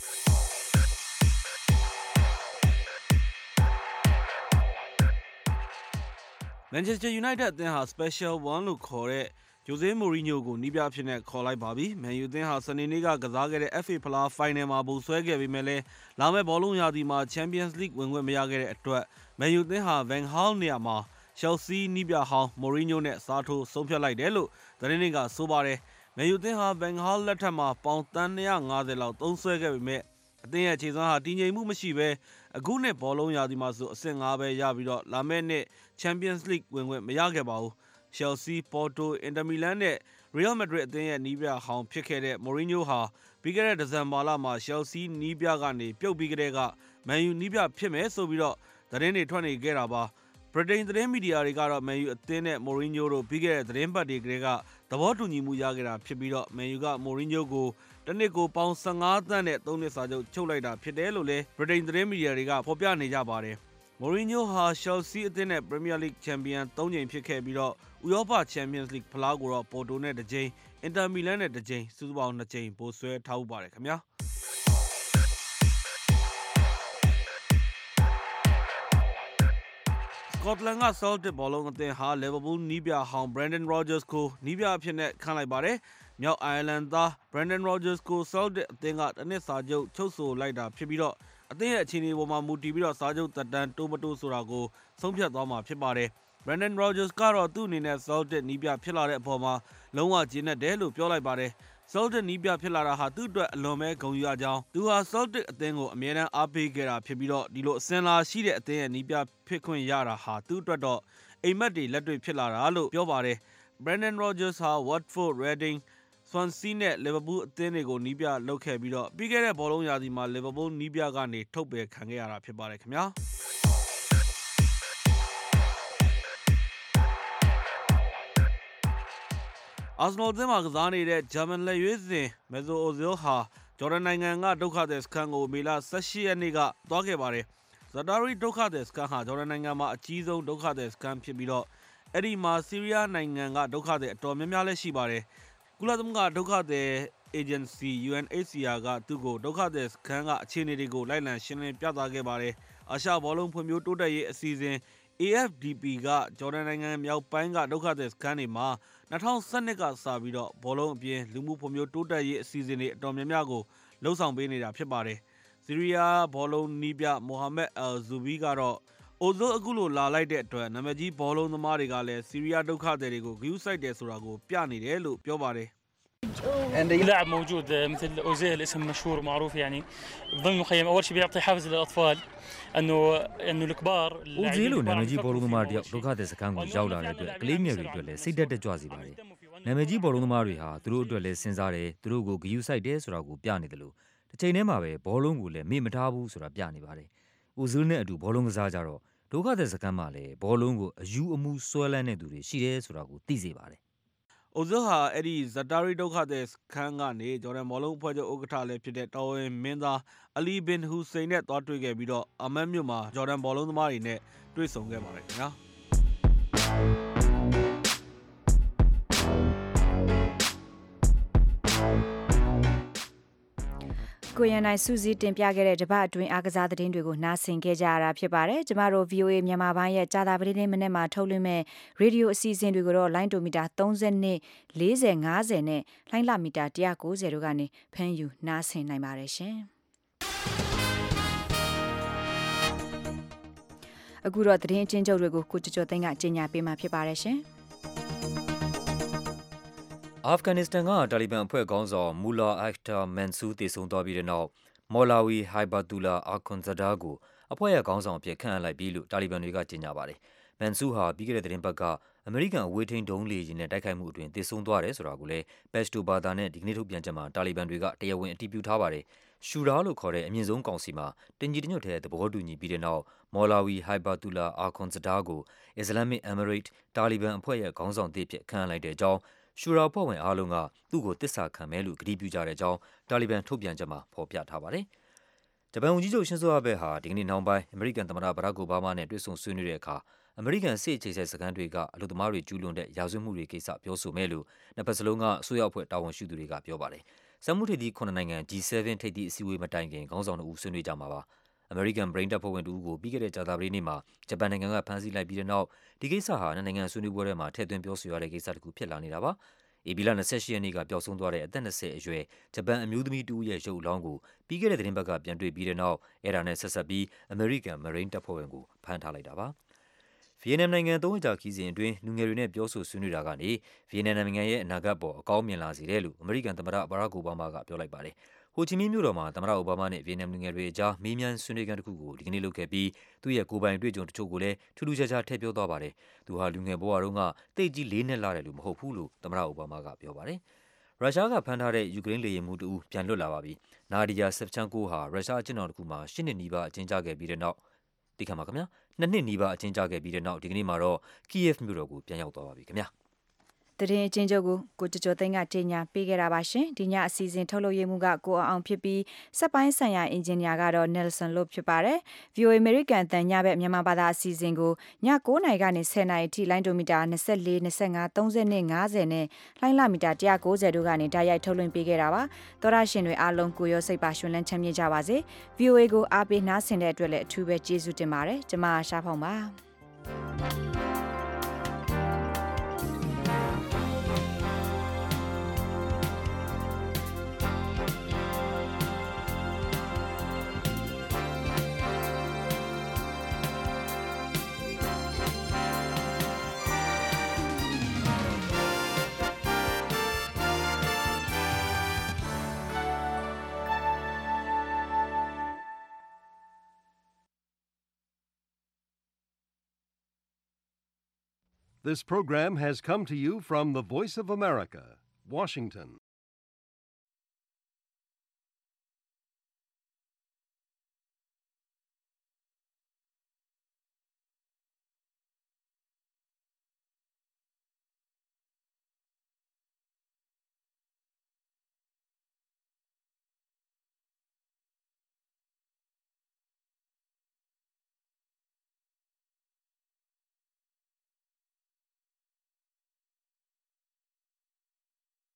။ Manchester United အသင်းဟာ Special One လို့ခေါ်တဲ့ Jose Mourinho ကိုနီးပြအဖြစ်နဲ့ခေါ်လိုက်ပါပြီ။ Man U အသင်းဟာစနေနေ့ကကစားခဲ့တဲ့ F A ဖလား Final မှာပိုဆွဲခဲ့ပေမဲ့လည်းလာမယ့်ဘောလုံးရာသီမှာ Champions League ဝင်ခွင့်မရခဲ့တဲ့အတွက် Man U အသင်းဟာ Van Gaal နေရာမှာ Chelsea နီးပြဟောင်း Mourinho နဲ့စားထိုးဆုံးဖြတ်လိုက်တယ်လို့သတင်းတွေကဆိုပါတယ်။ Man U အသင်းဟာ Van Gaal လက်ထက်မှာပေါင်သန်း၂၅၀လောက်သုံးစွဲခဲ့ပေမဲ့အသင်းရဲ့ခြေစွမ်းဟာတည်ငြိမ်မှုမရှိဘဲအခုနှစ်ဘောလုံးရာသီမှာဆိုအဆင့်၅ပဲရပြီးတော့လာမယ့်နှစ် Champions League ဝင်ခွင့်မရခဲ့ပါဘူး။ Chelsea, Porto, Inter Milan နဲ့ Real Madrid အသင်းရဲ့နီးပြဟောင်းဖြစ်ခဲ့တဲ့ Mourinho ဟာပြီးခဲ့တဲ့ဒီဇင်ဘာလမှာ Chelsea နီးပြကနေပြုတ်ပြီးကတည်းက Man U နီးပြဖြစ်မယ်ဆိုပြီးတော့သတင်းတွေထွက်နေခဲ့တာပါ။ ဗြိတိန်သတင်းမီဒီယာတွေကတော့ Man U အသင်းနဲ့ Mourinho တို့ပြီးခဲ့တဲ့သတင်းပတ်တွေကတည်းကသဘောတူညီမှုရခဲ့တာဖြစ်ပြီးတော့ Man U က Mourinho ကိုတစ်နှစ်ကိုပေါင်၁၅သန်းနဲ့သုံးနှစ်စာချုပ်ချုပ်လိုက်တာဖြစ်တယ်လို့လည်းဗြိတိန်သတင်းမီဒီယာတွေကဖော်ပြနေကြပါတယ်။ Mourinho ဟာ Chelsea အသင်းနဲ့ Premier League Champion သုံးကြိမ်ဖြစ်ခဲ့ပြီးတော့ဥရောပ Champions League ဖလားကိုတော့ Porto နဲ့တစ်ကြိမ် Inter Milan နဲ့တစ်ကြိမ်စုစုပေါင်းနှစ်ကြိမ်ပိုဆွဲထားဦးပါတယ်ခင်ဗျာ။ Scotland က Celtic ဘောလုံးအသင်းဟာ Liverpool နီးပြဟောင်း Brendan Rodgers ကိုနီးပြအဖြစ်နဲ့ခန့်လိုက်ပါတယ်။မြောက်အိုင်ယာလန်သား Brendan Rodgers ကို Celtic အသင်းကတစ်နှစ်စာချုပ်ချုပ်ဆိုလိုက်တာဖြစ်ပြီးတော့အသင်းရဲ့အခြေအနေပေါ်မှာမူတည်ပြီးတော့စာချုပ်သက်တမ်းတိုးမတိုးဆိုတာကိုဆုံးဖြတ်သွားမှာဖြစ်ပါတယ်။ Brendan Rodgers ကတော့သူ့အနေနဲ့ Celtic နီးပြဖြစ်လာတဲ့အပေါ်မှာလုံးဝကျေနပ်တယ်လို့ပြောလိုက်ပါတယ်။ Celtic နီးပြဖြစ်လာတာဟာသူ့အတွက်အလွန်ပဲဂုဏ်ယူရကြောင်းသူဟာ Celtic အသင်းကိုအမြဲတမ်းအားပေးခဲ့တာဖြစ်ပြီးတော့ဒီလိုအစဉ်လာရှိတဲ့အသင်းရဲ့နီးပြဖြစ်ခွင့်ရတာဟာသူ့အတွက်တော့အိမ်မက်တွေလက်တွေ့ဖြစ်လာတာလို့ပြောပါတယ် Brendan Rodgers ဟာ Watford, Reading, Swansea နဲ့ Liverpool အသင်းတွေကိုနီးပြလုပ်ခဲ့ပြီးတော့ပြီးခဲ့တဲ့ဘောလုံးရာသီမှာ Liverpool နီးပြကနေထုတ်ပယ်ခံခဲ့ရတာဖြစ်ပါတယ်ခင်ဗျာအာဆနယ်အသင်းမှာကစားနေတဲ့ ဂျာမန်လက်ရွေးစင် Mesut Ozil ဟာဂျော်ဒန်နိုင်ငံကဒုက္ခသည်စခန်းကိုမေလ ၁၈ ရက်နေ့ကသွားခဲ့ပါတယ်။ Zardari ဒုက္ခသည်စခန်းဟာဂျော်ဒန်နိုင်ငံမှာအကြီးဆုံးဒုက္ခသည်စခန်းဖြစ်ပြီးတော့အဲ့ဒီမှာဆီးရီးယားနိုင်ငံကဒုက္ခသည်အတော်များများလည်းရှိပါတယ်။ကုလသမဂ္ဂဒုက္ခသည် Agency ယူ အန် အိတ်စီ အာ ကသူ့ကိုဒုက္ခသည်စခန်းကအခြေအနေတွေကိုလိုက်လံရှင်းလင်းပြသခဲ့ပါတယ်။အာရှဘောလုံးဖွံ့ဖြိုးတိုးတက်ရေးအစီအစဉ် အေ အက်ဖ် ဒီ ပီ ကဂျော်ဒန်နိုင်ငံမြောက်ပိုင်းကဒုက္ခသည်စခန်းတွေမှာ၂၀၁၂ ကစပြီးတော့ဘောလုံးအပြင်လူမှုဖွံ့ဖြိုးတိုးတက်ရေးအစီအစဉ်တွေအတော်များများကိုလှုပ်ဆောင်ပေးနေတာဖြစ်ပါတယ်။ဆီးရီးယားဘောလုံးနီးပြမိုဟာမက်အယ်ဇူဘီကတော့အိုဇိုအခုလိုလာလိုက်တဲ့အတွက်နာမည်ကြီးဘောလုံးသမားတွေကလည်းဆီးရီးယားဒုက္ခသည်တွေကိုဂရုစိုက်တယ်ဆိုတာကိုပြနေတယ်လို့ပြောပါတယ် لاعب موجود مثل اوزيل اسم مشهور ومعروف يعني ضمن المخيم اول شيء بيعطي حافز للاطفال انه انه الكبار اوزيل နာမည်ကြီးဘောလုံးသမားတယောက်ဒုက္ခသည်စခန်းကိုရောက်လာတဲ့အတွက်ကလေးငယ်တွေအတွက်လည်းစိတ်ဓာတ်တက်ကြွစေပါတယ်နာမည်ကြီးဘောလုံးသမားတွေဟာသူတို့အတွက်လည်းစဉ်းစားတယ်သူတို့ကိုဂရုစိုက်တယ်ဆိုတာကိုပြနေတယ်လို့တစ်ချိန်တည်းမှာပဲဘောလုံးကိုလည်းမေ့မထားဘူးဆိုတာပြနေပါတယ်အိုဇီးနဲ့အတူဘောလုံးကစားကြတော့ဒုက္ခသည်စခန်းမှာလည်းဘောလုံးကိုအယူအမှုဆွဲလန်းတဲ့သူတွေရှိတယ်ဆိုတာကိုသိစေပါတယ်အိုဇိုဟာအဲ့ဒီဇတာရီဒုက္ခသည်စခန်းကနေဂျော်ဒန်ဘောလုံးအဖွဲ့ချုပ်ဥက္ကဋ္ဌလည်းဖြစ်တဲ့တော်ဝင်မင်းသားအလီဘင်ဟူစိန်နဲ့တွားတွေ့ခဲ့ပြီးတော့အာမတ်မြို့မှာဂျော်ဒန်ဘောလုံးသမားတွေနဲ့တွေ့ဆုံခဲ့ပါတယ်ခင်ဗျာကိုရန်နိုင်စူးစီးတင်ပြခဲ့တဲ့တပတ်အတွင်းအားကစားသတင်းတွေကိုနားဆင်ခဲ့ကြရတာဖြစ်ပါတယ်။ကျမတို့ ဗီအိုအေ မြန်မာပိုင်းရဲ့ကြာသပတေးနေ့မနေ့မှာထုတ်လွှင့်မဲ့ရေဒီယိုအစီအစဉ်တွေကိုတော့လိုင်းတိုမီတာ၃၂ ၄၀ ၅၀နဲ့လိုင်းလမီတာ၁၉၀တို့ကနေဖမ်းယူနားဆင်နိုင်ပါတယ်ရှင်။အခုတော့သတင်းအချင်းချုပ်တွေကိုကိုကျော်ကျော်သိန်းကကြေညာပေးမှာဖြစ်ပါတယ်ရှင်။အာဖဂန်နစ္စတန်ကတာလီဘန်အဖွဲ့ခေါင်းဆောင်မူလာအက်တာမန်ဆူတည်ဆုံသွားပြီးတဲ့နောက်မော်လာဝီဟိုင်ဘာတူလာအာခွန်ဇဒါကိုအဖွဲ့ရဲ့ခေါင်းဆောင်အဖြစ်ခန့်အပ်လိုက်ပြီလို့တာလီဘန်တွေကကြေညာပါတယ်။မန်ဆူဟာပြီးခဲ့တဲ့သတင်းပတ်ကအမေရိကန်အဝေးထိန်းဒုံးလေယာဉ်နဲ့တိုက်ခိုက်မှုအတွင်းတည်ဆုံသွားတယ်ဆိုတာကိုလည်းပက်စတိုဘာသာနဲ့ဒီကနေ့ထုတ်ပြန်ချက်မှာတာလီဘန်တွေကတရားဝင်အတည်ပြုထားပါတယ်။ရှူရာလို့ခေါ်တဲ့အမြင့်ဆုံးကောင်စီမှာတင်ကြီးတညွတ်တဲ့သဘောတူညီပြီးတဲ့နောက်မော်လာဝီဟိုင်ဘာတူလာအာခွန်ဇဒါကိုအစ္စလာမစ်အမရိတ်တာလီဘန်အဖွဲ့ရဲ့ခေါင်းဆောင်သစ်ဖြစ်ခန့်အပ်လိုက်တဲ့အကြောင်းရှူရာဖွဲ့ဝင်အားလုံးကသူ့ကိုတစ္ဆာခံမယ်လို့ကြေညာပြုကြတဲ့အကြောင်းတာလီဘန်ထုတ်ပြန်ချက်မှာဖော်ပြထားပါတယ်။ဂျပန်ဝန်ကြီးချုပ်ရှင်ဇိုအာဘဲဟာဒီကနေ့နောက်ပိုင်းအမေရိကန်သမ္မတဘရက်အိုဘားမားနဲ့တွေ့ဆုံဆွေးနွေးတဲ့အခါအမေရိကန်စစ်အခြေစိုက်စခန်းတွေကအလုပ်သမားတွေကျူးလွန်တဲ့ရာဇဝတ်မှုတွေကိစ္စပြောဆိုမယ်လို့နှစ်ဖက်စလုံးကအစိုးရအဖွဲ့တာဝန်ရှိသူတွေကပြောပါတယ်။စက်မှုထိပ်သီးခုနှစ်နိုင်ငံ ဂျီ ဆဲဗင် ထိပ်သီးအစည်းအဝေးမတိုင်ခင်ခေါင်းဆောင်တို့ဆွေးနွေးကြမှာပါ။အမေရိကန်ဗြိမ်းတပ်ဖွဲ့ဝင်တို့ကိုပြီးခဲ့တဲ့ကြာသပတေးနေ့မှာဂျပန်နိုင်ငံကဖမ်းဆီးလိုက်ပြီးတဲ့နောက်ဒီကိစ္စဟာနိုင်ငံဆွေးနွေးပွဲထဲမှာထည့်သွင်းပြောဆိုရတဲ့ကိစ္စတစ်ခုဖြစ်လာနေတာပါ။ဧပြီလ၂၈ရက်နေ့ကပျောက်ဆုံးသွားတဲ့အသက်၂၀အရွယ်ဂျပန်အမျိုးသမီးတူရဲ့ရုပ်အလောင်းကိုပြီးခဲ့တဲ့သတင်းပတ်ကပြန်တွေ့ပြီးတဲ့နောက်အဲ့ဒါနဲ့ဆက်ဆက်ပြီးအမေရိကန်မရိန်းတပ်ဖွဲ့ဝင်ကိုဖမ်းထားလိုက်တာပါ။ဗီယက်နမ်နိုင်ငံသုံးရက်ကြာခီးစဉ်အတွင်းလူငယ်တွေနဲ့ပြောဆိုဆွေးနွေးတာကနေဗီယက်နမ်နိုင်ငံရဲ့အနာဂတ်ပေါ်အကောင်းမြင်လာစေတယ်လို့အမေရိကန်သမ္မတဘရက်အိုဘားမားကပြောလိုက်ပါတယ်။ဟိုချီမင်းမြို့တော်မှာသမ္မတအိုဘားမားနဲ့ဗီယက်နမ်လူငယ်တွေအကြားမေးမြန်းဆွေးနွေးခန်းတစ်ခုကိုဒီကနေ့လုပ်ခဲ့ပြီးသူ့ရဲ့ကိုယ်ပိုင်တွေ့ကြုံတချို့ကိုလည်းထူးထူးခြားခြားထည့်ပြောသွားပါတယ်။သူဟာလူငယ်ဘဝတုန်းကတိတ်ကြီးလေးနှစ်လာတယ်လို့မဟုတ်ဘူးလို့သမ္မတအိုဘားမားကပြောပါတယ်။ရုရှားကဖမ်းထားတဲ့ယူကရိန်းလေယာဉ်မှူးတူပြန်လွတ်လာပါပြီ။နာဒီယာဆက်ချန်ကိုဟာရုရှားအကျဉ်းထောင်တစ်ခုမှာ၈နှစ်နီးပါးအကျဉ်းချခဲ့ပြီးတဲ့နောက်ဒီခါမှာခင်ဗျာနှစ်နှစ်နီးပါးအကျဉ်းချခဲ့ပြီးတဲ့နောက်ဒီကနေ့မှာတော့ကီယက်မြို့တော်ကိုပြန်ရောက်သွားပါပြီခင်ဗျာ။သတင်းအချင်းချုပ်ကိုကိုကျော်ကျော်သိန်းကကြေညာပေးခဲ့တာပါရှင်ဒီညအစီအစဉ်ထုတ်လုပ်ရေးမှုကကိုအောင်ဖြစ်ပြီးစက်ပိုင်းဆိုင်ရာအင်ဂျင်နီယာကတော့ Nelson လို့ဖြစ်ပါတယ် ဗီအိုအေ American တန်ညဘက်မြန်မာဘာသာအစီအစဉ်ကိုည၉နာရီကနေ၁၀နာရီထိလိုင်းဒိုမီတာ၂၄ ၂၅ ၃၂ ၅၀နဲ့လိုင်းလမီတာ၁၉၀တို့ကနေဓာတ်ရိုက်ထုတ်လွှင့်ပေးခဲ့တာပါသောရရှင်တွေအားလုံးကိုရောစိတ်ပါရှင်လန်းချမ်းမြေ့ကြပါစေ ဗီအိုအေ ကိုအားပေးနားဆင်တဲ့အတွက်လည်းအထူးပဲကျေးဇူးတင်ပါတယ်ကျွန်မရှားဖောင်ပါ This program has come to you from the Voice of America, Washington.